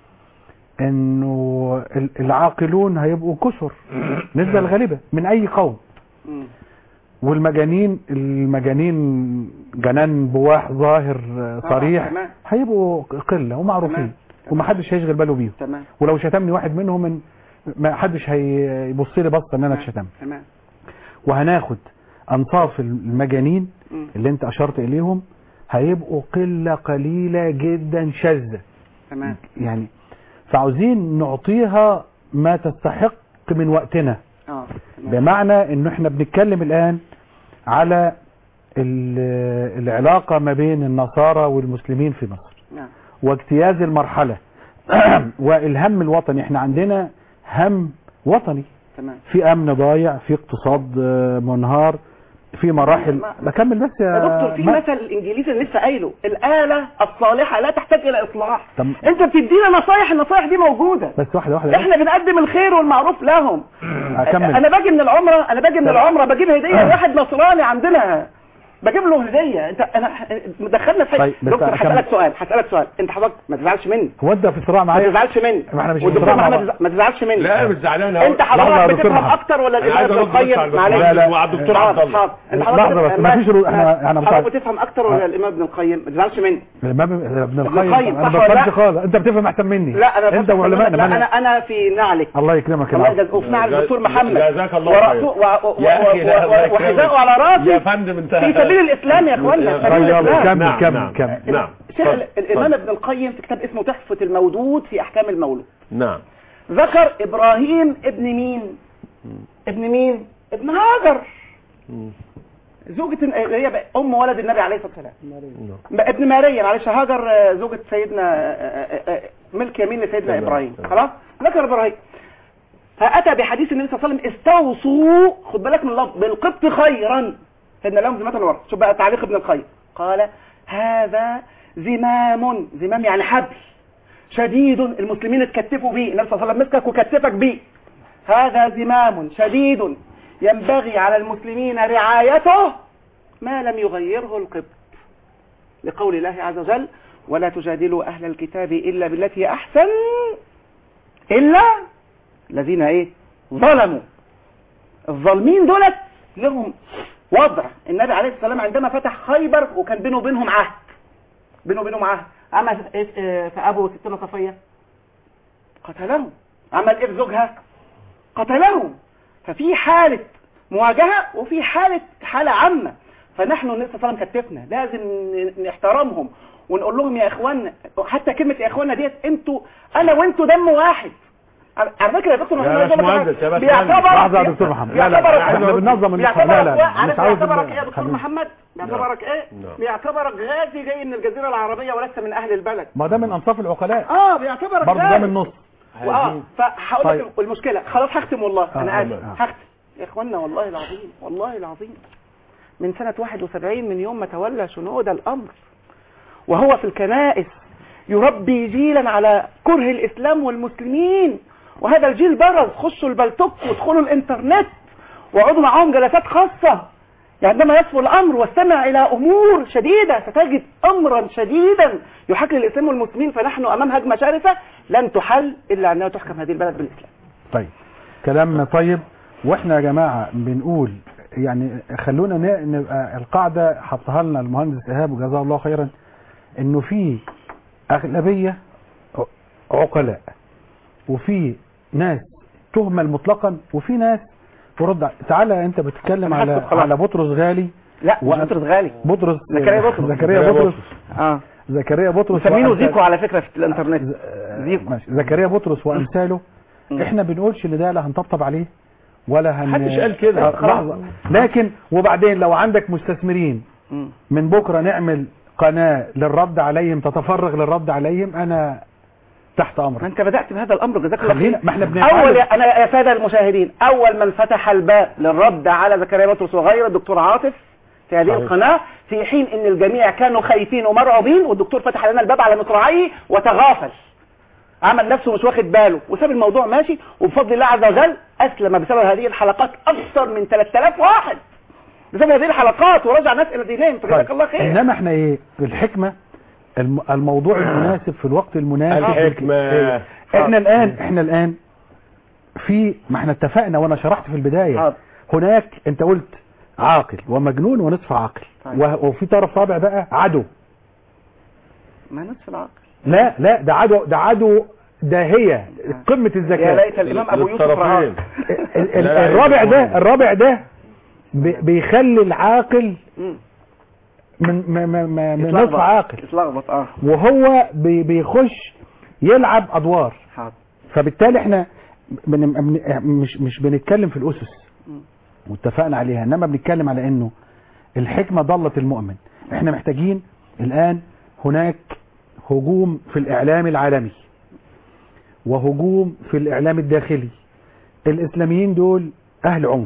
انه العاقلون هيبقوا كسر نسبه الغالبه من اي قوم، والمجانين المجانين جنان بواح ظاهر صريح تمام. هيبقوا قله ومعروفين ومحدش هيشغل باله بيهم. تمام. ولو شتمني واحد منهم من ما حدش هيبص لي بصه ان انا اتشتمت. تمام. وهناخد انصاف المجانين مم. اللي انت اشرت اليهم هيبقوا قله قليله جدا شاذه. تمام. يعني فعاوزين نعطيها ما تستحق من وقتنا. اه بمعنى انه احنا بنتكلم الان على ال- العلاقة ما بين النصارى والمسلمين في مصر نعم. واجتياز المرحلة والهم الوطني. احنا عندنا هم وطني، تمام. في امن ضايع، في اقتصاد آه، منهار، في مراحل. بكمل بس يا يا دكتور، في ما- مثل انجليزي اللي لسه قايله، الآلة الصالحة لا تحتاج الى اصلاح. طب انت بتدينا نصايح، النصايح دي موجودة، بس واحدة واحدة احنا بنقدم الخير والمعروف لهم. اكمل. انا باجي من العمرة انا باجي من طب. العمرة بجيب هدية لواحد نصراني عندنا، بجيب له هدية. انت انا دخلنا في طيب، بس دكتور أكمل. هسألك سؤال هسألك سؤال انت حضرتك ما تزعلش مني، هو انت في صراع ما معايا؟ تزعلش مني، ما احنا مش في والدكتور صراع مع محمد بعض. ما تزعلش مني. لا مش زعلان. انت لحظة يا حضرتك دكتور بتفهم محمد. اكتر ولا أنا الامام عايز ابن أرد بس القيم؟ على معلش الدكتور. لا، لا. مع الدكتور عبد حاضر الله. حاضر انت لحظة حضرتك بس، ما فيش رو- احنا احنا حضرتك بتاع بتفهم اكتر ولا الامام ابن القيم؟ ما تزعلش مني. الامام ابن القيم، القيم انا صح ما ولا بفهمش لا؟ خالص. انت بتفهم احسن مني. لا انا انت بفهم وعلمائنا. لا ما انا أنا- انا في نعلك. الله يكرمك. الله العفو. يجزاك، وفي نعل الدكتور محمد جزاك الله ورأسه- خير. و- و- يا أخي، لا، الله و- يكرمك. وحذاءه على راسي يا فندم انت في سبيل الاسلام يا اخوانا، في سبيل يلا الاسلام. كمل نعم، كمل نعم. كمل. نعم. شيخ اتفضل. الامام اتفضل. ابن القيم في كتاب اسمه تحفة المولود في احكام المولود نعم. ذكر ابراهيم ابن مين؟ ابن مين؟ ابن هاجر، زوجة هي ام ولد النبي عليه الصلاه والسلام، نعم. ابن ماريا. معلش هاجر آه، زوجة سيدنا آه، آه، آه، ملك يمين لسيدنا تمام. ابراهيم. تمام. خلاص ذكر ابراهيم، فاتى بحديث النبي صلى الله عليه وسلم استوصوا، خد بالك من اللفظ، بالقبط خيرا. سيدنا لهم زمام الورد. شوف بقى تعليق ابن القيم، قال هذا زمام، زمام يعني حبل شديد المسلمين اتكتفوا به، النبي صلى الله عليه وسلم مسكك وكتفك به. هذا زمام شديد ينبغي على المسلمين رعايته ما لم يغيره القبط، لقول الله عز وجل ولا تجادلوا أهل الكتاب إلا بالتي أحسن إلا الذين إيه ظلموا. الظالمين دولت لهم وضع. النبي عليه الصلاة والسلام عندما فتح خيبر وكان بينه وبينهم عهد، بينه وبينهم عهد، عمل إيه في أبو ستنا صفية؟ قتلهم. عمل إيه في زوجها؟ قتلهم. ففي حالة مواجهة وفي حالة حالة عامة. فنحن النبي صلى الله عليه وسلم كتفنا، لازم نحترمهم ونقول لهم يا اخوانا، حتى كلمة يا اخوانا ديت انتوا انا وانتوا دم واحد. على فكرة يا دكتور محمد، يا باشمهندس، يا باشمهندس. بيعتبرك لحظة يا دكتور محمد. لا لا بيعتبرك احنا بننظم لا بيعتبرك لا عارف مش عاوز بيعتبرك ايه يا دكتور خلينا- محمد؟ بيعتبرك ايه؟ نعم. بيعتبرك غازي جاي من الجزيرة العربية ولست من اهل البلد. ما ده من انصاف العقلاء اه بيعتبرك برضه ده غازي. من نص. اه فهقول طيب. لك المشكلة. خلاص هختم والله آه، انا اسف آه. هختم يا اخوانا، والله العظيم والله العظيم من سنة واحد وسبعين من يوم ما تولى شنود الامر وهو في الكنائس يربي جيلا على كره الاسلام والمسلمين، وهذا الجيل برز. خشوا البلتوك وادخلوا الانترنت واقعدوا معاهم جلسات خاصة، عندما يصفو الامر واستمع الى امور شديدة ستجد امرا شديدا يحاكي الاسلام والمسلمين. فنحن امام هجمة شرسة لن تحل الا انها تحكم هذه البلد بالاسلام. طيب كلام طيب. واحنا يا جماعة بنقول يعني خلونا ن- نبقى القاعدة حطها لنا المهندس ايهاب وجزاه الله خيرا، انه في اغلبية عقلاء وفي ناس تهمل مطلقا وفي ناس ترد. تعالى انت بتتكلم على على بطرس غالي. لا مش وأن- بطرس غالي، بطرس زكريا بطرس. زكريا بطرس اه زكريا بطرس مسمينه وأمثال- زيكو على فكرة في الانترنت. زيكو ماشي. زكريا بطرس وامثاله احنا بنقولش ان ده لا هنطبطب عليه ولا هن محدش قال كده. آه، لحظة. لكن وبعدين لو عندك مستثمرين من بكرة نعمل قناة للرد عليهم، تتفرغ للرد عليهم، انا تحت ما امرك. انت بدأت بهذا الامر جزاك الله خلينا خير. ما احنا بنتعلم. اول يا انا يا ساده المشاهدين، اول من فتح الباب للرد على زكريا بطرس وغيره الدكتور عاطف في هذه صحيح. القناة، في حين ان الجميع كانوا خايفين ومرعوبين، والدكتور فتح لنا الباب على مصراعيه وتغافل، عمل نفسه مش واخد باله وساب الموضوع ماشي، وبفضل الله عز وجل اسلم بسبب هذه الحلقات اكثر من ثلاثة آلاف واحد بسبب هذه الحلقات، ورجع ناس الى دينهم. فجزاك الله خير. انما احنا ايه الحكمة، الم- الموضوع المناسب في الوقت المناسب. الحكمة. إيه؟ احنا الان احنا الان في ما احنا اتفقنا وانا شرحت في البداية حاضر. هناك انت قلت عاقل ومجنون ونصف عاقل. طيب. و- وفي طرف رابع بقى عدو. ما نصف العقل. لا لا ده عدو، ده عدو داهية قمة يا الذكاء. ليت الامام ابو يوسف رهان. ال- ال- الرابع ده الرابع ده بي- بيخلي العاقل مم. من م- م- م- من اتلخبط. نصف عاقل، اتلخبط اه. وهو بي- بيخش يلعب ادوار. حاضر. فبالتالي احنا بن- بن- مش مش بنتكلم في الاسس مم. واتفقنا عليها، انما بنتكلم على انه الحكمة ضلت المؤمن. احنا محتاجين الان هناك هجوم في الاعلام العالمي وهجوم في الاعلام الداخلي. الاسلاميين دول اهل عنف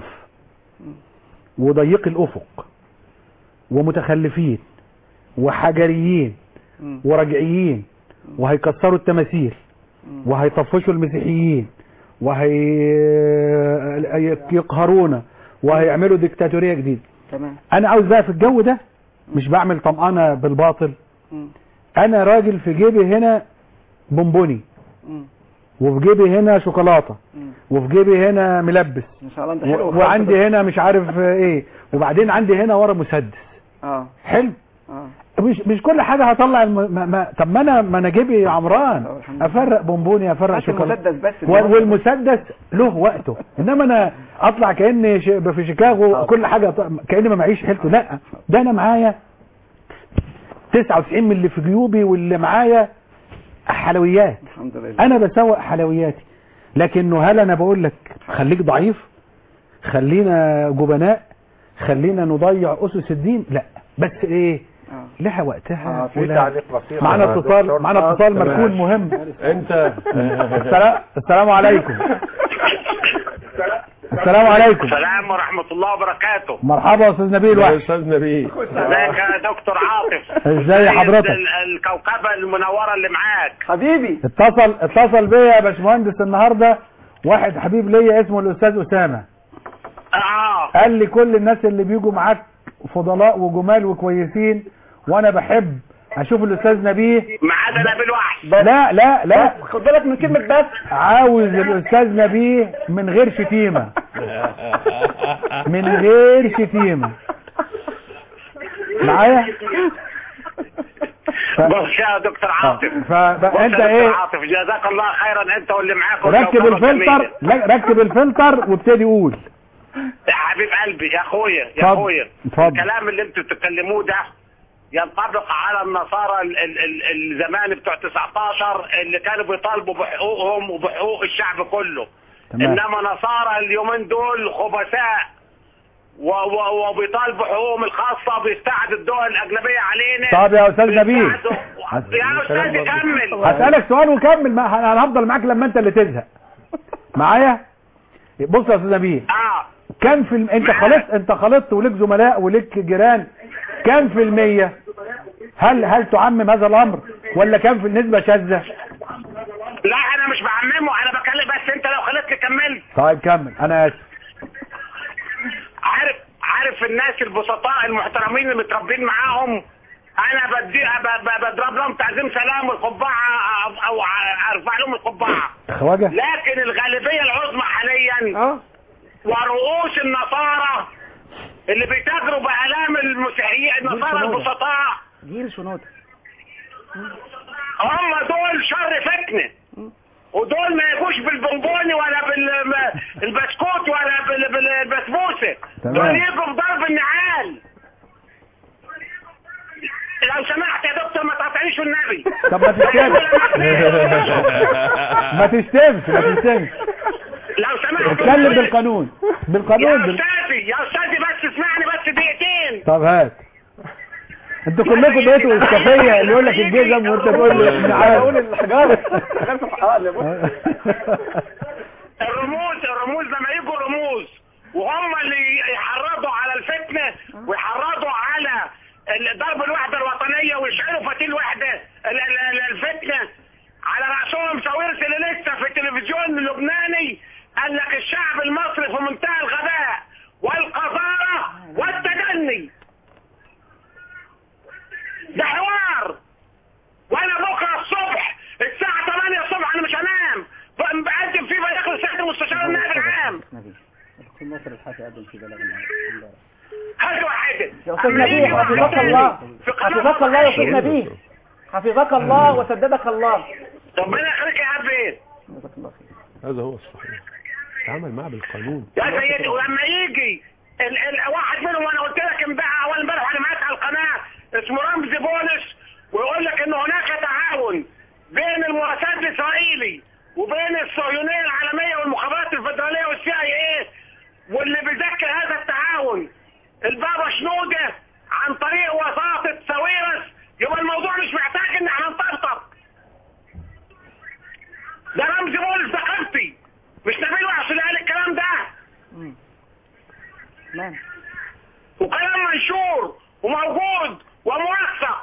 وضيق الافق ومتخلفين وحجريين مم. ورجعيين، وهيكسروا التماثيل وهيطفشوا المسيحيين وهيقهرونا وهيعملوا ديكتاتورية جديدة. تمام. انا عاوز بقى في الجو ده مش بعمل طمأنة بالباطل. مم. انا راجل في جيبي هنا بونبوني، مم. وفي جيبي هنا شوكولاتة، مم. وفي جيبي هنا ملبس، ان شاء الله انت حلو. و- وعندي هنا مش عارف ايه، وبعدين عندي هنا ورا مسدس. اه حلو. اه مش مش كل حاجه هطلع الم... ما... ما... طب ما انا ما انا جيبي عمران، افرق بونبوني افرق هات شوكولاته، المسدس بس. وال- والمسدس له وقته. انما انا اطلع كاني ش... في شيكاغو كل حاجه ط... كاني ما معيش حيلته. لا، ده انا معايا تسعة وتسعين من اللي في جيوبي، واللي معايا حلويات. الحمد لله. انا بسوق حلوياتي. لكنه هل انا بقول لك خليك ضعيف، خلينا جبناء، خلينا نضيع اسس الدين؟ لا، بس ايه آه. لها وقتها. آه، في ولا- تعليق بسيط. معنا يا اتصال دكتور. معنا آه، اتصال تمام. مركون مهم. انت السلام السلام عليكم. السلام عليكم. السلام ورحمة الله وبركاته. مرحبا يا استاذ نبيل يا وحش. استاذ نبيل، ازيك يا دكتور عاطف؟ ازاي حضرتك؟ ال- الكوكبة المنورة اللي معاك. حبيبي. اتصل اتصل بيا يا باشمهندس النهارده واحد حبيب ليا اسمه الاستاذ اسامه. اه قال لي كل الناس اللي بيجوا معاك فضلاء وجمال وكويسين، وانا بحب اشوف الاستاذ نبيه. ما عدا نبيل وحش. لا لا لا، خد بالك من كلمة بس. عاوز الاستاذ نبيه من غير شتيمه، من غير شتيمه. معايا؟ ف... بص يا دكتور عاطف، فبقى انت ايه؟ عاطف جزاك الله خيرا انت واللي معاك. ركب الفلتر، لا ركب الفلتر وابتدي قول. يا حبيب قلبي يا اخويا يا اتفضل، اخويا، اتفضل. الكلام اللي انتوا بتتكلموه ده ينطبق على النصارى ال- ال- ال- الزمان بتوع تسعتاشر اللي كانوا بيطالبوا بحقوقهم وبحقوق الشعب كله. تمام. انما نصارى اليومين دول خبثاء و- و- وبيطالبوا حقوقهم الخاصه، بيستعدوا الدول الاجنبيه علينا. طب يا استاذ نبيل، بيستعدوا- يا استاذ كمل. هسألك سؤال وكمل، ما انا هفضل معاك لما انت اللي تزهق. معايا؟ بص يا استاذ نبيل، اه كم في الم... انت خلطت انت خلطت وليك زملاء وليك جيران، كم في المية؟ هل هل تعمم هذا الامر ولا كم في النسبة شاذة؟ لا انا مش بعممه، انا بكلم بس انت لو خليتني كملت. طيب كمل، انا اسف. عارف عارف الناس البسطاء المحترمين اللي متربين معاهم، انا بدي ب- ب- بضرب لهم تعظيم سلام والقبعه او أو ارفع لهم القبعه. خواجه، لكن الغالبيه العظمى حاليا اه ورؤوس النصارى اللي بيتاجروا بالام المسيحيين النصارى البسطاء جيل شنود. هم دول شر فتنه، ودول ما يجوش بالبونبوني ولا بالبسكوت ولا بال- بالبسبوسه، تمام. دول يجوا بضرب النعال. لو سمحت يا دكتور ما تقاطعنيش النبي. طب ما تشتمش ما تشتمش ما تشتمش لو سمحت اتكلم بالقانون بالقانون يا بال... استاذي يا استاذي بس اسمعني بس دقيقتين. طب هات. انتوا كلكم بقيتوا الكافيه اللي يقول لك الجزم وانت تقول لي ابن عارف. بقول الحجارة. الرموز الرموز لما يجوا رموز وهم اللي يحرضوا على الفتنه ويحرضوا على ال- ضرب الوحده الوطنيه ويشعلوا فتيل وحده ال- ال- ال- الفتنه على راسهم ساويرس اللي لسه في التلفزيون اللبناني قال لك الشعب المصري في منتهى الغباء والقذاره والتدني. ده حوار، وانا بكره الصبح الساعه ثمانية الصبح انا مش هنام ب- بقدم فيه بياخد سياده مستشار النائب العام. يا أستاذ نبيه حفظك الله حفظك الله يا أستاذ نبيه حفظك الله وسددك الله. ربنا يخليك يا عبيد. هذا هو الصحيح، تعامل معه بالقانون يا سيدي. ولما يجي ال ال واحد منهم، وانا قلت لك امبارح اول امبارح وانا معاك على القناه، اسمه رمزي بولس، ويقول لك ان هناك تعاون بين المؤسسات الاسرائيلي وبين الصهيونيه العالميه والمخابرات الفدراليه والسي اي اي، واللي بيذكر هذا التعاون البابا شنوده عن طريق وساطه ساويرس، يبقى الموضوع مش محتاج ان احنا نطبطب. ده رمزي بولس ده خبطي، مش نبيل وحش اللي قال الكلام ده. نعم. وكلام منشور وموجود وموثق.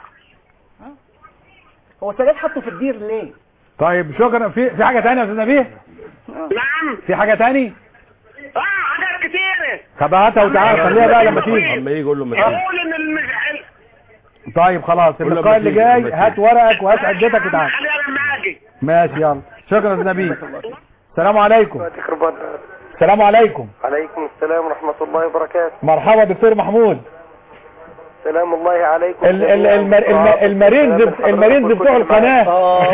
هو السادات حطه في الدير ليه؟ طيب شكرا. في في حاجه ثانيه يا استاذ نبيه؟ نعم. في حاجه ثانيه؟ اه حاجات كتيره. طب هاتها وتعالى خليها بقى لما تيجي. لما يجي يقول له يقول ان المزعل. طيب خلاص اللقاء اللي جاي هات ورقك وهات عدتك وتعالى. خليها لما اجي. ماشي يلا. شكرا يا استاذ نبيه. السلام عليكم. السلام عليكم. عليكم السلام ورحمة الله وبركاته. مرحبا دكتور محمود. سلام الله عليكم. ال ال المر المارينز المارينز بتوع القناة.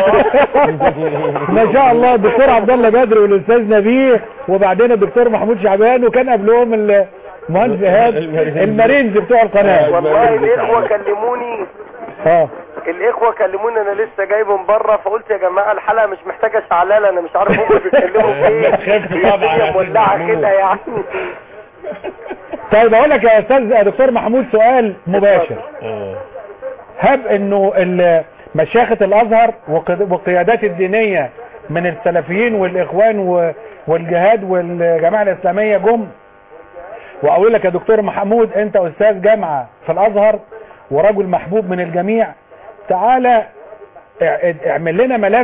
ما شاء الله الدكتور عبد الله بدر والاستاذ نبيه وبعدين الدكتور محمود شعبان وكان قبلهم المهندس ايهاب. المارينز بتوع القناة. والله الاخوة كلموني. اه الاخوة كلموني انا لسه جاي من بره، فقلت يا جماعة الحلقة مش محتاجة شعلالة، انا مش عارف هم بيتكلموا في ايه. هي مولعة كده يعني. طيب اقول لك يا استاذ دكتور محمود سؤال مباشر. هب انه مشايخة الازهر والقيادات الدينية من السلفيين والاخوان والجهاد والجماعة الاسلامية جم واقول لك يا دكتور محمود انت استاذ جامعة في الازهر ورجل محبوب من الجميع، تعالى اعمل لنا ملف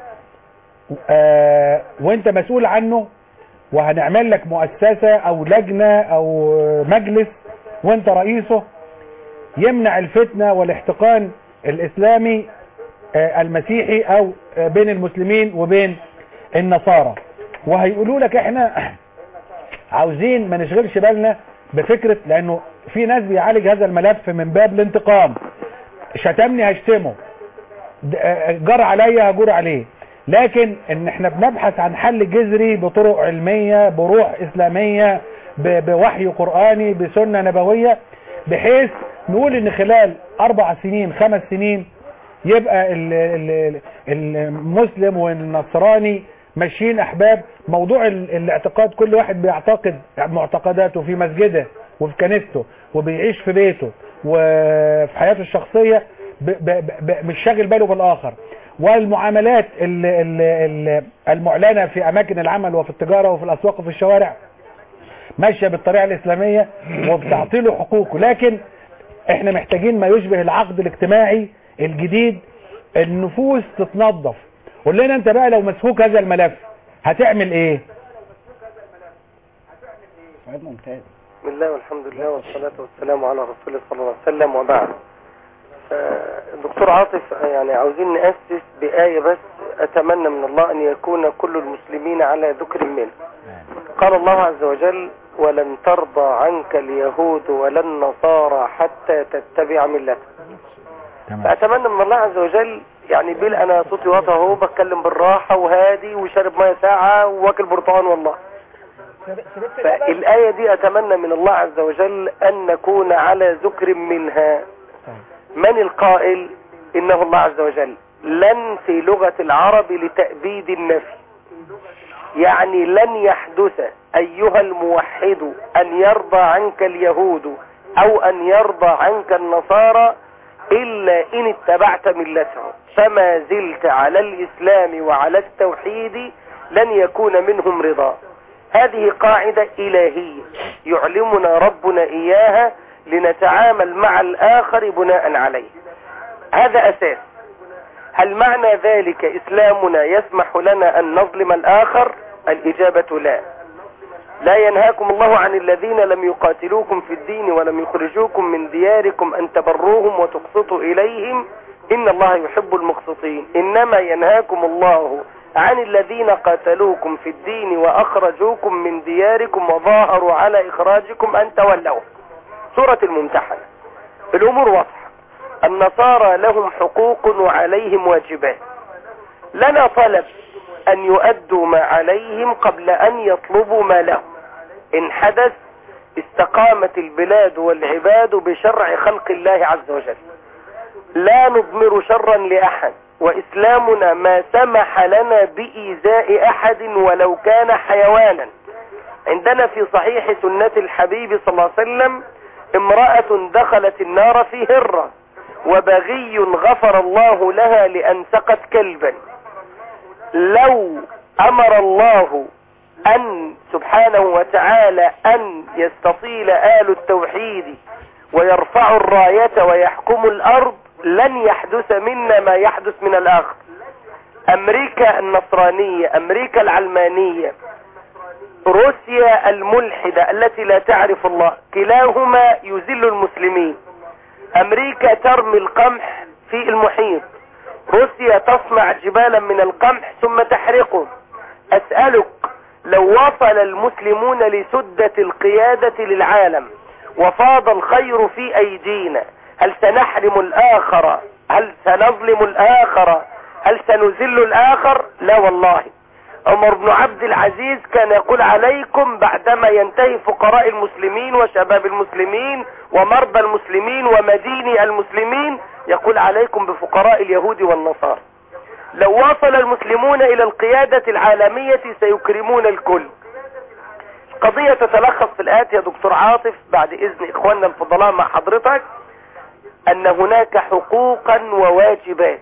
اه وانت مسؤول عنه، وهنعمل لك مؤسسة او لجنة او مجلس وانت رئيسه يمنع الفتنة والاحتقان الاسلامي اه المسيحي او اه بين المسلمين وبين النصارى. وهيقولوا لك احنا عاوزين ما نشغلش بالنا بفكرة، لانه في ناس بيعالج هذا الملف من باب الانتقام، شتمني هشتمه، جر عليا هجور عليه، لكن ان احنا بنبحث عن حل جذري بطرق علمية بروح اسلامية بوحي قرآني بسنة نبوية، بحيث نقول ان خلال اربع سنين خمس سنين يبقى المسلم والنصراني ماشيين احباب. موضوع الاعتقاد كل واحد بيعتقد معتقداته في مسجده وفي كنيسته وبيعيش في بيته وفي حياته الشخصية ب ب ب مش شاغل باله بالاخر. والمعاملات ال ال ال المعلنة في اماكن العمل وفي التجارة وفي الاسواق وفي الشوارع ماشية بالطريقة الاسلامية وبتعطيله حقوقه، لكن احنا محتاجين ما يشبه العقد الاجتماعي الجديد، النفوس تتنظف. قول لنا انت بقى لو مسكوك هذا الملف هتعمل ايه؟ ممتاز. بسم الله والحمد لله والصلاة والسلام على رسول الله صلى الله عليه وسلم وبعد. الدكتور عاطف يعني عاوزين نأسس بآية بس أتمنى من الله أن يكون كل المسلمين على ذكر منه. قال الله عز وجل ولن ترضى عنك اليهود ولا النصارى حتى تتبع ملتهم. فأتمنى من الله عز وجل يعني بل أنا صوتي واطي اهو بتكلم بالراحة وهادي وشارب مية ساعة واكل برتقان والله. فالآية دي أتمنى من الله عز وجل أن نكون على ذكر منها. من القائل؟ إنه الله عز وجل. لن في لغة العرب لتأبيد النفي، يعني لن يحدث أيها الموحد أن يرضى عنك اليهود أو أن يرضى عنك النصارى إلا إن اتبعت ملتهم، فما زلت على الإسلام وعلى التوحيد لن يكون منهم رضا. هذه قاعدة إلهية يعلمنا ربنا إياها لنتعامل مع الآخر بناء عليه. هذا أساس. هل معنى ذلك إسلامنا يسمح لنا أن نظلم الآخر؟ الإجابة لا. لا ينهاكم الله عن الذين لم يقاتلوكم في الدين ولم يخرجوكم من دياركم أن تبروهم وتقسطوا إليهم إن الله يحب المقسطين. إنما ينهاكم الله عن الذين قاتلوكم في الدين وأخرجوكم من دياركم وظاهروا على إخراجكم أن تولوا. سورة الممتحنة. الأمور واضحة. النصارى لهم حقوق وعليهم واجبات. لنا طلب أن يؤدوا ما عليهم قبل أن يطلبوا ما لهم. إن حدث استقامت البلاد والعباد بشرع خلق الله عز وجل. لا نضمر شرا لأحد، وإسلامنا ما سمح لنا بإيذاء أحد ولو كان حيوانا. عندنا في صحيح سنة الحبيب صلى الله عليه وسلم امرأة دخلت النار في هرة، وبغي غفر الله لها لأن سقت كلبا. لو أمر الله أن سبحانه وتعالى أن يستطيل آل التوحيد ويرفعوا الراية ويحكموا الأرض لن يحدث منا ما يحدث من الآخر. أمريكا النصرانية، أمريكا العلمانية، روسيا الملحدة التي لا تعرف الله، كلاهما يذل المسلمين. أمريكا ترمي القمح في المحيط، روسيا تصنع جبالا من القمح ثم تحرقه. أسألك، لو وصل المسلمون لسدة القيادة للعالم وفاض الخير في أيدينا، هل سنحرم الآخر؟ هل سنظلم الآخر؟ هل سنذل الآخر؟ لا والله. عمر بن عبد العزيز كان يقول عليكم بعدما ينتهي فقراء المسلمين وشباب المسلمين ومرضى المسلمين ومديني المسلمين، يقول عليكم بفقراء اليهود والنصارى. لو وصل المسلمون إلى القيادة العالمية سيكرمون الكل. القضية تتلخص في الآتي يا دكتور عاطف بعد إذن إخواننا الفضلاء مع حضرتك، أن هناك حقوقا وواجبات.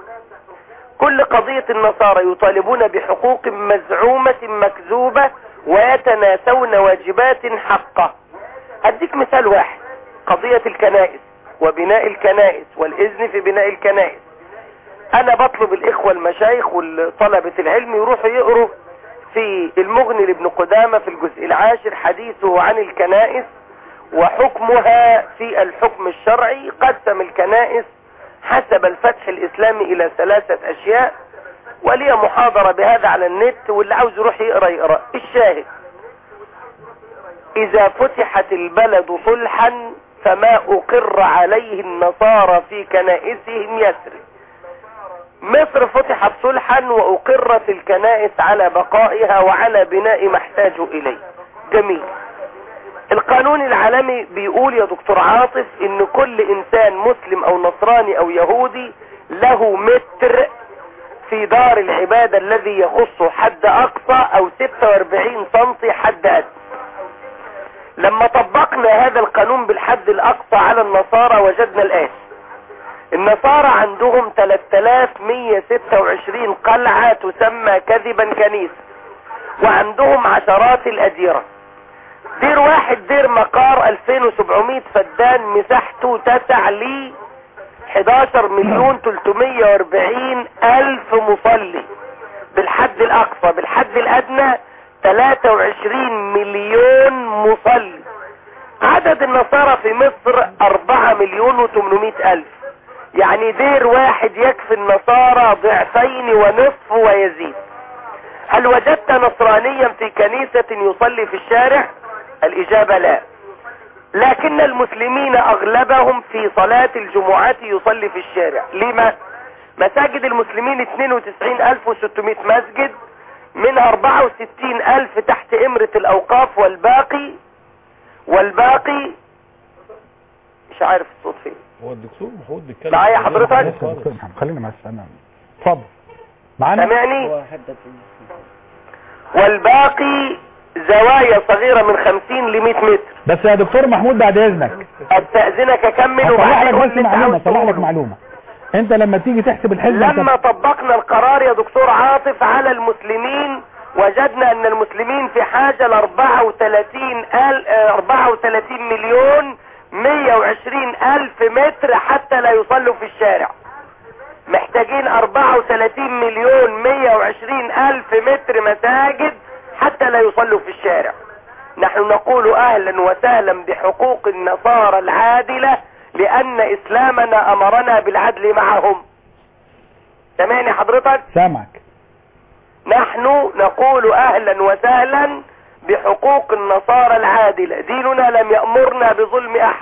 كل قضية النصارى يطالبون بحقوق مزعومة مكذوبة ويتناسون واجبات حقة. هديك مثال واحد، قضية الكنائس وبناء الكنائس والإذن في بناء الكنائس. أنا بطلب الإخوة المشايخ والطلبة العلم يروحوا يقروا في المغني لابن قدامة في الجزء العاشر حديثه عن الكنائس وحكمها في الحكم الشرعي. قسم الكنائس حسب الفتح الإسلامي إلى ثلاثة أشياء، ولي محاضرة بهذا على النت، واللي عاوز يروح يقرأ يقرأ. الشاهد، إذا فتحت البلد صلحا فما أقر عليه النصارى في كنائسهم يسري. مصر فتحت صلحا وأقرت الكنائس على بقائها وعلى بناء ما احتاجوا إليه. جميل. القانون العالمي بيقول يا دكتور عاطف ان كل انسان مسلم او نصراني او يهودي له متر في دار العبادة الذي يخصه حد اقصى او ستة واربعين سنتي حد ادنى. لما طبقنا هذا القانون بالحد الاقصى على النصارى وجدنا الاتي: النصارى عندهم ثلاثة آلاف ومئة وستة وعشرين قلعة تسمى كذبا كنيسة، وعندهم عشرات الاديرة. دير واحد دير مقار ألفين وسبعمائة فدان مساحته تسع لي حداشر مليون تلتمية واربعين الف مصلي بالحد الاقصى. بالحد الادنى ثلاثة وعشرين مليون مصلي. عدد النصارى في مصر أربعة مليون وثمانمائة الف، يعني دير واحد يكفي النصارى ضعفين ونصف ويزيد. هل وجدت نصرانيا في كنيسة يصلي في الشارع؟ الإجابة لا. لكن المسلمين أغلبهم في صلاة الجمعات يصلي في الشارع. لما؟ مساجد المسلمين اثنين وتسعين الف وستمائة مسجد، منها أربعة وستين الف تحت إمرة الأوقاف، والباقي والباقي مش عارف الصوت فين. هو الدكتور محمود بيتكلم معايا حضرتك؟ خلينا مع السلامة. اتفضل معانا. سامعني؟ والباقي زوايا صغيرة من خمسين لمئة متر. بس يا دكتور محمود بعد اذنك استأذنك اكمل اصلح لك بس معلومة اصلح لك معلومة. انت لما تيجي تحسب الحزب لما طبقنا القرار يا دكتور عاطف على المسلمين وجدنا ان المسلمين في حاجة ل أربعة وثلاثين مليون مئة وعشرين الف متر حتى لا يصلوا في الشارع. محتاجين أربعة وثلاثين مليون مئة وعشرين الف متر مساجد حتى لا يصلوا في الشارع. نحن نقول اهلا وسهلا بحقوق النصارى العادلة لان اسلامنا امرنا بالعدل معهم. سامعني حضرتك؟ سامعك. نحن نقول اهلا وسهلا بحقوق النصارى العادلة. ديننا لم يأمرنا بظلم احد.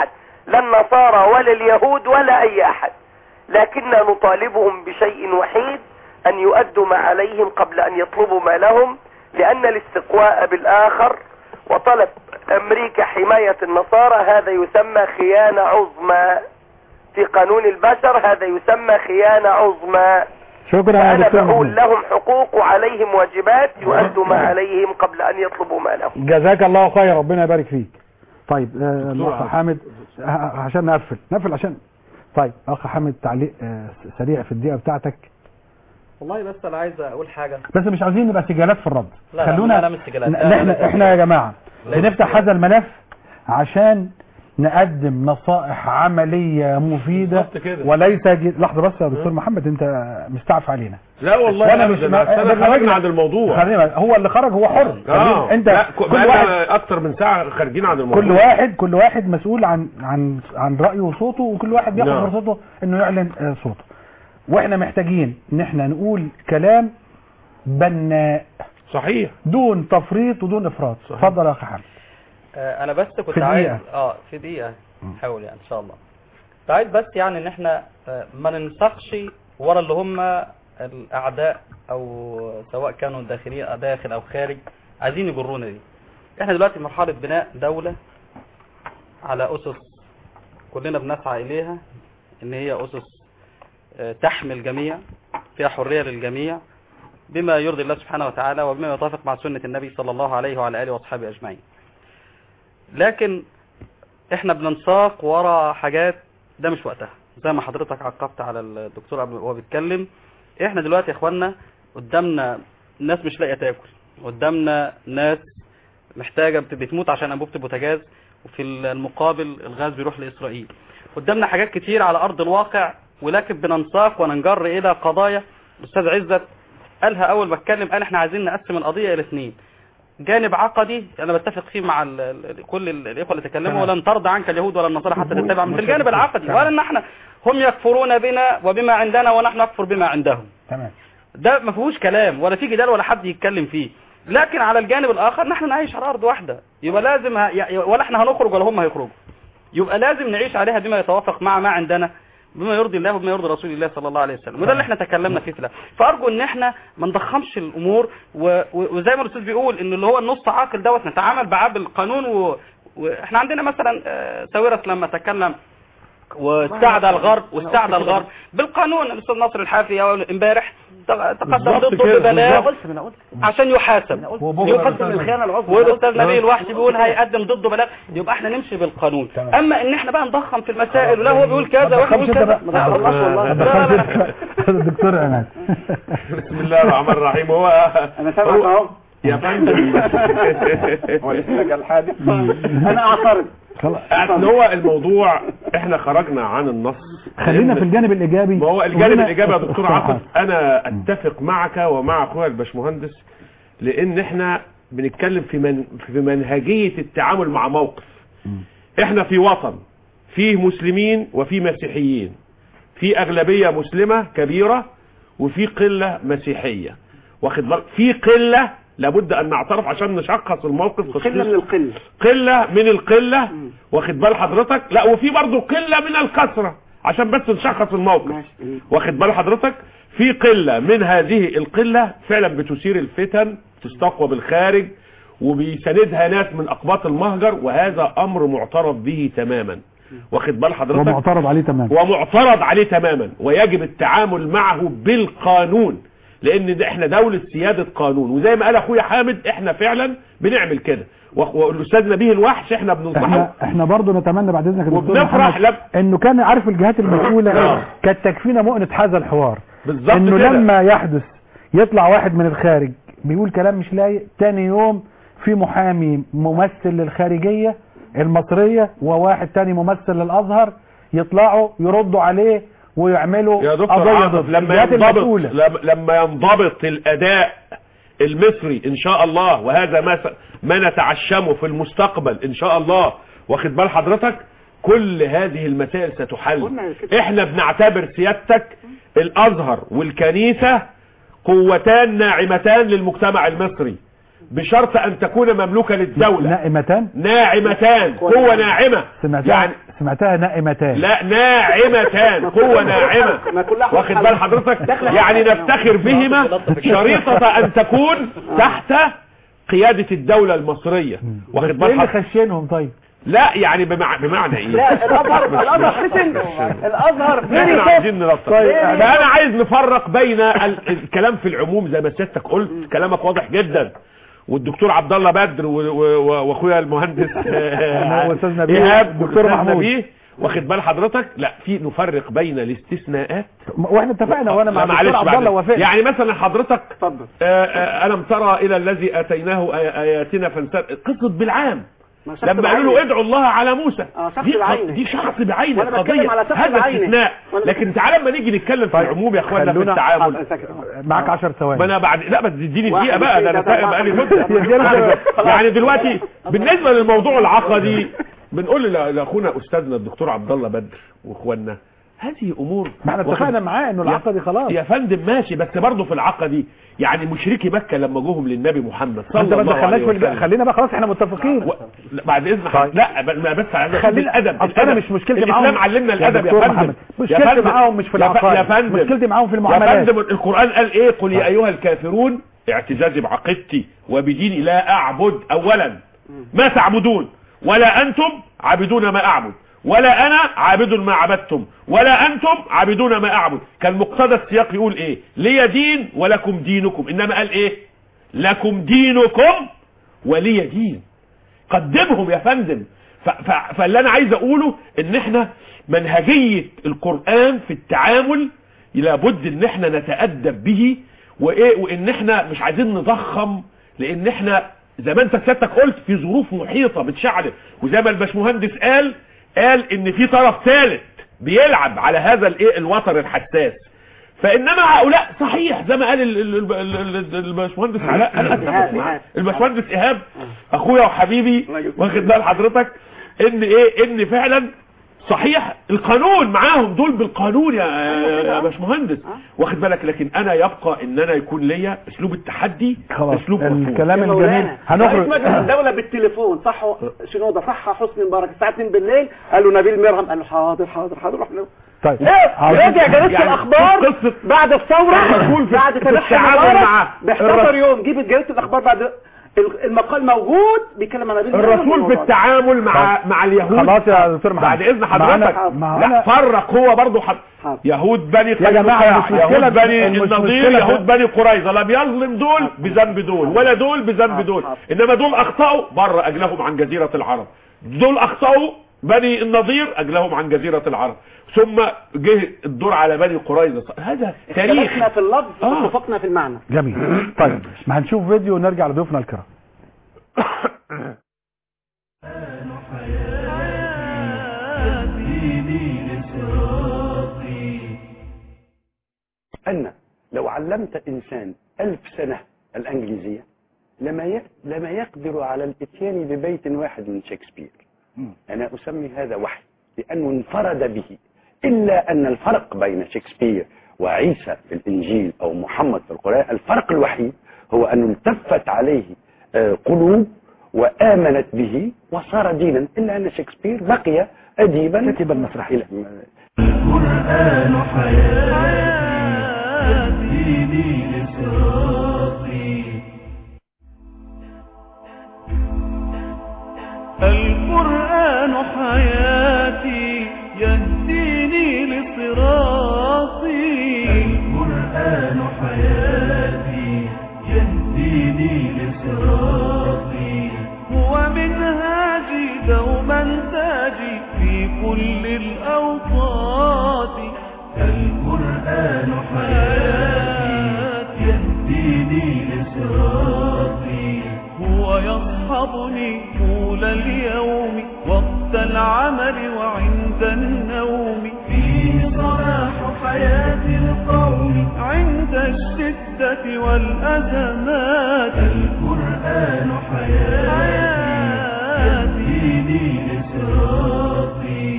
لا النصارى ولا اليهود ولا أي أحد، لكننا نطالبهم بشيء وحيد، أن يؤدوا ما عليهم قبل أن يطلبوا ما لهم، لأن الاستقواء بالآخر وطلب أمريكا حماية النصارى هذا يسمى خيانة عظمى في قانون البشر، هذا يسمى خيانة عظمى. شكرا يا أنا دكتور بقول محمود. لهم حقوق وعليهم واجبات، يؤدوا ما عليهم قبل أن يطلبوا ما لهم. جزاك الله خير، ربنا يبارك فيك. طيب آه، دكتور اخ حامد آه، عشان نقفل نقفل عشان طيب اخ حامد تعليق آه، سريع في الدقيقه بتاعتك. والله بس انا عايز اقول حاجه. بس مش عاوزين نبقى سجالات في الرد. لا لا، خلونا لا مش سجالات. ن- لا، لا، احنا لا. احنا يا جماعه لا، بنفتح هذا الملف عشان نقدم نصائح عمليه مفيده بالظبط كده. وليس جي... لحظه بس يا دكتور محمد، انت مستعف علينا. لا والله وانا مش أبداً، أصل أنا خرجنا عن الموضوع. خلينا هو اللي خرج هو حر. اه انت لا، كل بقالنا واحد اكتر من ساعه خارجين عن الموضوع. كل واحد كل واحد مسؤول عن عن عن رايه وصوته، وكل واحد بياخد نعم. فرصته انه يعلن آه، صوته. واحنا محتاجين ان احنا نقول كلام بناء صحيح دون تفريط ودون افراط. اتفضل يا اخ حامد. آه، انا بس كنت في عايز دقيقة. اه في دقيقه نحاول يعني ان شاء الله. كنت عايز بس يعني ان احنا آه، ما ننسخش ورا اللي هم الاعداء، او سواء كانوا داخلين داخل او خارج عايزين يجرونا دي. احنا دلوقتي في مرحله بناء دوله على اسس كلنا بنسعى اليها، ان هي اسس آه، تحمي الجميع، فيها حريه للجميع بما يرضي الله سبحانه وتعالى وبما يتفق مع سنه النبي صلى الله عليه وعلى اله واصحابه اجمعين. لكن احنا بننساق ورا حاجات ده مش وقتها، زي ما حضرتك عقبت على الدكتور قبل وهو بيتكلم. احنا دلوقتي يا اخوانا قدامنا ناس مش لاقيه تاكل، قدامنا ناس محتاجه بتموت عشان انبوبه البوتاجاز، وفي المقابل الغاز بيروح لاسرائيل. قدامنا حاجات كتير على ارض الواقع، ولكن بننساق وننجر الى قضايا. الاستاذ عزت قالها اول ما اتكلم، قال احنا عايزين نقسم القضيه الى اثنين، جانب عقدي انا بتفق فيه مع ال ال كل ال- الاخوه اللي تكلموا، ولن ترضى عنك اليهود ولا النصارى حتى تتبع من الجانب العقدي، وقال ان احنا هم يكفرون بنا وبما عندنا ونحن نكفر بما عندهم. تمام. ده ما فيهوش كلام ولا في جدال ولا حد يتكلم فيه. لكن على الجانب الاخر نحن نعيش على ارض واحده، يبقى لازم ه... ي- ولا احنا هنخرج ولا هم هيخرجوا، يبقى لازم نعيش عليها بما يتوافق مع ما عندنا، بما يرضي الله وبما يرضي رسول الله صلى الله عليه وسلم. وده اللي احنا تكلمنا فيه في الأول. فارجو ان احنا ما نضخمش الامور، و... و... وزي ما الاستاذ بيقول ان اللي هو النص عاقل دوت نتعامل معاه بالقانون. و... واحنا عندنا مثلا آه، ساويرس لما تكلم واستعدى الغرب واستعدى الغرب بالقانون، الاستاذ ناصر الحافي أول امبارح تقدم ضده ببلاغ عشان يحاسب، يقدم الخيانه العظمى. والاستاذ نبيل الوحش بيقول هيقدم ضده بلاغ. يبقى احنا نمشي بالقانون. اما ان احنا بقى نضخم في المسائل، ولا هو بيقول كذا واحنا بنقول كذا، ما تخلصش والله. الدكتور عماد. بسم الله الرحمن الرحيم. هو انا سامعك اهو يا فندم. هو لسه قال حادث انا اعترض. ان هو الموضوع احنا خرجنا عن النص. خلينا في الجانب الايجابي. ما هو الجانب الايجابي يا دكتور عاطف، انا اتفق معك ومع اخويا الباشمهندس، لان احنا بنتكلم في من في منهجيه التعامل مع موقف. احنا في وطن فيه مسلمين وفيه مسيحيين، في اغلبيه مسلمه كبيره وفي قله مسيحيه، واخد بالك؟ في قله لابد ان نعترف عشان نشخص الموقف. قله من القله قله من القله واخد بال حضرتك؟ لا وفي برضه قله من الكثره عشان بس نشخص الموقف. واخد بال حضرتك؟ في قله من هذه القله فعلا بتثير الفتن، تستقوى بالخارج وبيساندها ناس من اقباط المهجر، وهذا امر معترض به تماما. واخد بال حضرتك؟ ومعترض عليه تماما. ومعترض عليه تماما، ويجب التعامل معه بالقانون، لان ده احنا دولة سيادة قانون. وزي ما قال اخويا حامد احنا فعلا بنعمل كده، والاستاذ نبيه الوحش احنا بننصحه. احنا احنا برضه نتمنى بعد اذنك يا دكتور وبنفرح محمد انه كان عارف الجهات المسؤوله كانت تكفينا مؤنه هذا الحوار. بالظبط انه كده. لما يحدث يطلع واحد من الخارج بيقول كلام مش لايق، تاني يوم في محامي ممثل للخارجيه المصريه وواحد تاني ممثل للازهر يطلعوا يردوا عليه ويعملوا يا دكتور قضيه عاطف، ضد لما الجهات ينضبط المسؤولة. لما- لما ينضبط الاداء المصري ان شاء الله، وهذا ما س- ما نتعشمه في المستقبل ان شاء الله، واخد بال حضرتك؟ كل هذه المسائل ستحل. احنا بنعتبر سيادتك الازهر والكنيسة قوتان ناعمتان للمجتمع المصري، بشرط ان تكون مملوكة للدولة. نائمتان ناعمتان، قوة ناعمة. سمعتها يعني سمعتها نائمتان. لا ناعمتان، قوة ناعمة. واخد بال حضرتك؟ يعني نفتخر بهما شريطة ان تكون تحت قيادة الدولة المصرية. واخد بال حضرتك؟ خشينهم طيب. لا يعني بمع... بمعنى ايه؟ لا الازهر الازهر حسن الازهر احنا عايزين نلطف. ده انا عايز نفرق بين ال... الكلام في العموم زي ما سيادتك قلت، كلامك واضح جدا، والدكتور عبد الله بدر واخويا المهندس استاذ ايهاب الدكتور محمود، واخد بال حضرتك؟ لا، في نفرق بين الاستثناءات، واحنا اتفقنا وانا مع الدكتور عبد الله وافقنا. يعني مثلا حضرتك اتفضل. الم ترى الى الذي اتيناه اياتنا فانسى، قصه بالعام لما قالوا له ادعوا الله على موسى، دي, دي شخص بعين القضيه، هذا استثناء. لكن تعالى لما نيجي نتكلم في العموم يا اخوانا في التعامل. معاك عشر ثواني. ما انا بعد لا بس اديني دقيقه بقى، ده انا سايق بقالي مده. يعني دلوقتي بالنسبه للموضوع العقدي بنقول لاخونا استاذنا الدكتور عبد الله بدر واخواننا هذه امور ما احنا اتفقنا معاه انه العقدي خلاص يا فندم ماشي، بس برضه في العقدي يعني مشركي مكه لما جوهم للنبي محمد صلى الله عليه وسلم. خلينا بقى خلاص احنا متفقين و... بعد اذن حضرتك. لا بس خلينا الادب. انا مش مشكلتي معاهم، الاسلام علمنا الادب يا فندم. مشكلتي معاهم مش في العقائد، يا فندم مشكلتي معاهم في المعاملات. يا فندم القران قال ايه؟ قل يا ايها الكافرون اعتزازي بعقيدتي وبديني لا اعبد اولا ما تعبدون ولا انتم عابدون ما اعبد ولا انا عابد ما عبدتم ولا انتم عابدون ما اعبد. كان مقتضى السياق يقول ايه؟ لي دين ولكم دينكم، انما قال ايه؟ لكم دينكم ولي دين. قدمهم يا فندم. فاللي انا عايز اقوله ان احنا منهجية القرآن في التعامل لابد ان احنا نتأدب به، وايه وان احنا مش عايزين نضخم، لان احنا زي ما انت سيادتك قلت في ظروف محيطة بتشعل، وزي ما الباشمهندس قال قال ان في طرف ثالث بيلعب على هذا الايه الوتر الحساس. فانما هؤلاء صحيح زي ما قال الباشمهندس علاء، انا الباشمهندس ايهاب اخويا وحبيبي، واخد بال حضرتك ان ايه ان فعلا صحيح القانون معاهم، دول بالقانون يا يا باشمهندس، واخد بالك. لكن انا يبقى ان انا يكون ليا اسلوب التحدي، اسلوب الكلام الجميل. هنخرج الدوله بالتليفون صح شنو ده صح حسني مبارك الساعه اتنين بالليل قال له نبيل مرهم، قال له حاضر حاضر حاضر روح له. طيب ايه رجع جريده الاخبار بعد الثوره بعد تنحي مبارك ب احداشر يوم جيبت جريده الاخبار بعد المقال موجود بيتكلم عن الرسول في التعامل مع طيب. مع اليهود. خلاص يا دكتور محمد بعد اذن حضرتك لا فرق هو برضه حد. يهود بني قينقاع، يهود بني النضير، يهود بني قريظه، لم يظلم دول بذنب دول ولا دول بذنب دول، انما دول اخطاوا بره اجلهم عن جزيره العرب، دول اخطاوا بني النضير اجلهم عن جزيره العرب، ثم جه الدور على بني قريظه. هذا تاريخ. اختلفنا في اللفظ واتفقنا في المعنى. جميل. طيب ما هنشوف فيديو ونرجع لضيوفنا الكرام. أن لو علمت إنسان ألف سنة الأنجليزية لما لما يقدر على الإتيان ببيت واحد من شكسبير. أنا أسمي هذا وحي لأنه انفرد به، إلا أن الفرق بين شكسبير وعيسى في الإنجيل أو محمد في القرآن، الفرق الوحيد هو أنه التفت عليه قلوب وآمنت به وصار دينا، إلا أن شكسبير بقي أديبا كتب المسرحية. القرآن حياتي ديني لصراطي، القرآن حياتي يهديني لصراطي، القرآن حياتي يهديني لصراطي، هو منهاجي دوما تاجي في كل الأوقات، القرآن حياتي يهديني لصراطي، هو يصحبني طول اليوم وقت العمل وعند النوم، فيه صلاح حياة القوم عند الشدة والأزمات، القرآن حياتي يهديني لصراطي.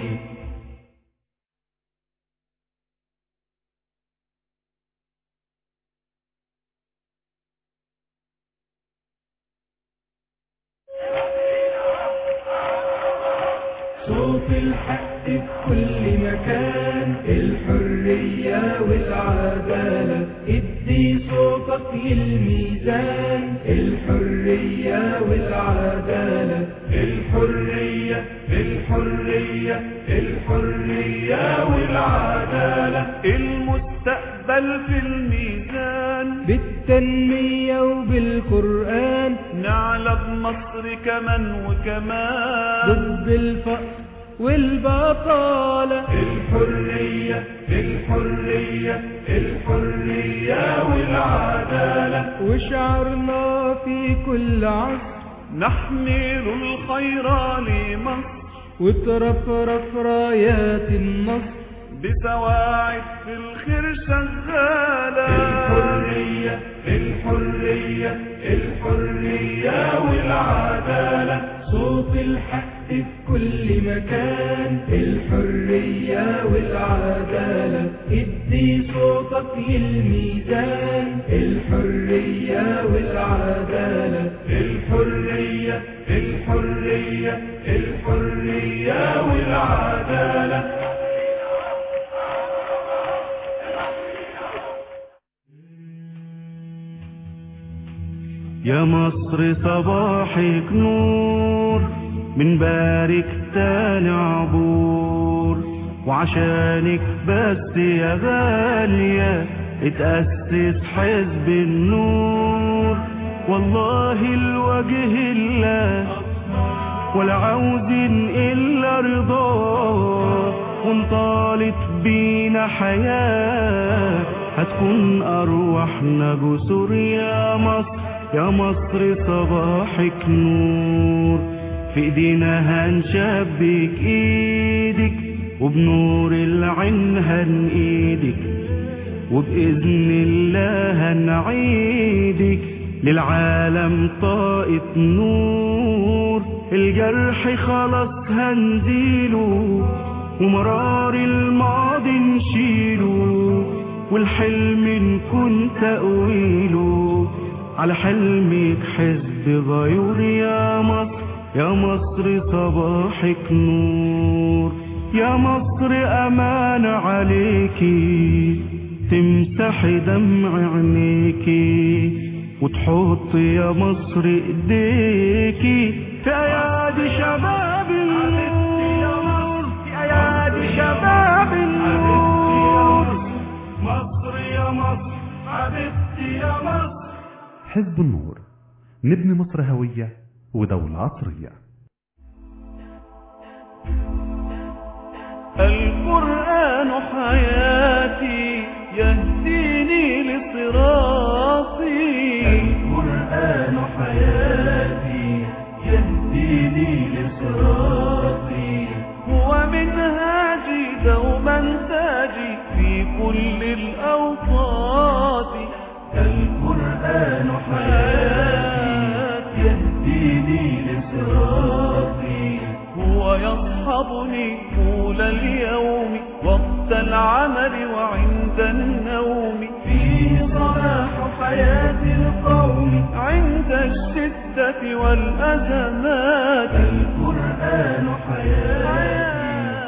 صوت الحق في كل مكان، الحرية والعدالة ادي صوتك للميزان، الحرية والعدالة، الحرية الحرية الحرية والعدالة، المستقبل في الميزان، بالتنمية وبالقرآن نعلى بمصر كمان وكمان، ضد الفقر والبطالة، الحرية الحرية الحرية والعدالة، وشعرنا في كل عصر نحمل الخير لمصر، وترفرف رايات النصر بسواعد في الخير شغالة، الحرية الحرية الحرية والعدالة، صوت الحق في كل مكان، الحرية والعدالة ادي صوتك للميزان، الحرية والعدالة، الحرية الحرية الحرية والعدالة. يا مصر صباحك نور، بنبارك تاني عبور، وعشانك بس يا غالية اتأسس حزب النور، والله الوجه الله ولا عاوزين إلا رضاه، وانطالت بينا حياة هتكون أرواحنا جسور. يا مصر يا مصر صباحك نور، في ايدينا هنشبك ايدك، وبنور العين هنقيدك، وبإذن الله هنعيدك للعالم طاقة نور. الجرح خلاص هنزيله، ومرار الماضي نشيله، والحلم نكون تأويله، على حلمك حزب غيور. يا مصر يا مصر صباحك نور، يا مصر أمان عليكي، تمسحي دمع عينيكي، وتحط يا مصر ايديكي في ايادي شباب النور، في ايادي شباب النور. مصر يا مصر حبيبتي يا مصر. حزب النور، نبني مصر هوية ودولة عصرية. القرآن حياتي يهديني لصراطي، القرآن حياتي يهديني لصراطي، هو منهاجي دوما تاجي في كل الأوقات. القرآن حياتي يهديني لصراطي، هو يصحبني طول اليوم وقت العمل وعند النوم، فيه صلاح حياة القوم عند الشدة والأزمات. القرآن حياتي.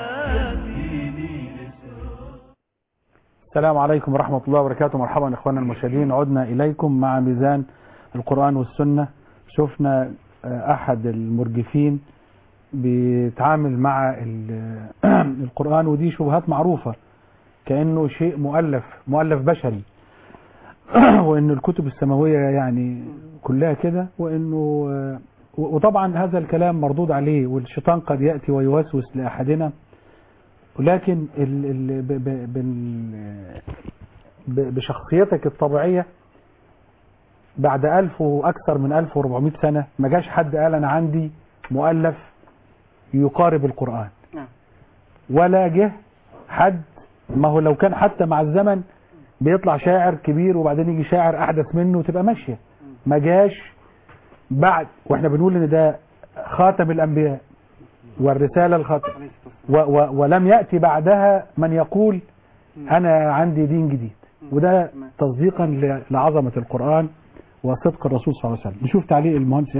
السلام عليكم ورحمة الله وبركاته. مرحبا إخواننا المشاهدين، عدنا إليكم مع ميزان القرآن والسنة. شفنا أحد المرجفين بيتعامل مع القرآن، ودي شبهات معروفة كأنه شيء مؤلف مؤلف بشري، وإنه الكتب السماوية يعني كلها كده، وإنه وطبعا هذا الكلام مردود عليه، والشيطان قد يأتي ويوسوس لأحدنا، ولكن ال ال ب ب ب بشخصيتك الطبيعية بعد ألف وأكثر من ألف وأربعمائة سنة ما جاش حد قال أنا عندي مؤلف يقارب القرآن، ولا جه حد. ما هو لو كان حتى مع الزمن بيطلع شاعر كبير وبعدين يجي شاعر أحدث منه وتبقى ماشية، ما جاش بعد. واحنا بنقول ان ده خاتم الأنبياء والرسالة الخاتم، و و ولم يأتي بعدها من يقول أنا عندي دين جديد، وده تصديقا لعظمة القرآن وصدق الرسول صلى الله عليه وسلم. نشوف تعليق المهندس إيهاب.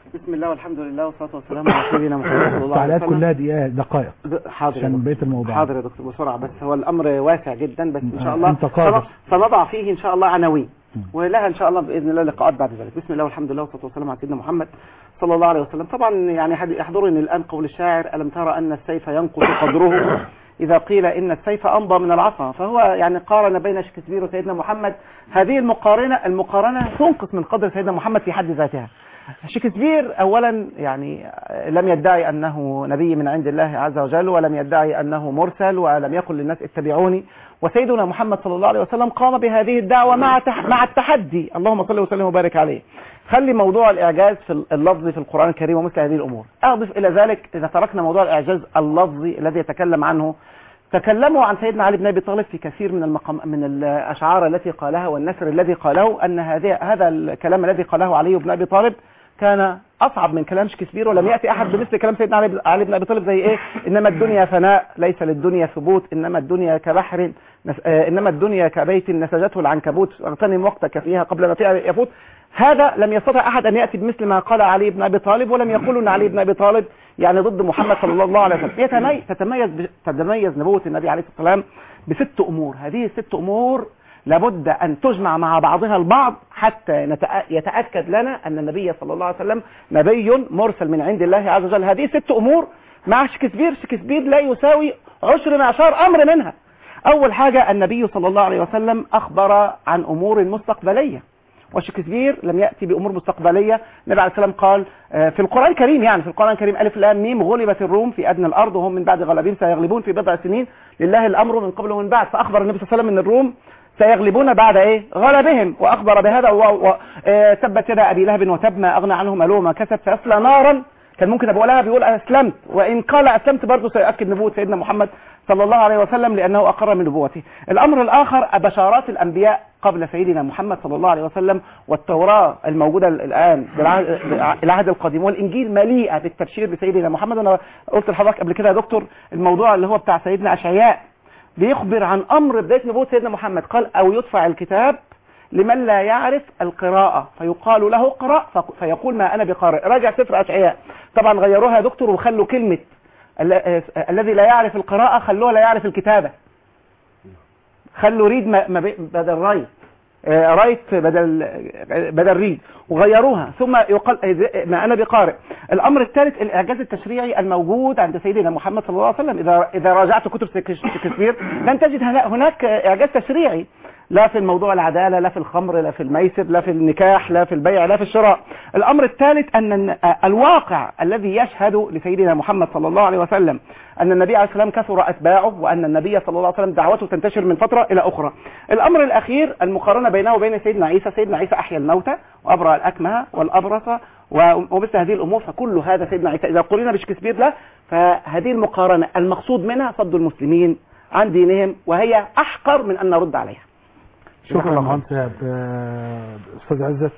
بسم الله والحمد لله والصلاه والسلام على سيدنا محمد صلى الله عليه التعليقات وسلم. كلها دقيقة دقائق حاضر يا عشان دكتور. بقية الموضوع. حاضر يا دكتور بسرعه، بس هو الامر واسع جدا، بس ان شاء آه، الله أنت قادر. سنضع فيه ان شاء الله عناوين ولها ان شاء الله باذن الله لقاءات بعد ذلك. بسم الله والحمد لله والصلاه والسلام على سيدنا محمد صلى الله عليه وسلم. طبعا يعني يحضرني الان قول الشاعر: الم ترى ان السيف ينقص قدره إذا قيل إن السيف أمضى من العصا. فهو يعني قارن بين شكسبير وسيدنا محمد. هذه المقارنة المقارنة تنقص من قدر سيدنا محمد في حد ذاتها. شكسبير أولا يعني لم يدعي أنه نبي من عند الله عز وجل، ولم يدعي أنه مرسل، ولم يقل للناس اتبعوني. وسيدنا محمد صلى الله عليه وسلم قام بهذه الدعوة مع مع التحدي. اللهم صل وسلم وبارك عليه. خلي موضوع الإعجاز في اللفظي في القرآن الكريم ومثل هذه الأمور. أضف إلى ذلك إذا تركنا موضوع الإعجاز اللفظي الذي يتكلم عنه، تكلموا عن سيدنا علي بن أبي طالب في كثير من المقام من الأشعار التي قالها والنثر الذي قاله، أن هذا هذا الكلام الذي قاله علي بن أبي طالب كان أصعب من كلام شكسبير، ولم يأتي أحد بمثل كلام سيدنا علي, علي بن أبي طالب. زي إيه؟ إنما الدنيا فناء ليس للدنيا ثبوت، إنما الدنيا كبحر، إنما الدنيا كبيت نسجته العنكبوت، اغتنم وقتك فيها قبل ما فيها يفوت. هذا لم يستطع أحد أن يأتي بمثل ما قال علي بن أبي طالب، ولم يقولوا أن علي بن أبي طالب يعني ضد محمد صلى الله عليه وسلم. يتميز تتميز تتميز نبوة النبي عليه الصلاة والسلام بست أمور. هذه الست أمور لابد أن تجمع مع بعضها البعض حتى يتأكد لنا أن النبي صلى الله عليه وسلم نبي مرسل من عند الله عز وجل. هذه ست أمور مع شكسبير شكسبير لا يساوي عشر معشار أمر منها. أول حاجة النبي صلى الله عليه وسلم أخبر عن أمور مستقبلية، وشكسبير لم يأتي بأمور مستقبلية. النبي عليه السلام قال في القرآن الكريم، يعني في القرآن الكريم: ألف لام ميم غلبت الروم في أدنى الأرض وهم من بعد غلبهم سيغلبون في بضع سنين لله الأمر من قبل ومن بعد. فأخبر النبي صلى الله عليه وسلم أن الروم سيغلبون بعد إيه؟ غلبهم. وأخبر بهذا وتبت يدا أبي لهب وتب ما أغنى عنه ماله ما كسب سيصلى نارا. كان ممكن أبو لهب بيقول أسلمت، وإن قال أسلمت برضه سيؤكد نبوة سيدنا محمد صلى الله عليه وسلم لأنه أقر من نبوته. الأمر الآخر بشارات الأنبياء قبل سيدنا محمد صلى الله عليه وسلم، والتوراة الموجودة الآن العهد القديم والإنجيل مليئة بالتبشير بسيدنا محمد. أنا قلت لحضرتك قبل كده يا دكتور الموضوع اللي هو بتاع سيدنا أشعياء بيخبر عن أمر بداية نبوة سيدنا محمد. قال: أو يدفع الكتاب لمن لا يعرف القراءة فيقال له اقرأ فيقول ما أنا بقارئ. راجع سفر أشعياء. طبعا غيروها يا دكتور وخلوا كلمة الذي لا يعرف القراءة خلوها لا يعرف الكتابة. خلوا ريد بدل رايت، رايت بدل بدل ريد، وغيروها. ثم يقال ما أنا بقارئ. الأمر الثالث الإعجاز التشريعي الموجود عند سيدنا محمد صلى الله عليه وسلم. إذا إذا راجعت كتب شكسبير لن تجد هناك إعجاز تشريعي، لا في الموضوع العدالة، لا في الخمر، لا في الميسر، لا في النكاح، لا في البيع، لا في الشراء. الأمر الثالث أن الواقع الذي يشهد لسيدنا محمد صلى الله عليه وسلم أن النبي عليه السلام كثر أتباعه، وأن النبي صلى الله عليه وسلم دعوته تنتشر من فترة إلى أخرى. الأمر الأخير المقارنة بينه وبين سيدنا عيسى. سيدنا عيسى أحيا الموتى وأبرأ الأكمه والأبرص ومثل هذه الأمور. فكل هذا سيدنا عيسى. إذا قلنا بشكسبير لا، فهذه المقارنة المقصود منها صد المسلمين عن دينهم، وهي أحقر من أن نرد عليها. شكرا مهندس استاذ عزت.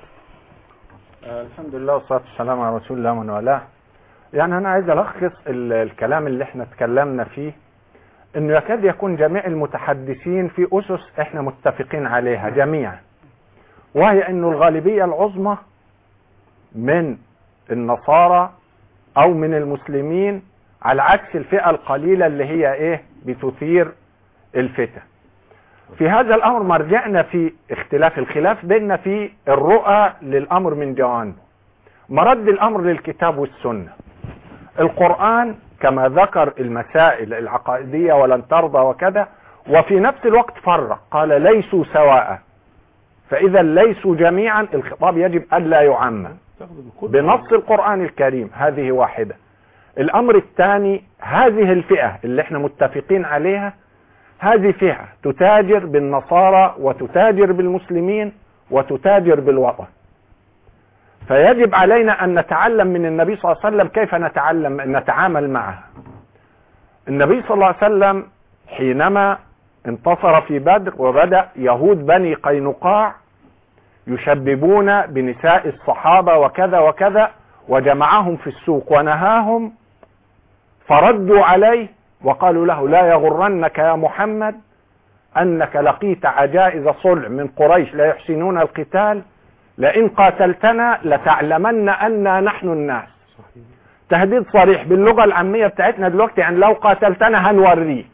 الحمد لله والصلاه والسلام على رسول الله ومن والاه. يعني انا عايز الخص الكلام اللي احنا اتكلمنا فيه، انه يكاد يكون جميع المتحدثين في اسس احنا متفقين عليها جميعا، وهي انه الغالبيه العظمى من النصارى او من المسلمين، على عكس الفئه القليله اللي هي ايه بتثير الفتن. في هذا الأمر مرجعنا في اختلاف الخلاف بيننا في الرؤى للأمر من جوانبه. مرد الأمر للكتاب والسنة. القرآن كما ذكر المسائل العقائدية ولن ترضى وكذا، وفي نفس الوقت فرق قال ليسوا سواء. فإذا ليسوا جميعا الخطاب يجب ألا يعمم بنص القرآن الكريم. هذه واحدة. الأمر الثاني هذه الفئة اللي احنا متفقين عليها، هذه فئة تتاجر بالنصارى وتتاجر بالمسلمين وتتاجر بالوطن. فيجب علينا أن نتعلم من النبي صلى الله عليه وسلم كيف نتعلم نتعامل معها. النبي صلى الله عليه وسلم حينما انتصر في بدر وبدأ يهود بني قينقاع يشببون بنساء الصحابة وكذا وكذا، وجمعهم في السوق ونهاهم، فردوا عليه وقالوا له لا يغرنك يا محمد أنك لقيت عجائز صلع من قريش لا يحسنون القتال لئن قاتلتنا لتعلمن أننا نحن الناس. تهديد صريح باللغة العامية بتاعتنا دلوقتي، يعني لو قاتلتنا هنوريك.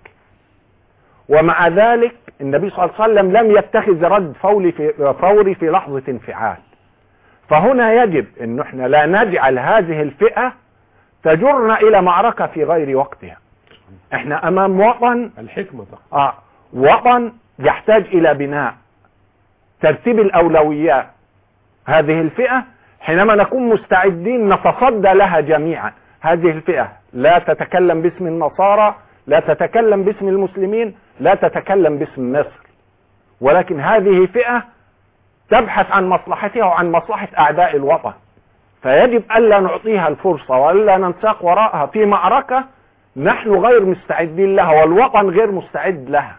ومع ذلك النبي صلى الله عليه وسلم لم يتخذ رد فوري في, فوري في لحظة انفعال. فهنا يجب ان احنا لا نجعل هذه الفئة تجرنا الى معركة في غير وقتها. احنا امام وطن الحكمة اه وطن يحتاج الى بناء ترتيب الاولويات. هذه الفئة حينما نكون مستعدين نتصدى لها جميعا. هذه الفئة لا تتكلم باسم النصارى، لا تتكلم باسم المسلمين، لا تتكلم باسم مصر، ولكن هذه فئة تبحث عن مصلحتها وعن مصلحة أعداء الوطن. فيجب ألا نعطيها الفرصة وألا ننساق وراءها في معركة نحن غير مستعدين لها والوطن غير مستعد لها.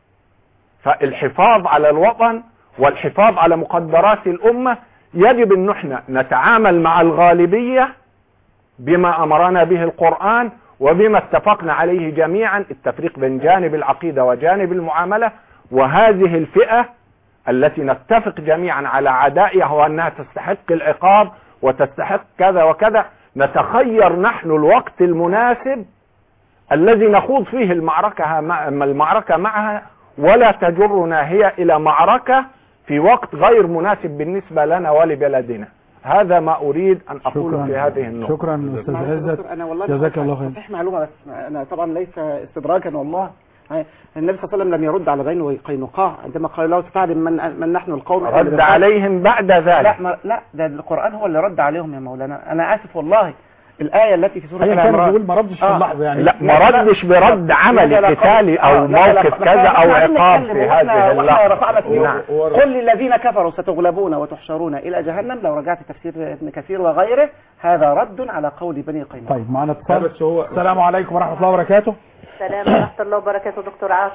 فالحفاظ على الوطن والحفاظ على مقدرات الأمة يجب أن احنا نتعامل مع الغالبية بما أمرنا به القرآن وبما اتفقنا عليه جميعا، التفريق بين جانب العقيدة وجانب المعاملة. وهذه الفئة التي نتفق جميعا على عدائها وأنها تستحق العقاب وتستحق كذا وكذا، نتخير نحن الوقت المناسب الذي نخوض فيه المعركة المعركة معها، ولا تجرنا هي إلى معركة في وقت غير مناسب بالنسبة لنا ولبلدنا. هذا ما أريد أن أقوله في هذه النقطة. شكرا أستاذ عزت، انا والله جزاك الله خير. صحيح معلومه، بس انا طبعا ليس استدراجا والله. النبي صلى الله عليه وسلم لم يرد على بني قينقاع عندما قال له تعلم من, من نحن القوم. رد عليهم بعد ذلك. لا ما لا ده القرآن هو اللي رد عليهم يا مولانا. انا اسف والله. الآية التي في سورة العمران بيقول ما ردش في آه. اللحظة يعني. لا ما ردش برد عملي قتالي او موقف كذا او عقاب في هذه اللحظة. نعم. قل للذين كفروا ستغلبون وتحشرون الى جهنم. لو رجعت تفسير ابن كثير وغيره هذا رد على قول بني قينقاع. طيب معنا اتصال. السلام عليكم ورحمة الله وبركاته. السلام ورحمة الله وبركاته. دكتور عاطف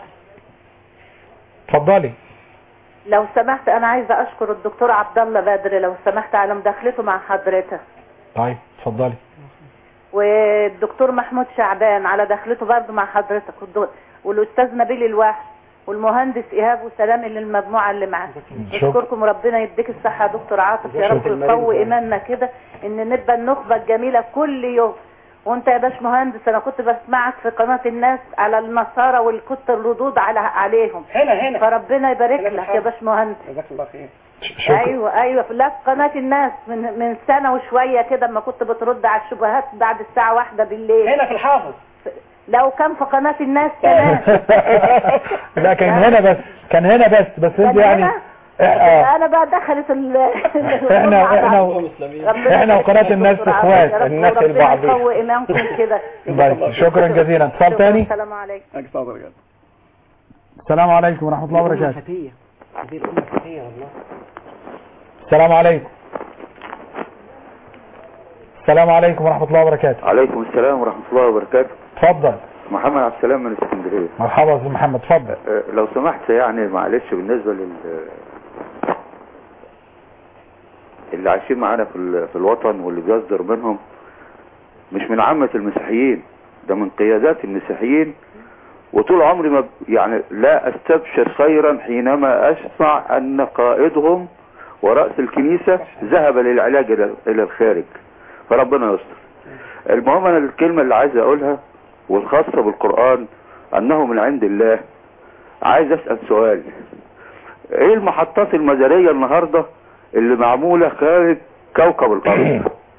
اتفضلي. لو سمحت انا عايزة اشكر الدكتور عبد الله بدر لو سمحت على مداخلته مع حضرتك. طيب اتفضلي. والدكتور محمود شعبان على دخلته برضه مع حضرتك، والاستاذ نبيل الواحد والمهندس ايهاب وسلامي للمجموعه اللي معاه. اشكركم وربنا يديك الصحه يا دكتور عاطف، يا رب يقوي ايماننا كده ان نبقى النخبه الجميله كل يوم. وانت يا باش مهندس انا كنت بسمعك في قناه الناس على النصارى والكت الردود على عليهم هنا هنا فربنا يبارك لك يا باش مهندس. جزاك الله خير. ايوه ايوه لا في قناه الناس من من سنه وشويه كده اما كنت بترد على الشبهات بعد الساعه واحدة بالليل هنا في الحافظ. لو كان في قناه الناس كمان. لا كان هنا بس كان هنا بس بس انت يعني اه انا بقى دخلت ال احنا احنا و... احنا وقناه الناس اخوات الناس البعض. يقوي ايمانكم كده. شكرا جزيلا. اتصال ثاني. السلام عليكم. السلام عليكم ورحمه الله وبركاته. هذه الامه فتيه والله. السلام عليكم. السلام عليكم ورحمه الله وبركاته. عليكم السلام ورحمه الله وبركاته. اتفضل. محمد عبد السلام من اسكندريه. مرحبا يا استاذ محمد اتفضل. أه لو سمحت يعني معلش بالنسبه لل اللي عايشين معانا في في الوطن واللي بيصدر منهم مش من عامه المسيحيين، ده من قيادات المسيحيين. وطول عمري ما يعني لا استبشر خيرا حينما اسمع ان قائدهم ورأس الكنيسة ذهب للعلاج الى الخارج، فربنا يستر. المهم انا الكلمة اللي عايز اقولها والخاصة بالقرآن انه من عند الله. عايز اسأل سؤال، ايه المحطات المدارية النهاردة اللي معمولة خارج كوكب الارض؟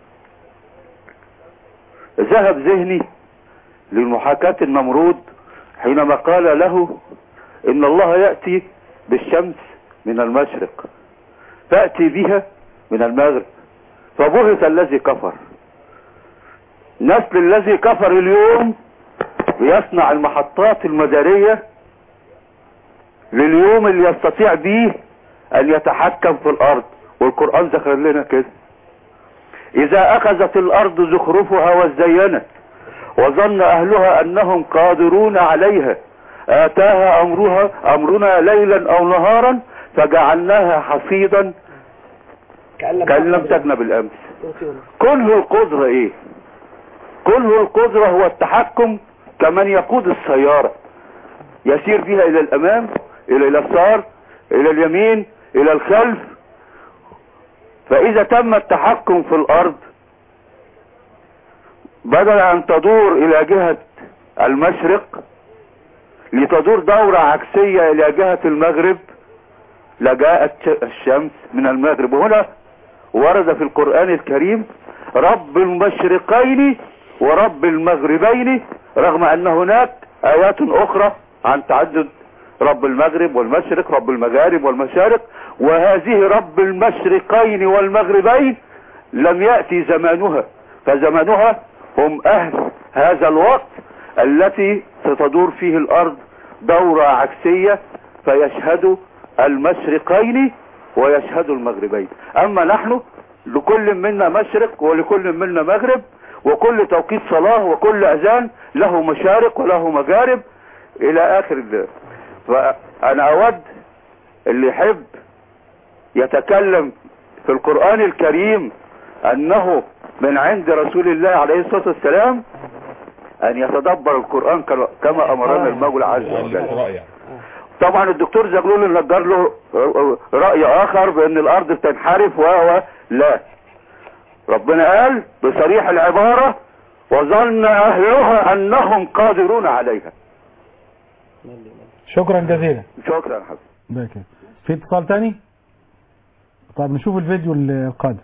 ذهب ذهني للمحاكاة النمرود حينما قال له ان الله يأتي بالشمس من المشرق فأتي بها من المغرب فبهت الذي كفر. نسل الذي كفر اليوم بيصنع المحطات المدارية لليوم اللي يستطيع به ان يتحكم في الارض. والقرآن ذكر لنا كده، اذا اخذت الارض زخرفها وزينت وظن اهلها انهم قادرون عليها اتاها امرها امرنا ليلا او نهارا فجعلناها حصيدا كأن لم تكن بالامس. كله القدرة ايه؟ كله القدرة هو التحكم كمن يقود السيارة يسير بها الى الامام الى اليسار الى اليمين الى الخلف فإذا تم التحكم في الأرض بدل أن تدور إلى جهة المشرق لتدور دورة عكسية إلى جهة المغرب لجاءت الشمس من المغرب. وهنا ورد في القرآن الكريم رب المشرقين ورب المغربين، رغم أن هناك آيات أخرى عن تعدد رب المغرب والمشرق، رب المغارب والمشارق، وهذه رب المشرقين والمغربين لم يأتي زمانها، فزمانها هم أهل هذا الوقت التي ستدور فيه الأرض دورة عكسية فيشهد المشرقين ويشهد المغربين. أما نحن لكل منا مشرق ولكل منا مغرب، وكل توقيت صلاة وكل أذان له مشارق وله مغارب إلى آخر الدين. فأنا أود اللي يحب يتكلم في القرآن الكريم أنه من عند رسول الله عليه الصلاة والسلام أن يتدبر القرآن كما أمرنا المولى عز وجل. طبعا الدكتور زغلول النجار له رأي آخر بأن الأرض بتنحرف و لا، ربنا قال بصريح العبارة وظن أهلها أنهم قادرون عليها. شكرا جزيلا. شكرا حبيبي. في اتصال تاني؟ طب نشوف الفيديو القادم.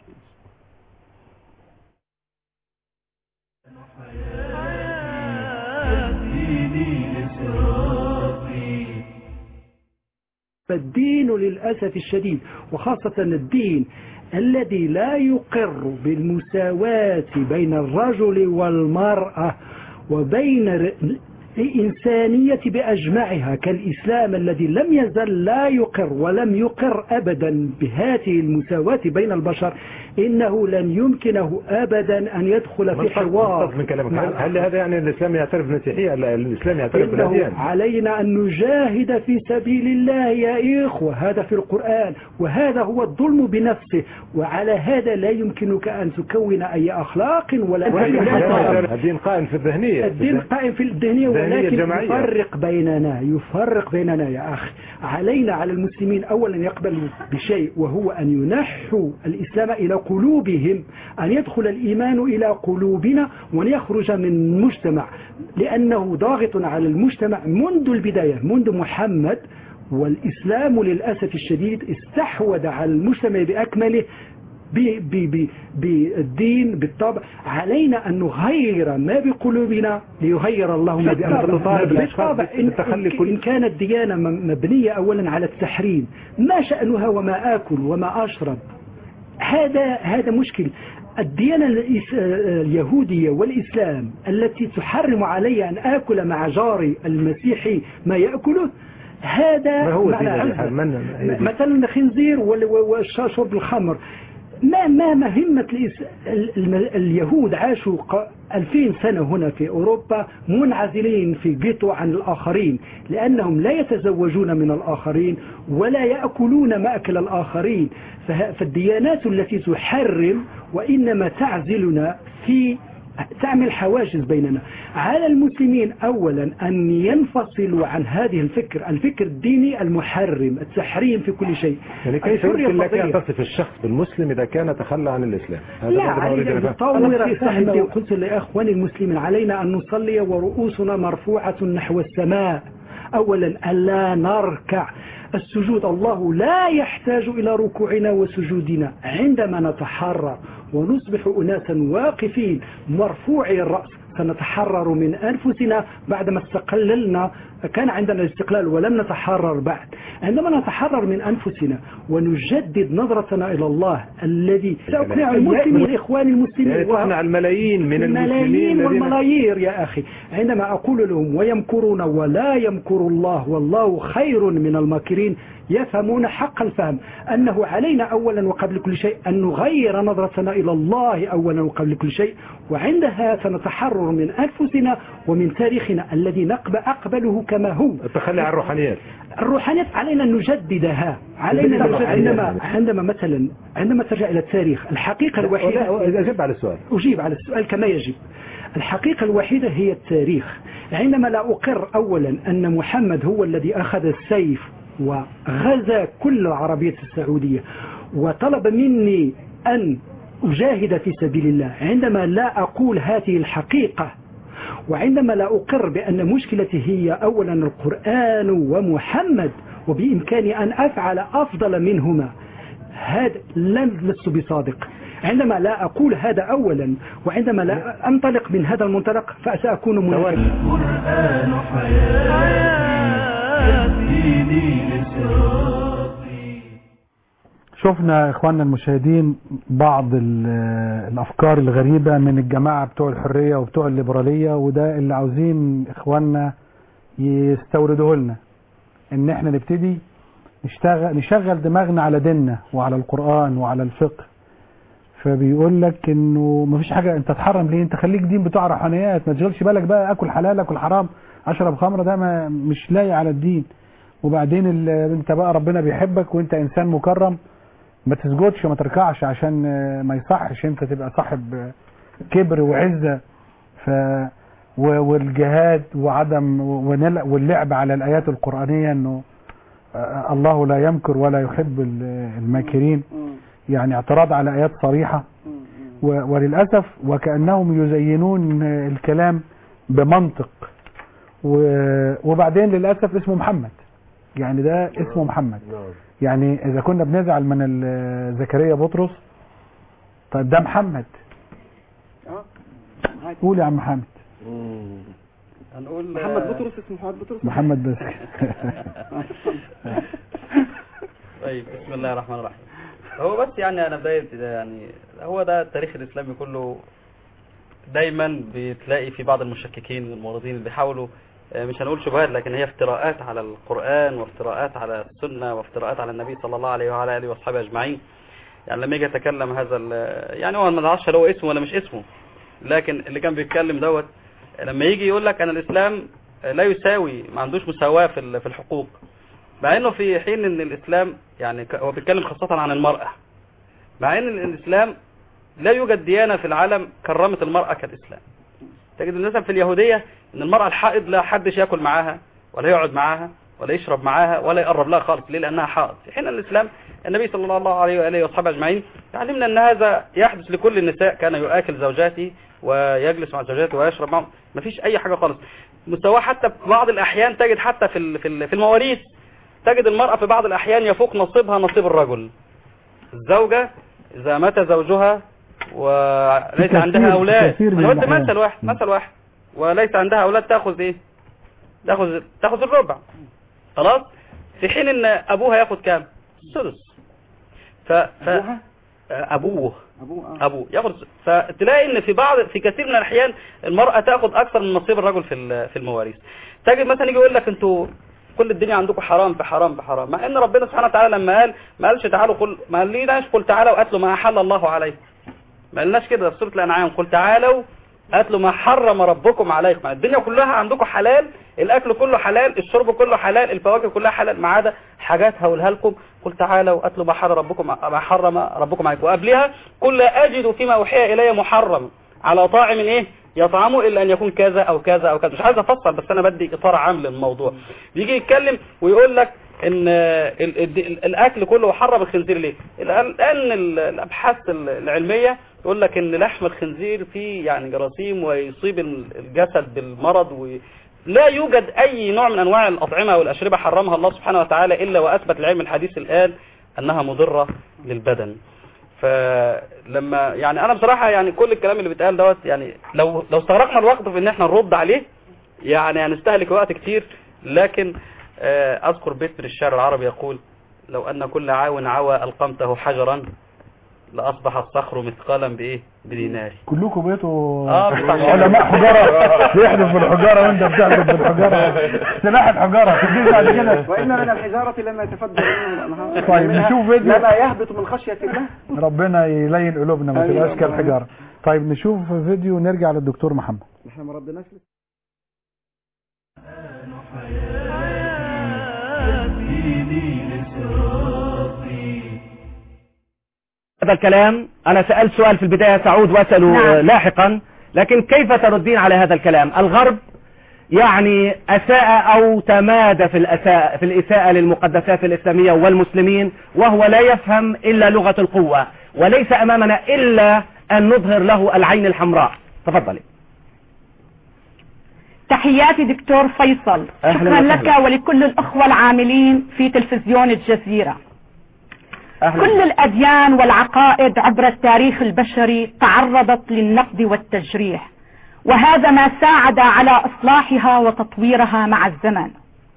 فالدين للأسف الشديد، وخاصة الدين الذي لا يقر بالمساواة بين الرجل والمرأة وبين الإنسانية بأجمعها كالإسلام الذي لم يزل لا يقر ولم يقر أبدا بهذه المساواة بين البشر، إنه لن يمكنه أبدا أن يدخل في حوار. من كلامك هل هذا يعني الإسلام يعترف بالمسيحية؟ الإسلام يعترف بالأديان. علينا أن نجاهد في سبيل الله يا إخوة، هذا في القرآن، وهذا هو الظلم بنفسه، وعلى هذا لا يمكنك أن تكون أي أخلاق ولا الدين قائم في الذهنية. الدين قائم في الذهنية، ولكن يفرق بيننا يفرق بيننا يا أخي. علينا على المسلمين أولا يقبلوا بشيء، وهو أن ينحوا الإسلام إلى قلوبهم، أن يدخل الإيمان إلى قلوبنا وأن يخرج من المجتمع، لأنه ضاغط على المجتمع منذ البداية، منذ محمد. والإسلام للأسف الشديد استحوذ على المجتمع بأكمله بالدين بالطبع. علينا أن نغير ما بقلوبنا ليغير الله ما بأنفسنا. بالطبع إن, إن كانت ديانة مبنية أولا على التحريم، ما شأنها وما آكل وما أشرب؟ هذا هذا مشكل. الديانة اليهودية والإسلام التي تحرم علي أن آكل مع جاري المسيحي ما يأكله، هذا معنى مثلا الخنزير وشرب الخمر. ما ما مهمة اليهود عاشوا ألفين سنة هنا في أوروبا منعزلين في جيتو عن الآخرين، لأنهم لا يتزوجون من الآخرين ولا يأكلون مأكل الآخرين. فالديانات التي تحرم وإنما تعزلنا في تعمل حواجز بيننا. على المسلمين أولا أن ينفصلوا عن هذه الفكر الفكر الديني المحرم، التحريم في كل شيء. يعني كيف يمكن لك أن تصف الشخص بالمسلم إذا كان تخلى عن الإسلام؟ لا، علينا نطور فهم. وقلت لأخواني المسلمين علينا أن نصلي ورؤوسنا مرفوعة نحو السماء. أولا ألا نركع. السجود الله لا يحتاج إلى ركوعنا وسجودنا. عندما نتحرر ونصبح أناسا واقفين مرفوعي الرأس سنتحرر من أنفسنا بعدما استقللنا. كان عندنا الاستقلال ولم نتحرر بعد. عندما نتحرر من أنفسنا ونجدد نظرتنا إلى الله الذي سأقنع المسلمين إخواني المسلمين، يعني تقنع الملايين من المسلمين والملايير يا أخي. عندما أقول لهم ويمكرون ولا يمكر الله والله خير من الماكرين، يفهمون حق الفهم أنه علينا أولا وقبل كل شيء أن نغير نظرتنا إلى الله أولا وقبل كل شيء، وعندها سنتحرر من أنفسنا ومن تاريخنا الذي نقبل أقبله كما هو. التخلي عن الروحانيات. الروحانيات علينا أن نجددها. علينا نجدد. عندما عندما مثلا عندما ترجع إلى التاريخ، الحقيقة الوحيدة أجيب على السؤال أجيب على السؤال كما يجب. الحقيقة الوحيدة هي التاريخ. عندما لا أقر أولا أن محمد هو الذي أخذ السيف وغزا كل العربية السعودية وطلب مني أن أجاهد في سبيل الله عندما لا أقول هذه الحقيقة، وعندما لا أقر بأن مشكلتي هي أولا القرآن ومحمد وبإمكاني أن أفعل أفضل منهما، هذا لن لست بصادق. عندما لا أقول هذا أولا وعندما لا أنطلق من هذا المنطلق فسأكون منافقا. القرآن حياتي دين إسرائي. شفنا إخواننا المشاهدين بعض الأفكار الغريبة من الجماعة بتوع الحرية وبتوع الليبرالية، وده اللي عاوزين إخواننا يستوردوه لنا، إن إحنا نبتدي نشتغل نشغل دماغنا على ديننا وعلى القرآن وعلى الفقه. فبيقول لك انه مفيش حاجة انت تحرم ليه، انت خليك دين بتوع روحانيات، ما تشغلش بالك بقى اكل حلال اكل حرام اشرب خمره، ده ما مش لايق على الدين. وبعدين انت بقى ربنا بيحبك وانت انسان مكرم، ما تسجدش وما تركعش عشان ما يصحش انت تبقى صاحب كبر وعزة. ف والجهاد وعدم واللعب على الايات القرآنية، انه الله لا يمكر ولا يحب الماكرين، يعني اعتراض على آيات صريحة. وللأسف وكأنهم يزينون الكلام بمنطق. وبعدين للأسف اسمه محمد، يعني ده اسمه محمد. يعني إذا كنا بنزعل من زكريا بطرس، طيب ده محمد. قول يا عم محمد. هنقول محمد بطرس، اسمه محمد بطرس. محمد بس. طيب بسم الله الرحمن الرحيم. هو بس يعني انا بدايه يعني هو ده التاريخ الاسلامي كله، دايما بتلاقي في بعض المشككين والمعارضين اللي بيحاولوا، مش هنقول شبهات، لكن هي افتراءات على القرآن وافتراءات على السنة وافتراءات على النبي صلى الله عليه وعلى اله واصحابه اجمعين. يعني لما يجي يتكلم هذا يعني هو ما نعرفش هو اسمه ولا مش اسمه، لكن اللي كان بيتكلم دوت لما يجي يقول لك انا الاسلام لا يساوي، ما عندوش مساواة في في الحقوق، مع انه في حين ان الاسلام يعني هو بيتكلم خاصة عن المرأة، مع ان الاسلام لا يوجد ديانة في العالم كرمت المرأة كالاسلام. تجد مثلا في اليهودية ان المرأة الحائض لا حدش ياكل معاها ولا يقعد معاها ولا يشرب معاها ولا يقرب لها خالص، ليه؟ لانها حائض. في حين الاسلام النبي صلى الله عليه واله واصحابه اجمعين علمنا ان هذا يحدث لكل النساء، كان يؤكل زوجاته ويجلس مع زوجاته ويشرب معهم، مفيش اي حاجة خالص. مستواه حتى في بعض الاحيان تجد حتى في في المواريث، تجد المرأة في بعض الأحيان يفوق نصيبها نصيب الرجل. الزوجة إذا مات زوجها وليس عندها أولاد، أنا قلت مثل واحد مثل واحد وليس عندها أولاد، تأخذ إيه؟ تأخذ تأخذ الربع، خلاص. في حين إن أبوها يأخذ كام؟ السدس. ف... ف... أبوه أبوه أبوه يأخذ. فتلاقي إن في بعض في كثير من الأحيان المرأة تأخذ أكثر من نصيب الرجل في في المواريث. تجد مثلا يجي يقول لك أنتوا كل الدنيا عندكم حرام في حرام في حرام، مع ان ربنا سبحانه وتعالى لما قال ما قالش تعالوا قل، ما قالناش قل تعالوا اتلوا ما احل الله عليكم، ما قالناش كده في سوره الانعام قل تعالوا اتلوا ما حرم ربكم عليكم. الدنيا كلها عندكم حلال، الاكل كله حلال، الشرب كله حلال، الفواكه كلها حلال، ما عدا حاجات هقولها لكم قل تعالوا اتلوا ما حرم ربكم ما حرم ربكم عليكم. وقبلها قل لا اجد فيما اوحي الي محرم على طاعم ايه يطعمه الا ان يكون كذا او كذا او كذا. مش عايز افصل، بس انا بدي اطار عام للموضوع. بيجي يتكلم ويقول لك ان الاكل كله حرم الخنزير ليه؟ الان الابحاث العلميه يقول لك ان لحم الخنزير فيه يعني جراثيم ويصيب الجسد بالمرض، ولا يوجد اي نوع من انواع الاطعمه والاشربه حرمها الله سبحانه وتعالى الا واثبت العلم الحديث الان انها مضره للبدن. فلما يعني انا بصراحة يعني كل الكلام اللي بيتقال دوت يعني لو لو استغرقنا الوقت في ان احنا نرد عليه يعني هنستهلك وقت كتير، لكن اذكر بيت من الشعر العربي يقول لو ان كل عاو عوى القمته حجرا لاصبح الصخر مثقالا بايه بدينار. كلكم بقيتوا اه علماء حجاره بيحدف بالحجاره وانت بتحدف بالحجاره، سلاح الحجاره تجيب بعد كده. وان من الحجاره لما يتفجر منه الانهار. طيب نشوف فيديو لا يهبط من خشيه الله. ربنا يلين قلوبنا ما تبقاش كالحجاره. طيب نشوف فيديو ونرجع للدكتور محمد. احنا ما ردناش هذا الكلام. أنا سألت سؤال في البداية، سأعود وأسأله نعم. لاحقا، لكن كيف تردين على هذا الكلام؟ الغرب يعني أساء أو تمادى في الأساء في الإساءة للمقدسات الإسلامية والمسلمين، وهو لا يفهم إلا لغة القوة، وليس أمامنا إلا أن نظهر له العين الحمراء. تفضلي. تحياتي دكتور فيصل، شكرا لك ولكل الأخوة العاملين في تلفزيون الجزيرة. أهلا. كل الأديان والعقائد عبر التاريخ البشري تعرضت للنقد والتجريح، وهذا ما ساعد على إصلاحها وتطويرها مع الزمن.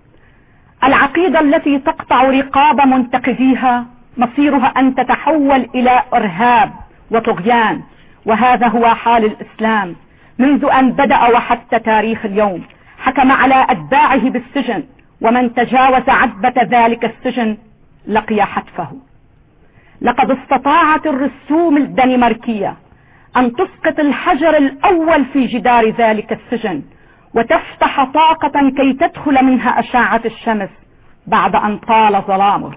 العقيدة التي تقطع رقاب منتقديها مصيرها أن تتحول إلى إرهاب وطغيان، وهذا هو حال الإسلام منذ أن بدأ وحتى تاريخ اليوم. حكم على أتباعه بالسجن، ومن تجاوز عتبة ذلك السجن لقي حتفه. لقد استطاعت الرسوم الدنماركية أن تسقط الحجر الأول في جدار ذلك السجن، وتفتح طاقة كي تدخل منها أشعة الشمس بعد أن طال ظلامه.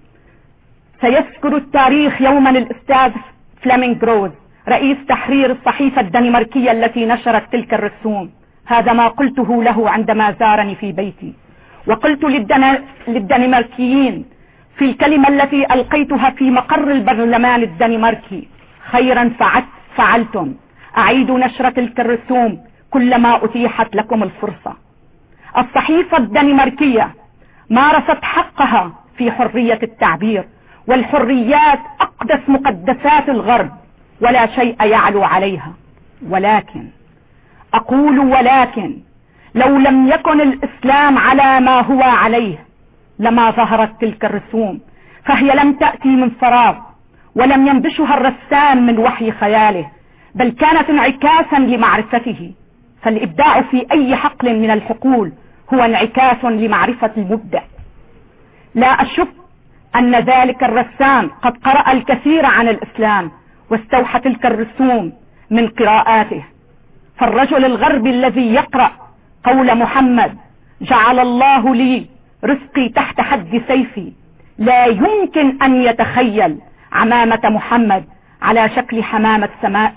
سيذكر التاريخ يوما الأستاذ فليمنغ روز رئيس تحرير الصحيفة الدنماركية التي نشرت تلك الرسوم. هذا ما قلته له عندما زارني في بيتي، وقلت للدن... للدنماركيين في الكلمة التي ألقيتها في مقر البرلمان الدنماركي: خيرا فعلت فعلتم، أعيدوا نشر تلك الرسوم كلما أتيحت لكم الفرصة. الصحيفة الدنماركية مارست حقها في حرية التعبير، والحريات أقدس مقدسات الغرب ولا شيء يعلو عليها. ولكن أقول ولكن لو لم يكن الإسلام على ما هو عليه لما ظهرت تلك الرسوم، فهي لم تأتي من فراغ، ولم ينبشها الرسام من وحي خياله، بل كانت انعكاسا لمعرفته. فالإبداع في أي حقل من الحقول هو انعكاس لمعرفة المبدع. لا أشك أن ذلك الرسام قد قرأ الكثير عن الإسلام واستوحى تلك الرسوم من قراءاته. فالرجل الغربي الذي يقرأ قول محمد: جعل الله لي رزقي تحت حد سيفي، لا يمكن أن يتخيل عمامة محمد على شكل حمامة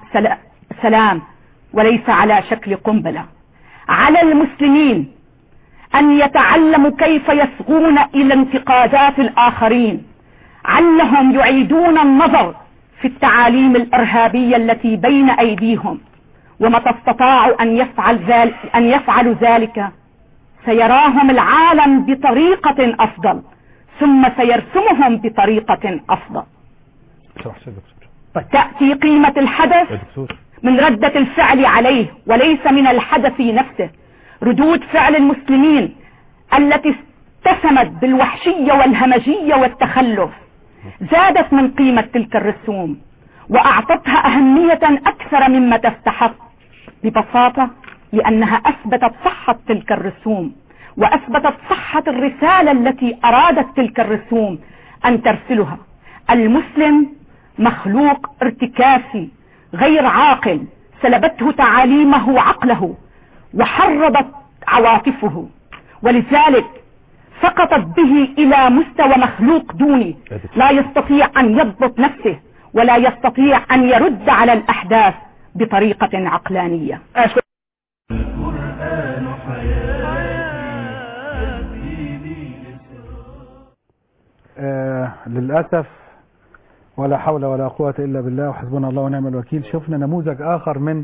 سلام وليس على شكل قنبلة. على المسلمين أن يتعلموا كيف يصغون إلى انتقادات الآخرين، علهم يعيدون النظر في التعاليم الإرهابية التي بين أيديهم، ومتى استطاعوا أن يفعل ذلك أن يفعلوا ذلك سيراهم العالم بطريقة أفضل، ثم سيرسمهم بطريقة أفضل. تأتي قيمة الحدث من ردة الفعل عليه وليس من الحدث نفسه. ردود فعل المسلمين التي اتسمت بالوحشية والهمجية والتخلف زادت من قيمة تلك الرسوم وأعطتها أهمية أكثر مما تستحق، ببساطة لأنها أثبتت صحة تلك الرسوم، وأثبتت صحة الرسالة التي أرادت تلك الرسوم أن ترسلها. المسلم مخلوق ارتكاسي غير عاقل، سلبته تعاليمه عقله وحرضت عواطفه، ولذلك سقطت به إلى مستوى مخلوق دوني لا يستطيع أن يضبط نفسه ولا يستطيع أن يرد على الأحداث بطريقة عقلانية. آه للأسف ولا حول ولا قوة إلا بالله وحسبنا الله ونعم الوكيل. شفنا نموذج آخر من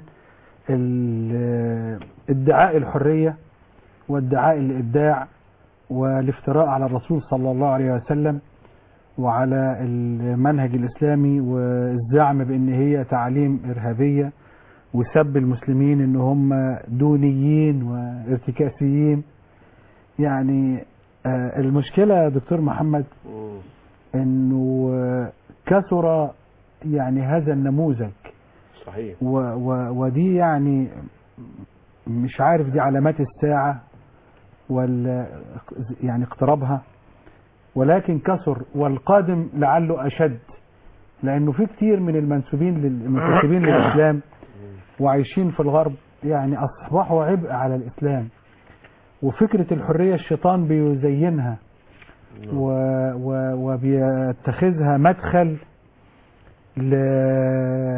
ادعاء الحرية وادعاء الإبداع والافتراء على الرسول صلى الله عليه وسلم وعلى المنهج الإسلامي والزعم بأن هي تعليم إرهابية وسب المسلمين ان هم دونيين وارتكاسيين. يعني آه المشكلة يا دكتور محمد انه آه كثر يعني هذا النموذج صحيح و و ودي يعني مش عارف دي علامات الساعة ولا يعني اقترابها، ولكن كثر والقادم لعله أشد، لأنه في كتير من المنسوبين للمنتسبين للإسلام وعايشين في الغرب يعني أصبحوا عبء على الإسلام، وفكرة الحرية الشيطان بيزينها و و وبيتخذها مدخل ل...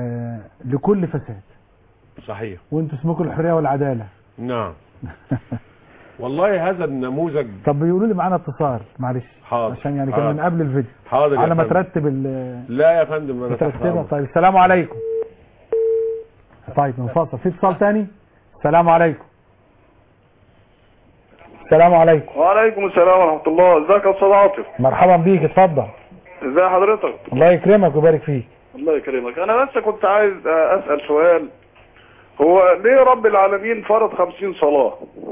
لكل فساد. صحيح. وانتوا اسمكم الحرية والعدالة. نعم. والله هذا النموذج. طب بيقولوا لي معانا اتصال معلش حاضر عشان يعني كان حاضر. من قبل الفيديو حاضر على ما فندم. ترتب ال لا يا فندم انا تحت ترتبها. أمرك. طيب السلام عليكم. طيب منفصل في اتصال تاني. السلام عليكم. السلام عليكم. وعليكم السلام ورحمة الله. ازيك يا استاذ عاطف؟ مرحبا بيك اتفضل. ازي حضرتك؟ الله يكرمك ويبارك فيك. الله يكرمك. انا بس كنت عايز اسأل سؤال. هو ليه رب العالمين فرض خمسين صلاة؟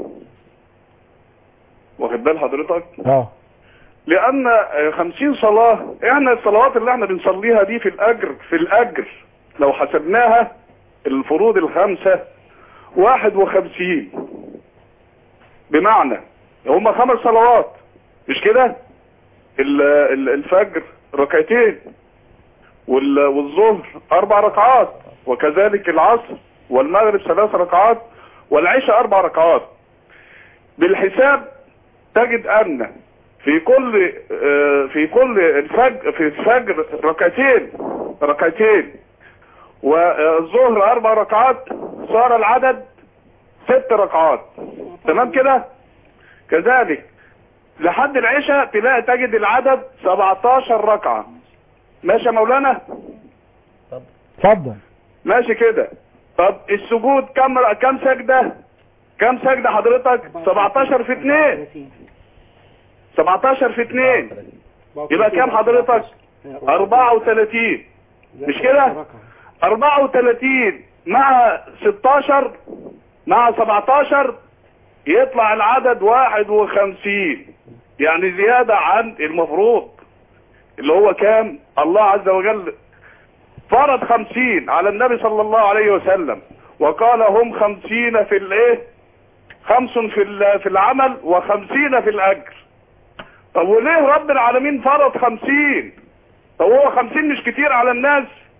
واخد بال حضرتك؟ اه لان خمسين صلاة احنا الصلوات اللي احنا بنصليها دي في الاجر في الاجر لو حسبناها الفروض الخمسة واحد وخمسين، بمعنى هم خمس صلوات مش كده؟ الفجر ركعتين والظهر اربع ركعات وكذلك العصر والمغرب ثلاث ركعات والعشاء اربع ركعات. بالحساب تجد ان في كل في كل الفجر في الفجر ركعتين ركعتين والظهر اربع ركعات، صار العدد ست ركعات. تمام كده؟ كذلك لحد العشاء تلاقي تجد العدد سبعتاشر ركعة. ماشي يا مولانا؟ اتفضل. ماشي كده. طب السجود كم كم سجدة؟ كم سجدة حضرتك؟ سبعتاشر في اتنين. سبعتاشر في اتنين يبقى كم حضرتك؟ اربعة وتلاتين مش كده؟ اربعة وتلاتين مع ستاشر مع سبعتاشر يطلع العدد واحد وخمسين، يعني زيادة عن المفروض اللي هو كام؟ الله عز وجل فرض خمسين على النبي صلى الله عليه وسلم وقال هم خمسين في الايه؟ خمس في في العمل وخمسين في الاجر. طب وليه رب العالمين فرض خمسين؟ طب هو خمسين مش كتير على الناس؟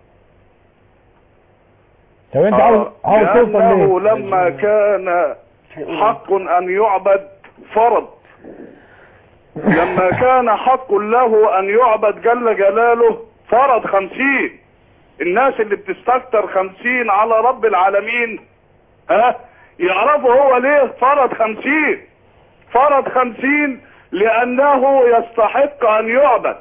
طب انت عاوز عاوز توصل ليه؟ لما كان حق ان يعبد فرض، لما كان حق له ان يعبد جل جلاله فرض خمسين. الناس اللي بتستكتر خمسين على رب العالمين ها يعرفوا هو ليه فرض خمسين. فرض خمسين لانه يستحق ان يعبد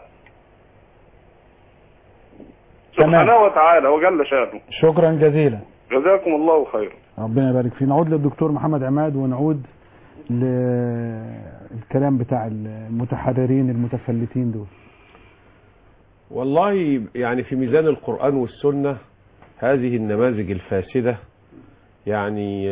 سبحانه وتعالى وجل شانه. شكرا جزيلا. جزاكم الله خيرا. ربنا يبارك فيك. نعود للدكتور محمد عماد ونعود للكلام بتاع المتحررين المتفلتين دول. والله يعني في ميزان القرآن والسنة هذه النماذج الفاسدة، يعني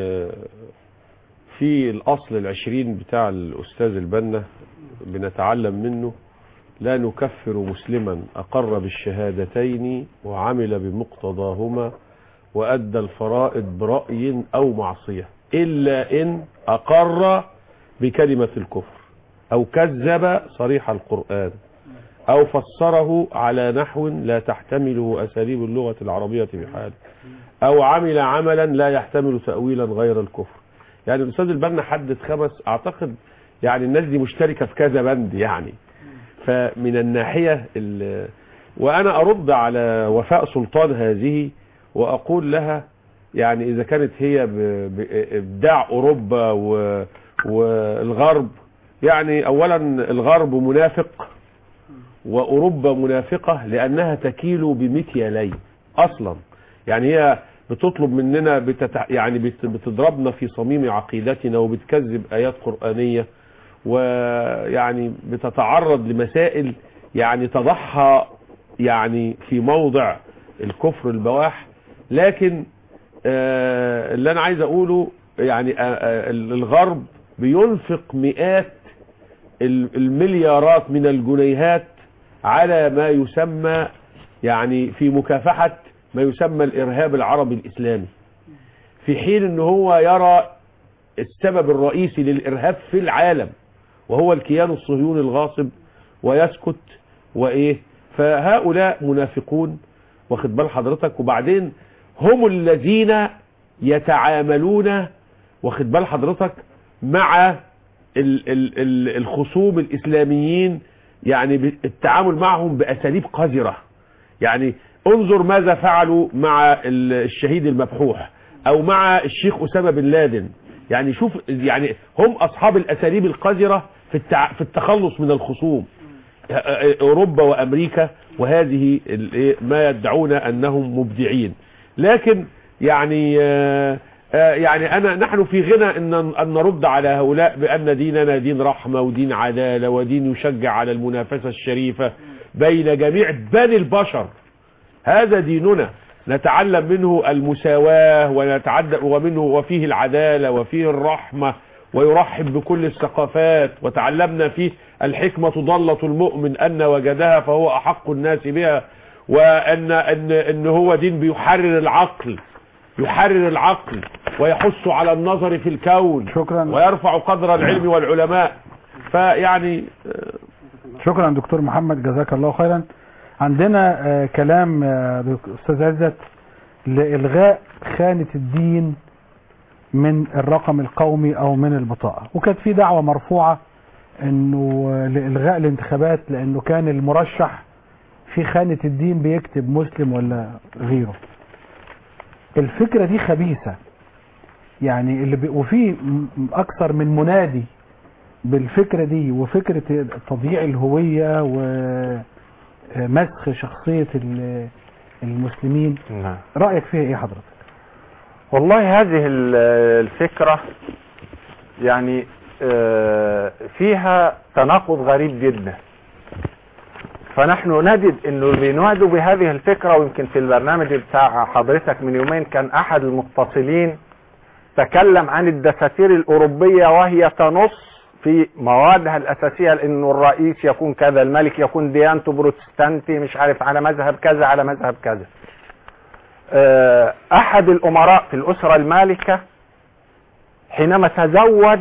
في الأصل العشرين بتاع الأستاذ البنا بنتعلم منه: لا نكفر مسلما أقر بالشهادتين وعمل بمقتضاهما وأدى الفرائض برأي أو معصية إلا إن أقر بكلمة الكفر أو كذب صريح القرآن أو فسره على نحو لا تحتمله أساليب اللغة العربية بحال أو عمل عملا لا يحتمل تأويلا غير الكفر. يعني الأستاذ البنا حدد خمس، أعتقد يعني الناس دي مشتركة في كذا بند يعني. فمن الناحية وأنا أرد على وفاء سلطان هذه وأقول لها يعني إذا كانت هي بإبداع أوروبا والغرب، يعني أولا الغرب منافق وأوروبا منافقة لأنها تكيل بمكيالين أصلا. يعني هي بتطلب مننا بتتع... يعني بت... بتضربنا في صميم عقيدتنا وبتكذب آيات قرآنية، ويعني بتتعرض لمسائل يعني تضحى يعني في موضع الكفر البواح. لكن آه اللي أنا عايز أقوله يعني آه الغرب بينفق مئات المليارات من الجنيهات على ما يسمى يعني في مكافحة ما يسمى الإرهاب العربي الإسلامي، في حين أنه هو يرى السبب الرئيسي للإرهاب في العالم وهو الكيان الصهيوني الغاصب ويسكت وإيه. فهؤلاء منافقون واخد بال حضرتك، وبعدين هم الذين يتعاملون واخد بال حضرتك مع ال ال ال الخصوم الإسلاميين، يعني التعامل معهم بأساليب قذرة. يعني انظر ماذا فعلوا مع الشهيد المبحوح او مع الشيخ أسامة بن لادن. يعني شوف يعني هم اصحاب الاساليب القذرة في التع... في التخلص من الخصوم، اوروبا وامريكا، وهذه ما يدعون انهم مبدعين. لكن يعني يعني انا نحن في غنى ان ان نرد على هؤلاء بان ديننا دين رحمة ودين عدالة ودين يشجع على المنافسة الشريفة بين جميع بني البشر. هذا ديننا نتعلم منه المساواة ونتعلم ومنه وفيه العدالة وفيه الرحمة، ويرحب بكل الثقافات، وتعلمنا فيه الحكمة ضلة المؤمن أن وجدها فهو أحق الناس بها، وأن أن أن هو دين بيحرر العقل يحرر العقل ويحث على النظر في الكون. شكرا. ويرفع قدر العلم والعلماء. فيعني شكرا دكتور محمد، جزاك الله خيرا. عندنا آه كلام آه أستاذ عزت لإلغاء خانة الدين من الرقم القومي أو من البطاقة، وكانت في دعوة مرفوعة انه لإلغاء الانتخابات لانه كان المرشح في خانة الدين بيكتب مسلم ولا غيره. الفكرة دي خبيثة يعني، اللي بي وفي اكثر من منادي بالفكرة دي، وفكرة تضييع الهوية ومسخ شخصية المسلمين. نعم. رأيك فيها ايه حضرتك؟ والله هذه الفكرة يعني فيها تناقض غريب جدا، فنحن نجد انه بينادوا بهذه الفكرة. ويمكن في البرنامج بتاع حضرتك من يومين كان احد المتصلين تكلم عن الدساتير الاوروبية وهي تنص في موادها الاساسية لانه الرئيس يكون كذا، الملك يكون ديانته بروتستانتي، مش عارف على مذهب كذا على مذهب كذا. احد الامراء في الاسرة المالكة حينما تزوج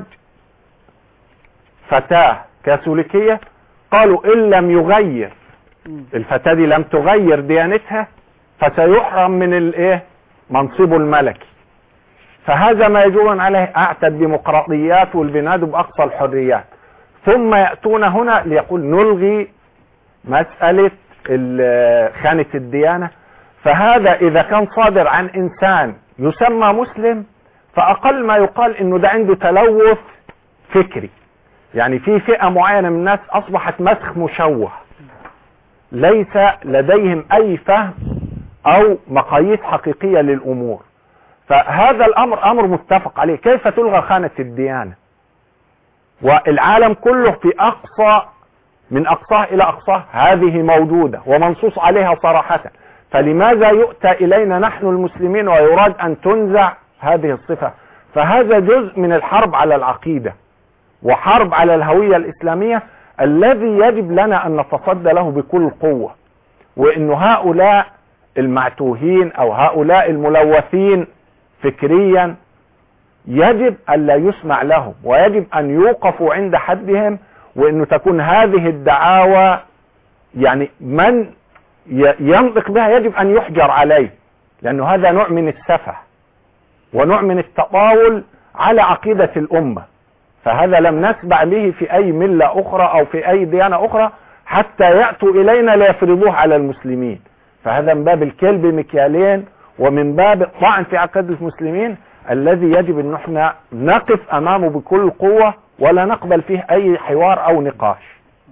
فتاة كاثوليكية قالوا ان لم يغير الفتاة دي لم تغير ديانتها فسيحرم من الايه منصبه الملكي. فهذا ما يجرون عليه اعتى الديمقراطيات والبناد باقصى الحريات، ثم يأتون هنا ليقول نلغي مسألة خانة الديانة. فهذا اذا كان صادر عن انسان يسمى مسلم فاقل ما يقال انه ده عنده تلوث فكري، يعني في فئة معينة من الناس اصبحت مسخ مشوه، ليس لديهم اي فهم او مقاييس حقيقية للامور. فهذا الامر امر متفق عليه. كيف تلغى خانة الديانة والعالم كله في اقصى من اقصاه الى اقصاه هذه موجودة ومنصوص عليها صراحة، فلماذا يؤتى الينا نحن المسلمين ويراد ان تنزع هذه الصفة؟ فهذا جزء من الحرب على العقيدة وحرب على الهوية الإسلامية الذي يجب لنا أن نتصدى له بكل قوة. وإن هؤلاء المعتوهين أو هؤلاء الملوثين فكريا يجب أن لا يسمع لهم، ويجب أن يوقفوا عند حدهم، وإنه تكون هذه الدعاوى يعني من ينطق بها يجب أن يحجر عليه، لأنه هذا نوع من السفه ونوع من التطاول على عقيدة الأمة. فهذا لم نسمع به في أي ملة أخرى أو في أي ديانة أخرى حتى يأتوا إلينا ليفرضوه على المسلمين. فهذا من باب الكلب مكيالين ومن باب الطعن في عقيدة المسلمين الذي يجب أن احنا نقف أمامه بكل قوة ولا نقبل فيه أي حوار أو نقاش.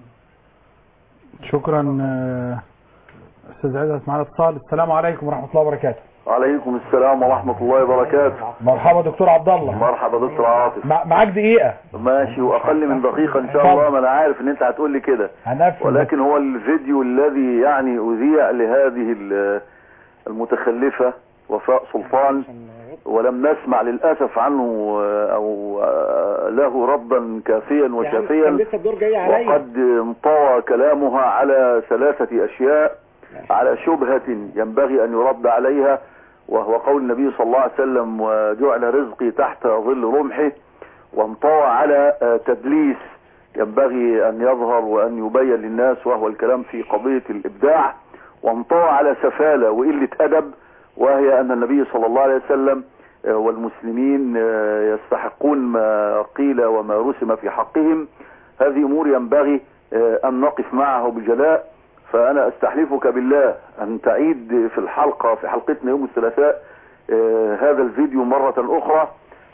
شكرا أستاذ عزت. معنا اتصال. السلام عليكم ورحمة الله وبركاته. وعليكم السلام ورحمة الله وبركاته. مرحبا دكتور عبد الله. مرحبا دكتور عاطف. معاك دقيقة. ماشي، واقل من دقيقة ان شاء الله. ما انا عارف ان انت هتقول لي كده، ولكن هو الفيديو الذي يعني اذيع لهذه المتخلفة وفاء سلطان ولم نسمع للأسف عنه او له ردا كافيا وشافيا، وقد انطوى كلامها على ثلاثة اشياء، على شبهة ينبغي ان يرد عليها وهو قول النبي صلى الله عليه وسلم وجعل رزقي تحت ظل رمحه، وانطوى على تدليس ينبغي ان يظهر وان يبين للناس وهو الكلام في قضية الابداع، وانطوى على سفالة وقلة ادب وهي ان النبي صلى الله عليه وسلم والمسلمين يستحقون ما قيل وما رسم في حقهم. هذه امور ينبغي ان نقف معه بجلاء. فانا استحلفك بالله ان تعيد في الحلقة في حلقتنا يوم الثلاثاء هذا الفيديو مرة اخرى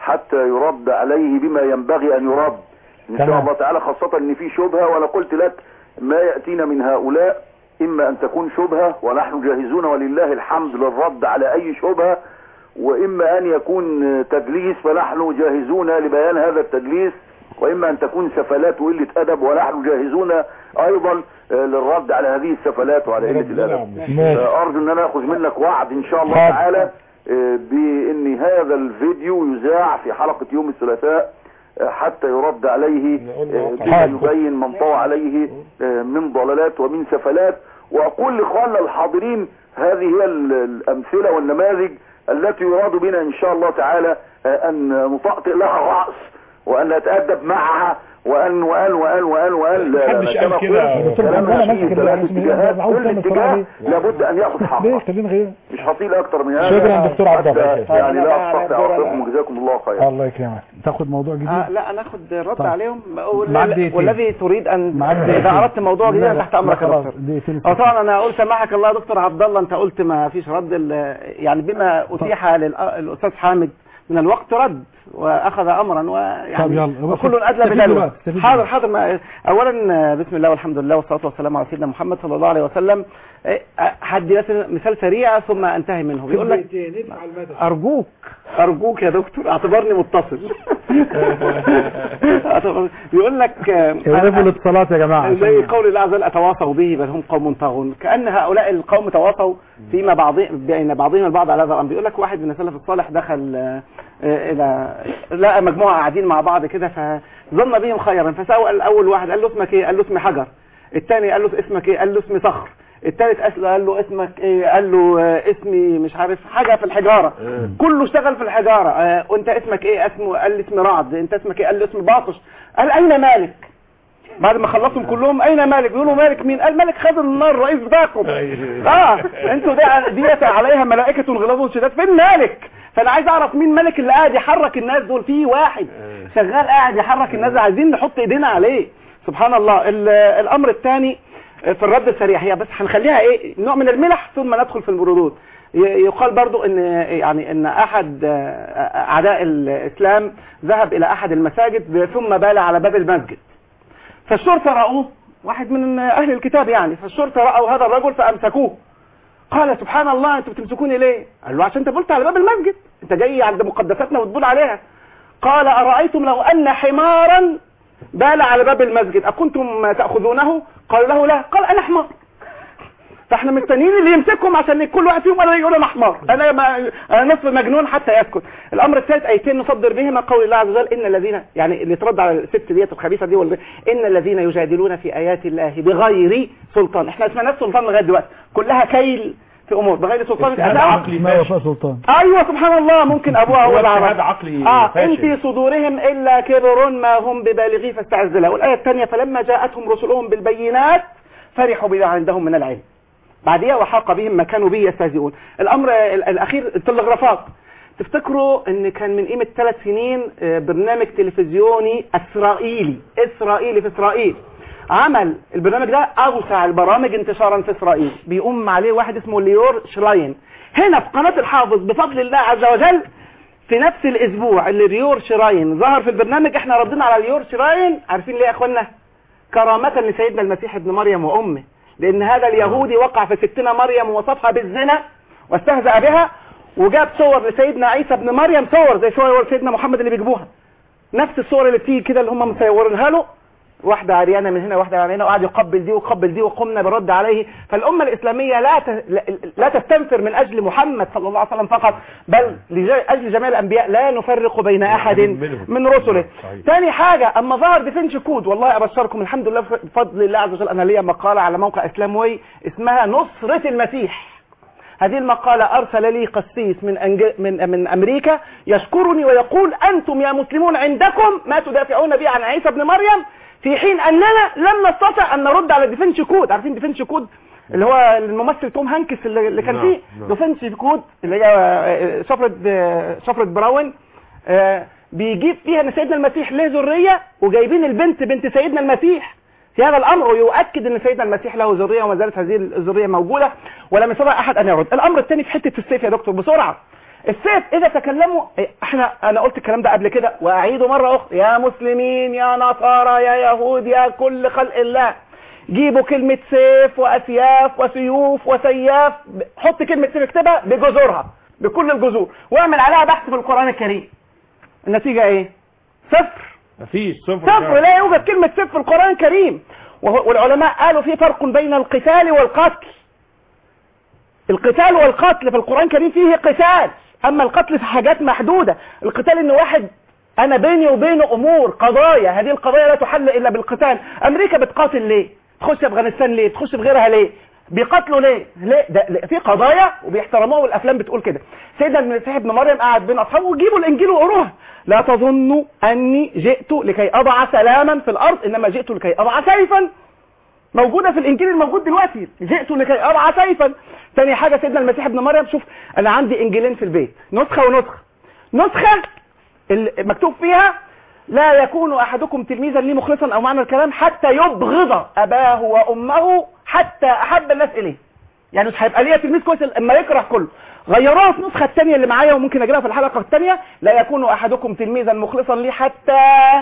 حتى يرد عليه بما ينبغي ان يرد ان شاء الله تعالى، خاصة ان في شبهة. وانا قلت لك ما يأتينا من هؤلاء اما ان تكون شبهة ونحن جاهزون ولله الحمد للرد على اي شبهة، واما ان يكون تدليس فنحن جاهزون لبيان هذا التدليس، واما ان تكون سفلات وقلة ادب ونحن جاهزون ايضا للرد على هذه السفلات وعلى قلة الادب. ارجو ان انا اخذ منك وعد ان شاء الله تعالى بان هذا الفيديو يذاع في حلقة يوم الثلاثاء حتى يرد عليه بما يبين من طوى عليه من ضلالات ومن سفلات. واقول لاخواننا الحاضرين هذه هي الامثلة والنماذج التي يراد بنا ان شاء الله تعالى ان نطأطئ لها الرأس وان نتأدب معها وان وان وان وان وان لا لا لا كما قلت كلامنا فيه ثلاث اتجاهات، كل اتجاه لابد ان ياخذ حقه، مش هطيل اكتر من هذا. شكرا دكتور عبد الله، يعني لا استطيع اعطيكم وجزاكم الله خيرا. الله يكرمك. تاخد موضوع جديد؟ آه لا ناخد رد طيب. عليهم والذي تريد ان اذا اردت موضوع جديد تحت امرك يا دكتور. طبعا انا اقول سماحك الله يا دكتور عبد الله، انت قلت ما فيش رد يعني بما اتيح للاستاذ حامد من الوقت رد واخذ امرا ويعني وكل ادلى بدلوه. حاضر حاضر ما اولا بسم الله والحمد لله والصلاه والسلام على سيدنا محمد صلى الله عليه وسلم. هدي مثال سريع ثم انتهي منه. بيقول لك ارجوك ارجوك يا دكتور اعتبرني متصل. بيقول لك اقربوا الاتصالات يا جماعه زي قول الله عز وجل اتواصوا به بل هم قوم طاغون، كأن هؤلاء القوم تواصوا فيما بعضهم بين بعضهم البعض على هذا الامر. بيقول لك واحد من السلف الصالح دخل الى لقى مجموعه قاعدين مع بعض كده فظن بهم خيرا، فسأل اول واحد قال له اسمك ايه؟ قال له اسمي حجر. الثاني قال له اسمك ايه؟ قال له اسمي صخر. الثالث قال له اسمك ايه؟ قال له اسمي مش عارف حاجه في الحجاره. كله اشتغل في الحجاره. اه وانت اسمك ايه؟ اسمه قال لي اسمي رعد. انت اسمك ايه؟ قال له اسمي باطش. قال اين مالك؟ بعد ما خلصهم كلهم اين مالك؟ بيقولوا مالك مين؟ قال مالك خازن النار الرئيس بتاعكم. اه انتوا ديت عليها ملائكه غلاظ شداد، فين مالك؟ فانا عايز اعرف مين ملك اللي قاعد يحرك الناس دول. في واحد شغال قاعد يحرك الناس، عايزين نحط ايدينا عليه. سبحان الله. الامر الثاني في الرد السريع، هي بس هنخليها ايه نوع من الملح ثم ندخل في البرودود. يقال برضو ان يعني ان احد اعداء الاسلام ذهب الى احد المساجد ثم بال على باب المسجد، فالشرطه راوه، واحد من اهل الكتاب يعني، فالشرطه راوا هذا الرجل فامسكوه. قال سبحان الله انتوا بتمسكوني ليه؟ قال له عشان انت بلت على باب المسجد، انت جاي عند مقدساتنا وتبول عليها. قال ارايتم لو ان حمارا بال على باب المسجد اكنتم تاخذونه؟ قالوا له لا. قال انا حمار. فاحنا مستنيين اللي يمسكهم عشان كل واحد فيهم يقول انا حمار، انا ما انا نصف مجنون حتى يسكت. الامر الثالث ايتين نصدر بهما قول الله عز وجل ان الذين يعني اللي ترد على الست ديت الخبيثه دي والب... ان الذين يجادلون في ايات الله بغير سلطان. احنا اسمنا سلطان لغايه دلوقتي كلها كيل في امور بغير سلطان. عقلي ما وفاء سلطان. ايوه سبحان الله. ممكن ابوها هو هذا عقلي اه ان في صدورهم الا كبر ما هم ببالغيه فاستعذ بالله. والايه الثانيه فلما جاءتهم رسلهم بالبينات فرحوا بما عندهم من العلم بعديها وحاق بهم ما كانوا به يستهزئون. الامر الاخير التلغرافات. تفتكروا ان كان من قيمه ثلاث سنين برنامج تلفزيوني اسرائيلي اسرائيلي في اسرائيل عمل البرنامج ده اوسع البرامج انتشارا في اسرائيل، بيقوم عليه واحد اسمه ليور شراين. هنا في قناه الحافظ بفضل الله عز وجل في نفس الاسبوع اللي ليور شراين ظهر في البرنامج احنا ردينا على ليور شراين. عارفين ليه يا اخوانا؟ كرامه لسيدنا المسيح ابن مريم وامه، لان هذا اليهودي وقع في ستنا مريم ووصفها بالزنا واستهزأ بها، وجاب صور لسيدنا عيسى ابن مريم، صور زي صور سيدنا محمد اللي بيجيبوها، نفس الصور اللي بتيجي كده اللي هم مصورينها له، واحده عريانه من هنا واحده من هنا، وقعد يقبل دي ويقبل دي وقمنا بالرد عليه. فالامه الاسلاميه لا ت... لا تستنفر من اجل محمد صلى الله عليه وسلم فقط، بل لاجل جميع الانبياء لا نفرق بين احد من رسله. ثاني حاجه اما ظهر ديفنش كود، والله ابشركم الحمد لله بفضل الله عز وجل انا ليا مقاله على موقع اسلام واي اسمها نصره المسيح. هذه المقالة أرسل لي قسيس من أنج... من من أمريكا يشكرني ويقول أنتم يا مسلمون عندكم ما تدافعون به عن عيسى ابن مريم، في حين أننا لم نستطع أن نرد على ديفنش كود. عارفين ديفنش كود اللي هو الممثل توم هانكس اللي كان فيه ديفنش كود اللي هي شفرة شفرة براون، بيجيب فيها أن سيدنا المسيح له ذرية وجايبين البنت بنت سيدنا المسيح في هذا الامر، ويؤكد ان سيدنا المسيح له ذريه وما زالت هذه الذريه موجوده ولم يستطع احد ان يرد. الامر الثاني في حته السيف يا دكتور بسرعه. السيف اذا تكلموا، احنا انا قلت الكلام ده قبل كده واعيده مره اخرى، يا مسلمين يا نصارى يا يهود يا كل خلق الله، جيبوا كلمه سيف واسياف وسيوف وسياف، حط كلمه سيف اكتبها بجذورها بكل الجذور واعمل عليها بحث في القران الكريم. النتيجه ايه؟ صفر. مفيش صفر صفر، لا يوجد كلمه سيف في القران الكريم. والعلماء قالوا في فرق بين القتال والقتل. القتال والقتل في القرآن الكريم فيه قتال، اما القتل في حاجات محدودة. القتال ان واحد انا بيني وبينه امور قضايا، هذه القضايا لا تحل الا بالقتال. امريكا بتقاتل ليه؟ تخش افغانستان ليه؟ تخش في غيرها ليه؟ بيقاتلوا ليه؟ ليه؟ ده في قضايا وبيحترموها، والافلام بتقول كده. سيدنا المسيح ابن مريم قاعد بين اصحابه وجيبوا الانجيل وقروها، لا تظنوا اني جئت لكي اضع سلاما في الارض انما جئت لكي اضع سيفا. موجودة في الانجيل الموجود دلوقتي، جئت لكي اضع سيفا. ثاني حاجة سيدنا المسيح ابن مريم، شوف انا عندي انجيلين في البيت، نسخة ونسخة. نسخة مكتوب فيها لا يكون احدكم تلميذا لي مخلصا، او معنى الكلام حتى يبغض اباه وامه حتى احب الناس اليه. يعني مش هيبقى ليا تلميذ كويس اما يكره كله. غيروها في النسخة الثانية اللي معايا وممكن اجيبها في الحلقة الثانية، لا يكون احدكم تلميذا مخلصا لي حتى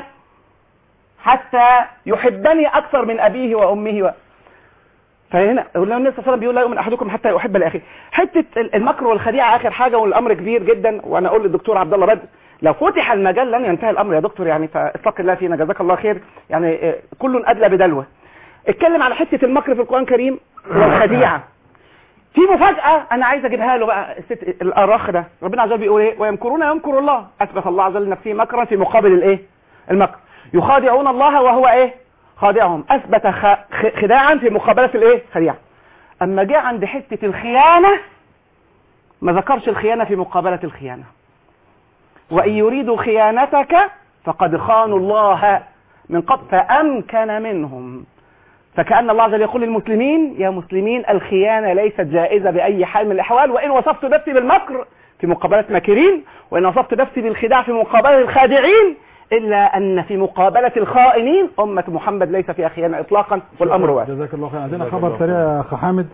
حتى يحبني اكثر من ابيه وامه و... فهنا النبي صلى الله عليه وسلم بيقول لا يؤمن احدكم حتى يحب لاخيه. حته المكر والخديعه اخر حاجه، والامر كبير جدا. وانا اقول للدكتور عبد الله بدر لو فتح المجال لن ينتهي الامر يا دكتور، يعني فاتق الله فينا جزاك الله خير. يعني كل ادلى بدلوه. اتكلم على حته المكر في القران الكريم والخديعه. في مفاجاه انا عايز اجيبها له بقى. الست الاراخ ده ربنا عز وجل بيقول ايه؟ ويمكرون يمكر الله. اثبت الله عز وجل نفسه مكرا في مقابل الايه؟ المكر. يخادعون الله وهو ايه؟ خادعهم. اثبت خداعا في مقابله الايه؟ خديعه. اما جاء عند حته الخيانه ما ذكرش الخيانه في مقابله الخيانه. وان يريدوا خيانتك فقد خانوا الله من قبل فامكن منهم. فكأن الله عز وجل يقول للمسلمين يا مسلمين الخيانه ليست جائزه باي حال من الاحوال، وان وصفت نفسي بالمكر في مقابله ماكرين، وان وصفت نفسي بالخداع في مقابله الخادعين، إلا أن في مقابلة الخائنين أمة محمد ليس فيها خيانة إطلاقا، والأمر واحد. جزاك الله خير. عندنا خبر سريع يا أخ حامد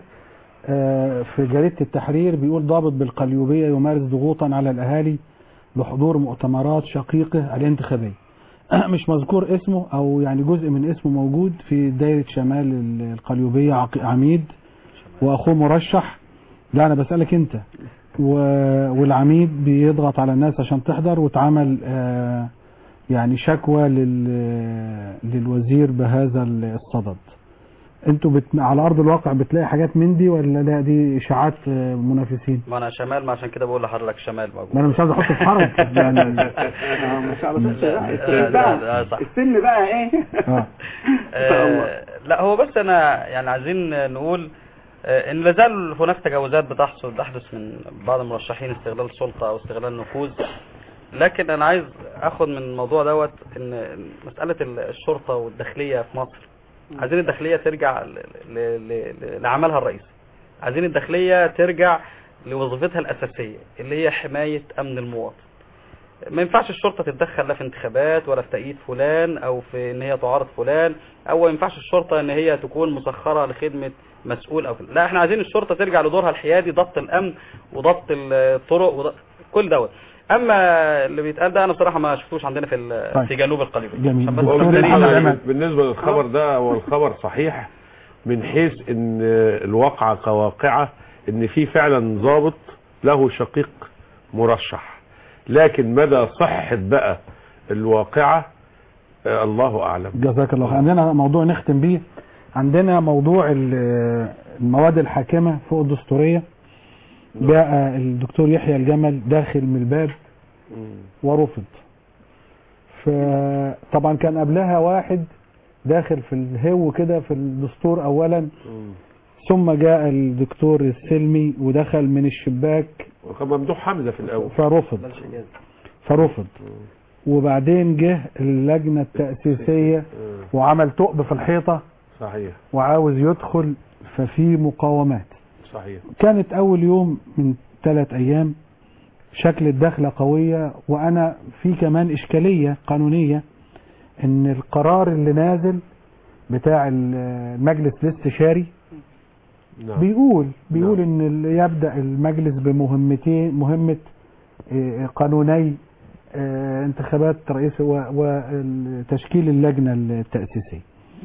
في جريدة التحرير بيقول ضابط بالقليوبية يمارس ضغوطا على الأهالي لحضور مؤتمرات شقيقه الانتخابية. مش مذكور اسمه أو يعني جزء من اسمه موجود في دايرة شمال القليوبية عميد وأخوه مرشح. لا أنا بسألك أنت. والعميد بيضغط على الناس عشان تحضر، واتعمل آه يعني شكوى لل... للوزير بهذا الصدد. انتوا بت... على ارض الواقع بتلاقي حاجات من دي ولا لا دي اشاعات منافسين؟ ما انا شمال، ما عشان كده بقول لحضرتك شمال موجود. ما انا مش عايز احط في حرج يعني مش عارف السن بقى ايه. اه لا هو بس انا يعني عايزين نقول ان لازال هناك تجاوزات بتحصل تحدث من بعض المرشحين، استغلال سلطه او استغلال نفوذ. لكن انا عايز اخد من الموضوع دوت ان مسألة الشرطة والداخلية في مصر، عايزين الداخلية ترجع لعملها الرئيسي، عايزين الداخلية ترجع لوظيفتها الاساسية اللي هي حماية امن المواطن. ما ينفعش الشرطة تتدخل لا في انتخابات ولا في تأييد فلان او في ان هي تعارض فلان، او ما ينفعش الشرطة ان هي تكون مسخرة لخدمة مسؤول او فلان. لا احنا عايزين الشرطة ترجع لدورها الحيادي، ضبط الامن وضبط الطرق وضبط كل دوت. اما اللي بيتقال ده انا بصراحه ما شفتوش عندنا في طيب. في جنوب القليوبيه. بالنسبه للخبر ده هو الخبر صحيح من حيث ان الواقعه كواقعه ان في فعلا ضابط له شقيق مرشح، لكن مدى صحه بقى الواقعه آه الله اعلم. جزاك الله خير. عندنا موضوع نختم بيه، عندنا موضوع المواد الحاكمه فوق الدستوريه. جاء الدكتور يحيى الجمل داخل من الباب ورفض. فطبعا كان قبلها واحد داخل في الهو كده في الدستور اولا، ثم جاء الدكتور السلمي ودخل من الشباك وكان ممدوح حمزه في الاول فرفض فرفض وبعدين جه اللجنه التاسيسيه وعمل ثقب في الحيطه صحيح وعاوز يدخل، ففي مقاومات صحيح. كانت اول يوم من ثلاث ايام شكل الدخلة قوية، وانا في كمان اشكالية قانونية ان القرار اللي نازل بتاع المجلس الاستشاري نعم. بيقول بيقول نعم. ان يبدأ المجلس بمهمتين، مهمة آه، قانوني آه، انتخابات رئيس و- وتشكيل اللجنة التأسيسية.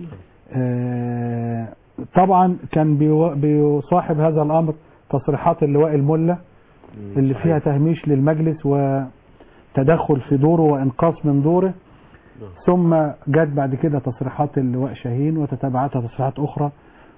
آه، طبعا كان بيو- بيصاحب هذا الأمر تصريحات اللواء الملا اللي فيها تهميش للمجلس وتدخل في دوره وإنقاص من دوره، ثم جت بعد كده تصريحات اللواء شاهين وتتبعتها تصريحات أخرى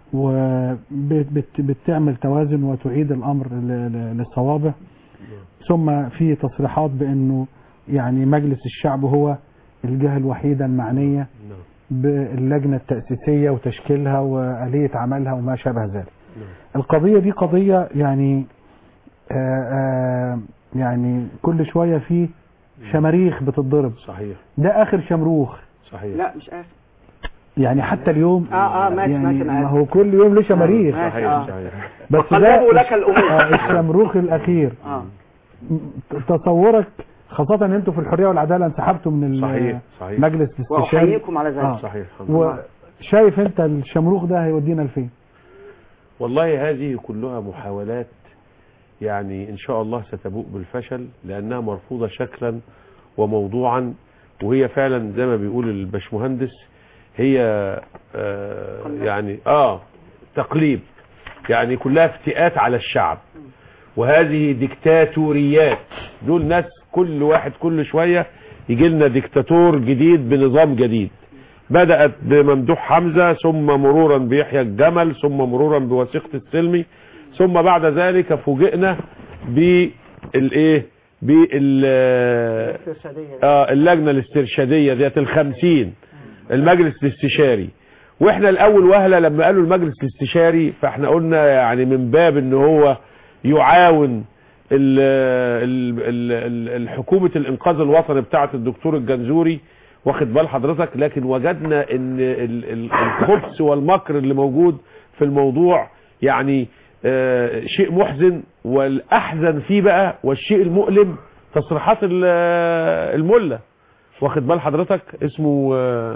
وبتعمل توازن وتعيد الأمر ل- ل- للصوابع. ثم في تصريحات بأنه يعني مجلس الشعب هو الجهة الوحيدة المعنية باللجنة التأسيسية وتشكيلها وآلية عملها وما شابه ذلك. القضية دي قضية يعني آآ آآ يعني كل شوية في شماريخ بتتضرب. صحيح. ده آخر شمروخ. صحيح. لا مش آخر. يعني حتى اليوم اه اه ماشي يعني ماشي أنا ما آسف. هو كل يوم له شماريخ. آه، ماشي، آه. صحيح. بس وقلبوا ده لك الأمور. آه الشمروخ الأخير. آه. تصورك خاصة ان انتوا في الحرية والعدالة انسحبتوا من صحيح. صحيح. المجلس الاستشاري. وأحييكم على ذلك. آه. صحيح. الحمد لله. وشايف انت الشمروخ ده هيودينا لفين؟ والله هذه كلها محاولات يعني إن شاء الله ستبوء بالفشل لأنها مرفوضة شكلا وموضوعا، وهي فعلا زي ما بيقول الباشمهندس هي آه يعني آه تقليب، يعني كلها افتئات على الشعب، وهذه ديكتاتوريات. دول ناس كل واحد كل شوية يجي لنا ديكتاتور جديد بنظام جديد. بدأت بممدوح حمزة، ثم مرورا بيحيى الجمل، ثم مرورا بوثيقة السلمي، ثم بعد ذلك فوجئنا بالايه بال اه اللجنة الاسترشادية ذات الخمسين، المجلس الاستشاري. واحنا الاول وهلة لما قالوا المجلس الاستشاري فاحنا قلنا يعني من باب ان هو يعاون ال ال ال الحكومة الانقاذ الوطني بتاعة الدكتور الجنزوري، واخد بال حضرتك، لكن وجدنا ان الخبث والمكر اللي موجود في الموضوع يعني آه شيء محزن. والاحزن فيه بقى والشيء المؤلم تصريحات الملا، واخد بال حضرتك، اسمه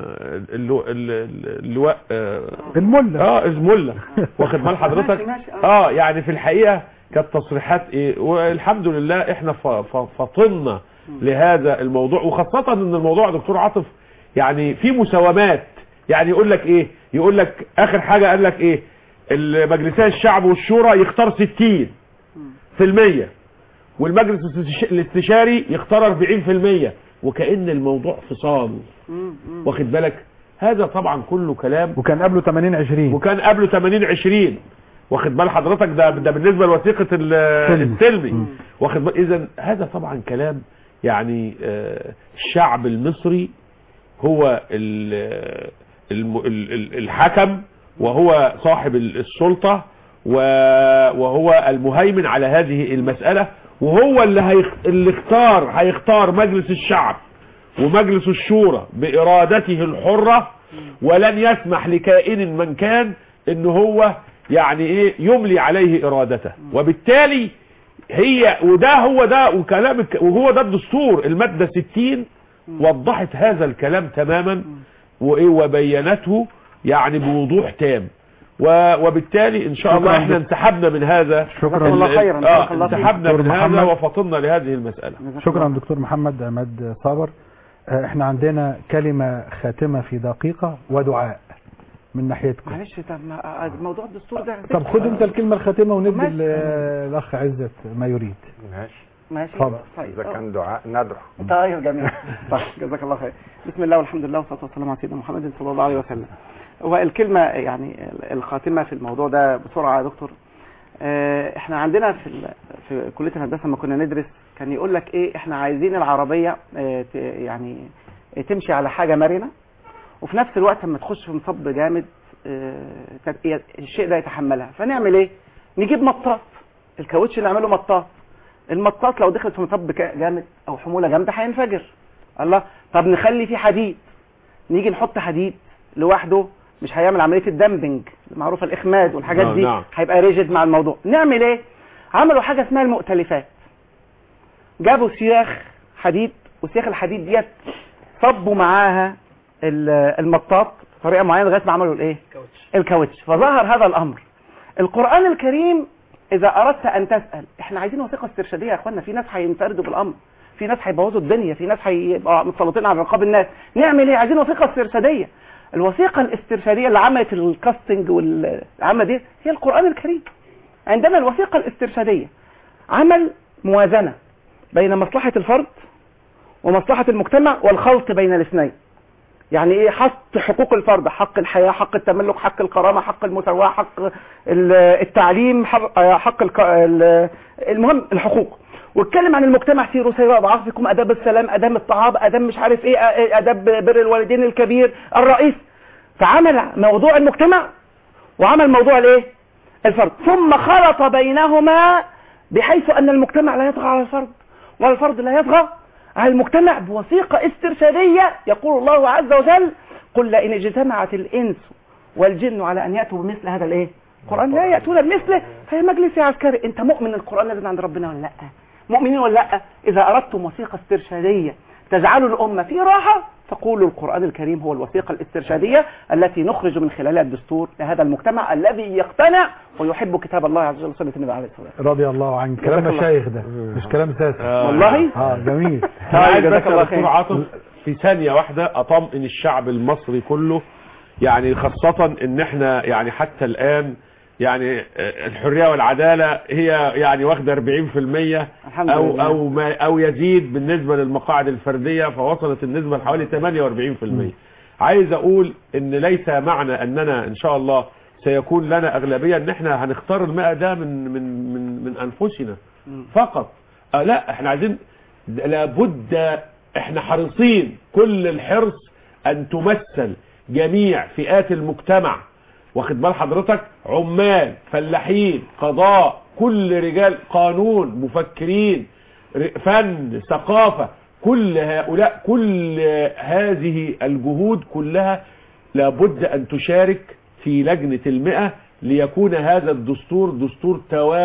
اللواء الملا اه اسمه ملا، واخد بال حضرتك. اه يعني في الحقيقة كانت تصريحات ايه، والحمد لله احنا فطنا لهذا الموضوع، وخاصة ان الموضوع دكتور عاطف يعني في مساومات. يعني يقول لك ايه، يقول لك اخر حاجة قال لك ايه، المجلسي الشعب والشورى يختار ستين في المية والمجلس الاستشاري يختار اربعين في المية، وكأن الموضوع فصال، واخد بالك. هذا طبعا كله كلام، وكان قبله ثمانين عشرين وكان قبله ثمانين عشرين، واخد بال حضرتك. ده ده بالنسبة لوثيقة السلمي، واخد بال. اذا هذا طبعا كلام يعني آه الشعب المصري هو الحكم وهو صاحب السلطة وهو المهيمن على هذه المسألة، وهو اللي هيخ... اللي اختار هيختار مجلس الشعب ومجلس الشورى بإرادته الحرة، ولن يسمح لكائن من كان ان هو يعني ايه يملي عليه إرادته. وبالتالي هي وده هو ده وكلامك، وهو ده الدستور المادة ستين وضحت هذا الكلام تماما وايه وبينته يعني بوضوح تام. وبالتالي ان شاء الله احنا انسحبنا من هذا. شكرا الله خيرا. اه انسحبنا من هذا وفطنا لهذه المسألة. شكرا دكتور محمد عماد صابر. احنا عندنا كلمة خاتمة في دقيقة ودعاء من ناحيتكم. معلش طب موضوع الدستور ده طب خد انت الكلمة الخاتمة وندي الاخ عزت ما يريد. ماشي ماشي. طبعا. طيب اذا كان دعاء ندعو. طيب جميل. طيب جزاك الله خير. بسم الله والحمد لله والصلاه والسلام على سيدنا محمد صلى الله عليه وسلم. والكلمه يعني الخاتمه في الموضوع ده بسرعه يا دكتور. احنا عندنا في في كليه الهندسه لما كنا ندرس كان يقول لك ايه، احنا عايزين العربيه يعني تمشي على حاجه مرنه، وفي نفس الوقت لما تخش في مصب جامد الشيء ده يتحملها. فنعمل ايه؟ نجيب مطاط، الكاوتش نعمله مطاط. المطاط لو دخلت في مطب جامد او حموله جامده هينفجر. الله، طب نخلي فيه حديد، نيجي نحط حديد لوحده مش هيعمل عمليه الدمبنج المعروفه، الاخماد والحاجات دي، نعم. هيبقى ريجيد مع الموضوع. نعمل ايه؟ عملوا حاجه اسمها المؤتلفات، جابوا سياخ حديد، وسياخ الحديد ديت صبوا معاها المطاط بطريقه معينه لغايه ما عملوا الايه؟ الكاوتش. فظهر هذا الامر. القران الكريم اذا اردت ان تسال، احنا عايزين وثيقه استرشاديه يا اخوانا. في ناس هينفردوا بالامر، في ناس هيبوظوا الدنيا، في ناس هيبقوا متسلطين على رقاب الناس. نعمل ايه؟ عايزين وثيقه استرشاديه. الوثيقه الاسترشاديه اللي عملت الكاستنج والعمل دي هي القران الكريم. عندنا الوثيقه الاسترشاديه عمل موازنه بين مصلحه الفرد ومصلحه المجتمع والخلط بين الاثنين. يعني ايه؟ حط حقوق الفرد، حق الحياه، حق التملك، حق الكرامه، حق المساواه، حق التعليم، حق المهم الحقوق. واتكلم عن المجتمع، سيروا سيروا بعضكم، اداب السلام، اداب الطعام، اداب مش عارف ايه، اداب بر الوالدين الكبير الرئيس. فعمل موضوع المجتمع وعمل موضوع الايه؟ الفرد، ثم خلط بينهما بحيث ان المجتمع لا يطغى على الفرد والفرد لا يطغى على المجتمع بوثيقة استرشادية. يقول الله عز وجل: قل لئن اجتمعت الانس والجن على ان ياتوا بمثل هذا الايه؟ القرآن لا يأتون بمثله. فهي مجلس عسكري. انت مؤمن القرآن نازل عند ربنا ولا لا؟ مؤمنين ولا لا؟ اذا اردتم وثيقة استرشادية تجعلوا الامة في راحة فقولوا القرآن الكريم هو الوثيقة الاسترشادية التي نخرج من خلالها الدستور لهذا المجتمع الذي يقتنع ويحب كتاب الله عز وجل وسنة النبي عليه الصلاة والسلام. رضي الله عنك. كلام مشايخ ده مش كلام سياسي. آه. والله اه جميل. عايز بس يا دكتور عاطف في ثانية واحدة اطمئن الشعب المصري كله، يعني خاصة ان احنا يعني حتى الان يعني الحرية والعدالة هي يعني واخدة أربعين بالمية او او ما او يزيد بالنسبة للمقاعد الفردية، فوصلت النسبة لحوالي ثمانية وأربعين بالمية. عايز اقول ان ليس معنى اننا ان شاء الله سيكون لنا اغلبية ان احنا هنختار المئة ده من من من من انفسنا فقط. آه لا، احنا عايزين لابد، احنا حريصين كل الحرص ان تمثل جميع فئات المجتمع. واخد بال حضرتك؟ عمال، فلاحين، قضاء، كل رجال قانون، مفكرين، فن، ثقافة، كل هؤلاء، كل هذه الجهود كلها لابد ان تشارك في لجنة المئة ليكون هذا الدستور دستور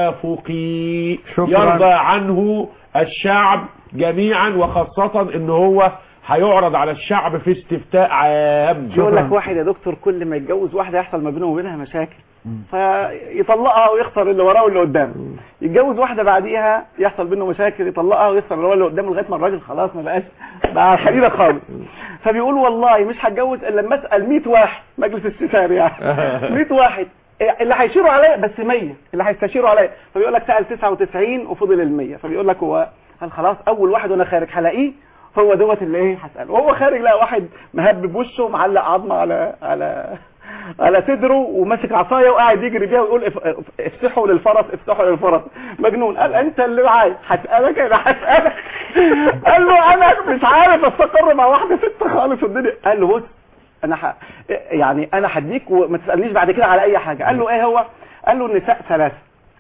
توافقي يرضى عنه الشعب جميعا، وخاصة ان هو هيعرض على الشعب في استفتاء عام. يقول لك واحد يا دكتور كل ما يتجوز واحدة يحصل ما بينه وبينها مشاكل فيطلقها ويخسر اللي وراه واللي قدامه، يتجوز واحدة بعديها يحصل بينه مشاكل يطلقها ويخسر اللي وراه واللي قدامه لغايه ما الراجل خلاص ما بقاش بقى حديده خالص. فبيقول والله مش هتجوز الا لما اسال مية واحد، مجلس استشاري يعني مية واحد اللي هيشيروا عليا بس مية اللي هيستشيروا عليا. فبيقول لك سأل تسعة وتسعين وفضل ال مية، فبيقول لك هو هل خلاص اول واحد وانا خارج هلاقيه هو دوت اللي ايه هسأله، وهو خارج لقى واحد مهبب وشه ومعلق عظمه على على على صدره وماسك عصايه وقاعد يجري بيها ويقول افتحوا للفرس افتحوا للفرس. مجنون. قال انت اللي معايا هسألك انا هسألك. قال له انا مش عارف استقر مع واحده ست خالص الدنيا. قال له بص انا ح... يعني انا هديك وما تسألنيش بعد كده على اي حاجه. قال له ايه هو؟ قال له النساء ثلاثه،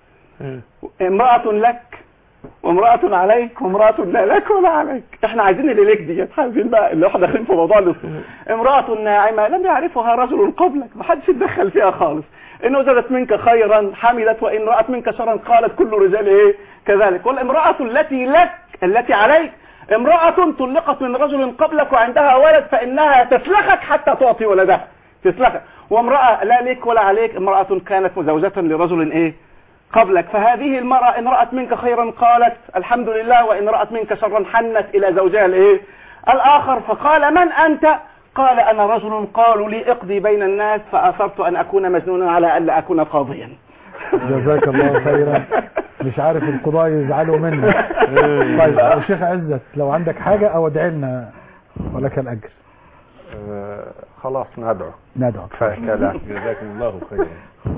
امرأة لك وامرأة عليك وامرأة لا لك ولا عليك. احنا عايزين اللي ليك دي، عايزين بقى اللي احنا داخلين في موضوع الاصول. امرأة ناعمة لم يعرفها رجل قبلك، ما حدش يتدخل فيها خالص. ان وجدت منك خيرا حمدت وان رأت منك شرا قالت كل رجال ايه كذلك. والامرأة التي لك التي عليك امرأة طلقت من رجل قبلك وعندها ولد فانها تسلخك حتى تعطي ولدها، تسلخك. وامرأة لا لك ولا عليك امرأة كانت مزوجة لرجل ايه قبلك، فهذه المرأة إن رأت منك خيرا قالت الحمد لله وإن رأت منك شرا حنت إلى زوجها الإيه الآخر. فقال من أنت؟ قال أنا رجل قالوا لي اقضي بين الناس فأثرت أن أكون مجنونا على ألا أكون قاضيا. جزاك الله خيرا. مش عارف القضاء يزعلوا منك. طيب الشيخ عزت لو عندك حاجة أو ادعي لنا ولك الأجر. آه خلاص ندعو ندعو كفاية كلام. جزاكم الله خيرا.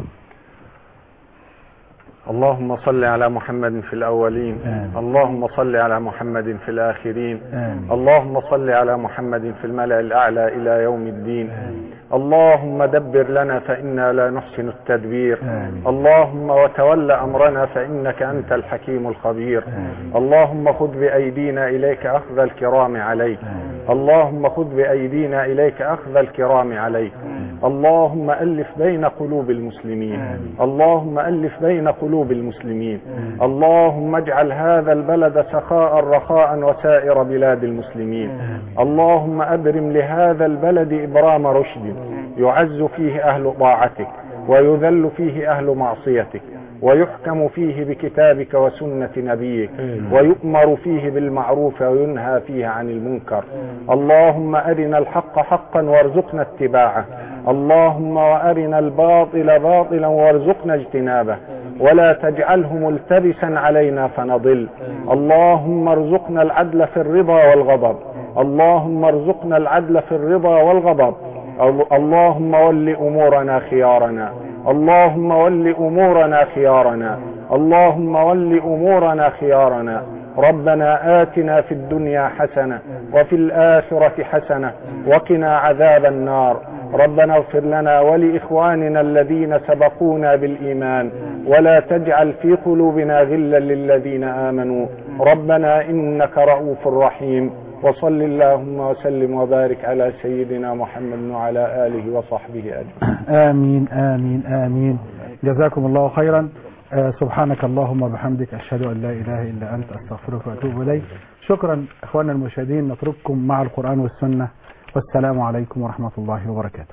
اللهم صل على محمد في الأولين آمين. اللهم صل على محمد في الآخرين آمين. اللهم صل على محمد في الملأ الأعلى إلى يوم الدين آمين. اللهم دبر لنا فإنا لا نحسن التدبير آمين. اللهم وتول أمرنا فإنك أنت الحكيم الخبير آمين. اللهم خذ بأيدينا إليك أخذ الكرام عليك آمين. اللهم خذ بأيدينا إليك أخذ الكرام عليك آمين. اللهم ألف بين قلوب المسلمين آمين. اللهم ألف بين قلوب المسلمين آمين. اللهم اجعل هذا البلد سخاء رخاء وسائر بلاد المسلمين آمين. اللهم أبرم لهذا البلد إبرام رشد يعز فيه أهل طاعتك ويذل فيه أهل معصيتك ويحكم فيه بكتابك وسنة نبيك، ويؤمر فيه بالمعروف وينهى فيه عن المنكر. اللهم أرنا الحق حقا وارزقنا اتباعه، اللهم وأرنا الباطل باطلا وارزقنا اجتنابه، ولا تجعله ملتبسا علينا فنضل. اللهم ارزقنا العدل في الرضا والغضب، اللهم ارزقنا العدل في الرضا والغضب. اللهم ول أمورنا خيارنا، اللهم ول أمورنا خيارنا، اللهم ول أمورنا خيارنا. ربنا آتنا في الدنيا حسنة وفي الآخرة حسنة وقنا عذاب النار. ربنا اغفر لنا ولإخواننا الذين سبقونا بالإيمان، ولا تجعل في قلوبنا غلا للذين آمنوا. ربنا إنك رؤوف رحيم. وصل اللهم وسلم وبارك على سيدنا محمد وعلى آله وصحبه أجمعين. آمين آمين آمين. جزاكم الله خيرا. آه سبحانك اللهم وبحمدك أشهد أن لا إله إلا أنت أستغفرك وأتوب إليك. شكرا إخواننا المشاهدين، نترككم مع القرآن والسنة، والسلام عليكم ورحمة الله وبركاته.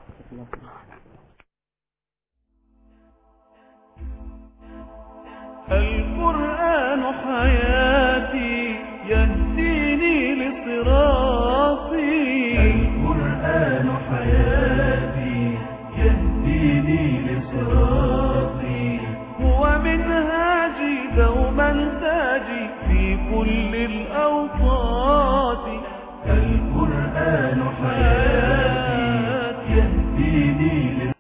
القرآن حياتي يهديني لصراطي، القرآن حياتي يهديني لصراطي، هو منهاجي دوما تاجي في كل الأوقات. القرآن